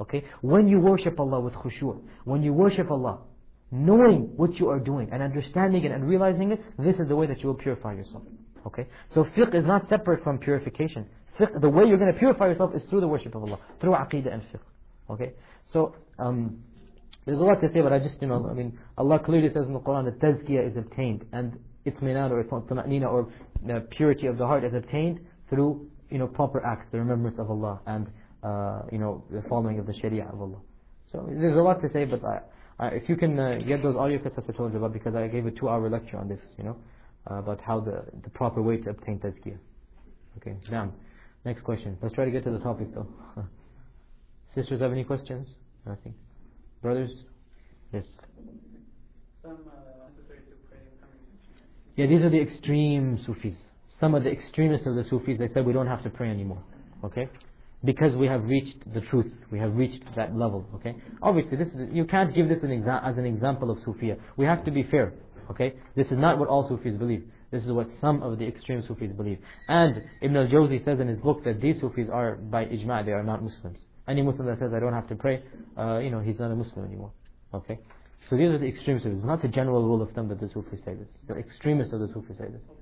Okay? When you worship Allah with khushu', when you worship Allah, knowing what you are doing and understanding it and realizing it, this is the way that you will purify yourself. Okay? So fiqh is not separate from purification. Fiqh, the way you're going to purify yourself is through the worship of Allah, through aqidah and fiqh. Okay? So, there's a lot to say, but I just, Allah clearly says in the Quran that tazkiyah is obtained, and itminan or tama'nina or purity of the heart is obtained through, proper acts, the remembrance of Allah, and, the following of the sharia of Allah. So there's a lot to say, but if you can get those audio cassettes I told you about, because I gave a 2-hour lecture on this, about how the proper way to obtain tazkiyah. Okay, now, next question. Let's try to get to the topic though. Sisters have any questions? Nothing. Brothers? Yes. Some necessary to pray coming. Yeah, these are the extreme Sufis. Some of the extremists of the Sufis, they said we don't have to pray anymore. Okay? Because we have reached the truth. We have reached that level. Okay? Obviously, you can't give this as an example of Sufiyya. We have to be fair. Okay? This is not what all Sufis believe. This is what some of the extreme Sufis believe. And Ibn al-Jawzi says in his book that these Sufis are, by ijma', they are not Muslims. Any Muslim that says I don't have to pray, he's not a Muslim anymore. Okay? So these are the extreme Sufis. It's not the general rule of thumb that the Sufis say this. The extremists of the Sufis say this.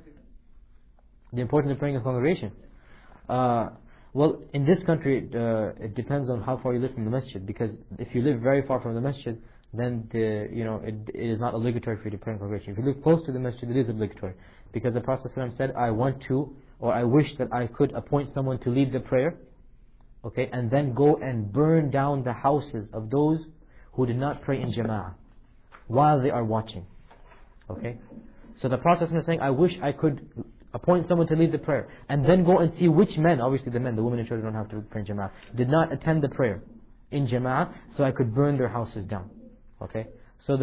The importance of praying in congregation. Well, in this country, it depends on how far you live from the masjid. Because if you live very far from the masjid, then it is not obligatory for you to pray in congregation. If you live close to the masjid, it is obligatory. Because the Prophet ﷺ said, I want to, or I wish that I could appoint someone to lead the prayer. Okay, and then go and burn down the houses of those who did not pray in jama'ah while they are watching. Okay, so the Prophet is saying, I wish I could appoint someone to lead the prayer, and then go and see which men, obviously the men, the women and children don't have to pray in jama'ah, did not attend the prayer in jama'ah, so I could burn their houses down. Okay, so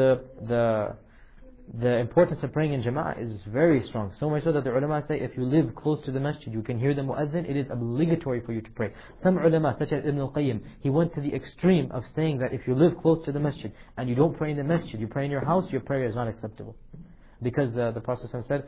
the importance of praying in jama'ah is very strong. So much so that the ulama say if you live close to the masjid, you can hear the muazzin, it is obligatory for you to pray. Some ulama, such as Ibn al-Qayyim, he went to the extreme of saying that if you live close to the masjid and you don't pray in the masjid, you pray in your house, your prayer is not acceptable. Because the Prophet said,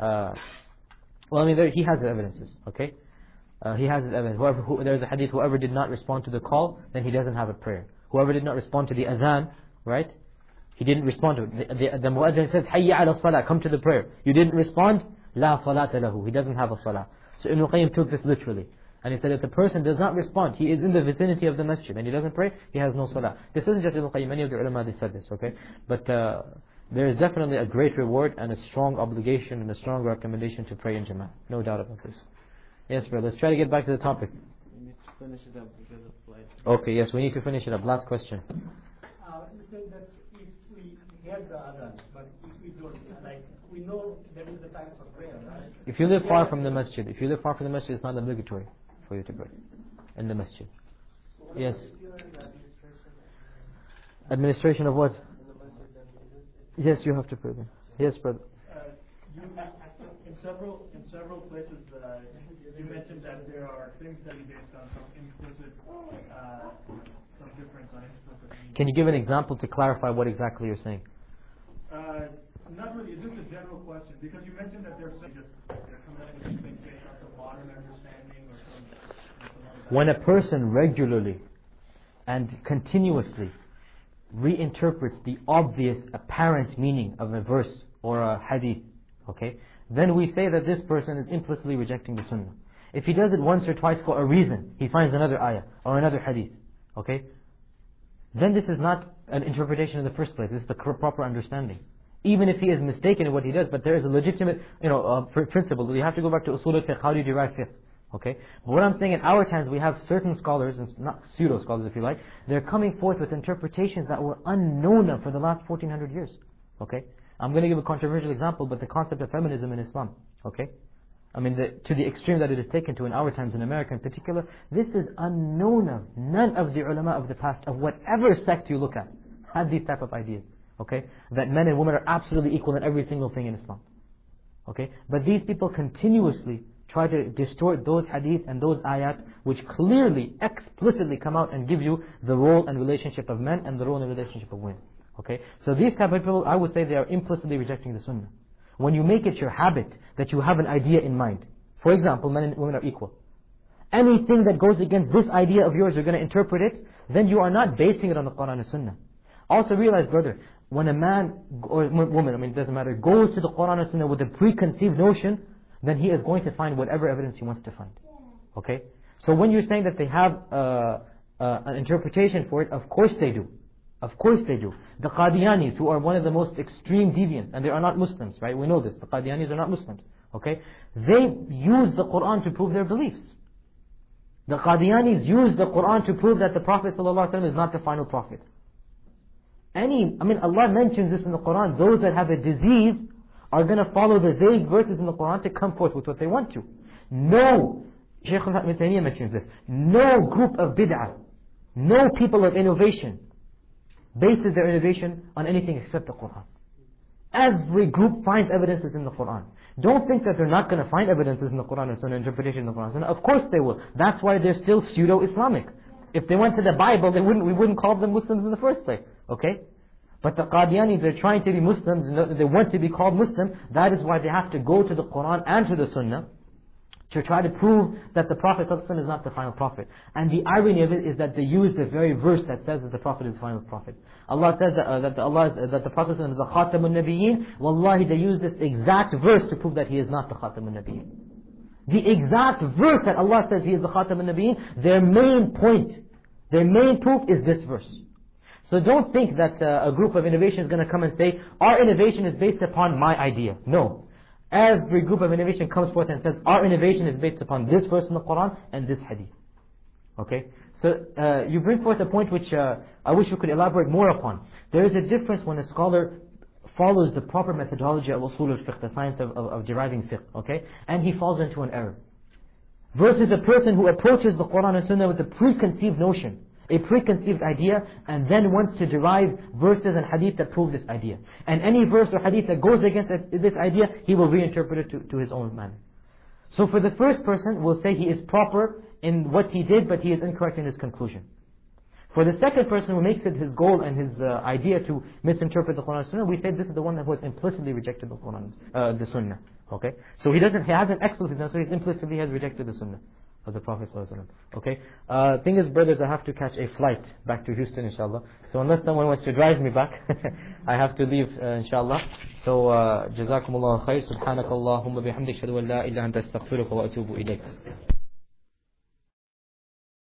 he has the evidences, okay? He has his evidence. There's a hadith, whoever did not respond to the call, then he doesn't have a prayer. Whoever did not respond to the adhan, right? He didn't respond to it. The muazzin says, Hayya ala salah, come to the prayer. You didn't respond, La salata lahu. He doesn't have a salah. So Ibn al-Qayyim took this literally. And he said, if the person does not respond, he is in the vicinity of the masjid, and he doesn't pray, he has no salah. This isn't just Ibn al-Qayyim, many of the ulama, they said this, okay? But there is definitely a great reward and a strong obligation and a strong recommendation to pray in jama'ah. No doubt about this. Yes, brother, let's try to get back to the topic. We need to finish it up because of flight. Okay, yes, we need to finish it up. Last question. You said that if we hear the adhan, but if we don't, we know there is the time for prayer, right? If you live far from the masjid, it's not obligatory for you to pray in the masjid. Yes. Administration of what? Yes, you have to pray then. Yes, brother. In several places, you mentioned that there are things that you based on some implicit, some difference on implicit meaning. Can you give an example to clarify what exactly you're saying? Not really. It's just a general question because you mentioned that they're coming up with things based on some modern understanding or some. When a person regularly and continuously reinterprets the obvious apparent meaning of a verse or a hadith, okay, then we say that this person is implicitly rejecting the sunnah. If he does it once or twice for a reason, he finds another ayah or another hadith, okay, then this is not an interpretation in the first place. This is the proper understanding. Even if he is mistaken in what he does, but there is a legitimate, principle. You have to go back to usul al-fiqh. How do you derive fiqh? Okay? But what I'm saying, in our times we have certain scholars, and not pseudo-scholars if you like, they're coming forth with interpretations that were unknown of for the last 1400 years. Okay? I'm going to give a controversial example, but the concept of feminism in Islam. Okay? I mean, to the extreme that it is taken to in our times, in America in particular, this is unknown of. None of the ulama of the past, of whatever sect you look at, had these type of ideas. Okay? That men and women are absolutely equal in every single thing in Islam. Okay? But these people continuously try to distort those hadith and those ayat which clearly, explicitly come out and give you the role and relationship of men and the role and relationship of women. Okay? So these type of people, I would say they are implicitly rejecting the sunnah. When you make it your habit that you have an idea in mind, for example, men and women are equal, anything that goes against this idea of yours, you're going to interpret it, then you are not basing it on the Quran and Sunnah. Also realize, brother, when a man or woman, I mean it doesn't matter, goes to the Quran and Sunnah with a preconceived notion, then he is going to find whatever evidence he wants to find. Okay? So when you're saying that they have an interpretation for it, of course they do. Of course they do. The Qadianis, who are one of the most extreme deviants, and they are not Muslims, right? We know this. The Qadianis are not Muslims. Okay? They use the Quran to prove their beliefs. The Qadianis use the Quran to prove that the Prophet ﷺ is not the final Prophet. Allah mentions this in the Quran. Those that have a disease are going to follow the vague verses in the Quran to come forth with what they want to. No, Shaykh Ibn Taymiyyah mentions this. No group of bid'ah, no people of innovation bases their innovation on anything except the Quran. Every group finds evidences in the Quran. Don't think that they're not going to find evidences in the Quran and Sunnah, interpretation in the Quran and Sunnah. Of course they will. That's why they're still pseudo-Islamic. If they went to the Bible, we wouldn't call them Muslims in the first place. Okay? But the Qadianis, they're trying to be Muslims, they want to be called Muslim. That is why they have to go to the Quran and to the Sunnah to try to prove that the Prophet ﷺ is not the final Prophet. And the irony of it is that they use the very verse that says that the Prophet is the final Prophet. Allah says that the Prophet ﷺ is the Khatamun Nabiyyin. Wallahi, they use this exact verse to prove that he is not the Khatamun Nabiyyin. The exact verse that Allah says he is the Khatamun Nabiyyin, their main point, their main proof is this verse. So don't think that a group of innovation is going to come and say, our innovation is based upon my idea. No. Every group of innovation comes forth and says, our innovation is based upon this verse in the Quran and this hadith. Okay? So you bring forth a point which I wish we could elaborate more upon. There is a difference when a scholar follows the proper methodology of usul al-fiqh, the science of deriving fiqh, okay? And he falls into an error. Versus a person who approaches the Quran and Sunnah with a preconceived notion, a preconceived idea, and then wants to derive verses and hadith that prove this idea. And any verse or hadith that goes against this idea, he will reinterpret it to his own manner. So for the first person, we'll say he is proper in what he did, but he is incorrect in his conclusion. For the second person who makes it his goal and his idea to misinterpret the Quran and Sunnah, we say this is the one who has implicitly rejected the Quran, the Sunnah. Okay? So he hasn't explicitly done so, he implicitly has rejected the Sunnah of the Prophet ﷺ. Okay? Thing is, brothers, I have to catch a flight back to Houston, inshallah. So unless someone wants to drive me back, I have to leave, inshallah. So, Jazakumullah khair, subhanakallahumma bihamdik, shadu an la ilaha anta astaghfiruka wa atubu ilayk.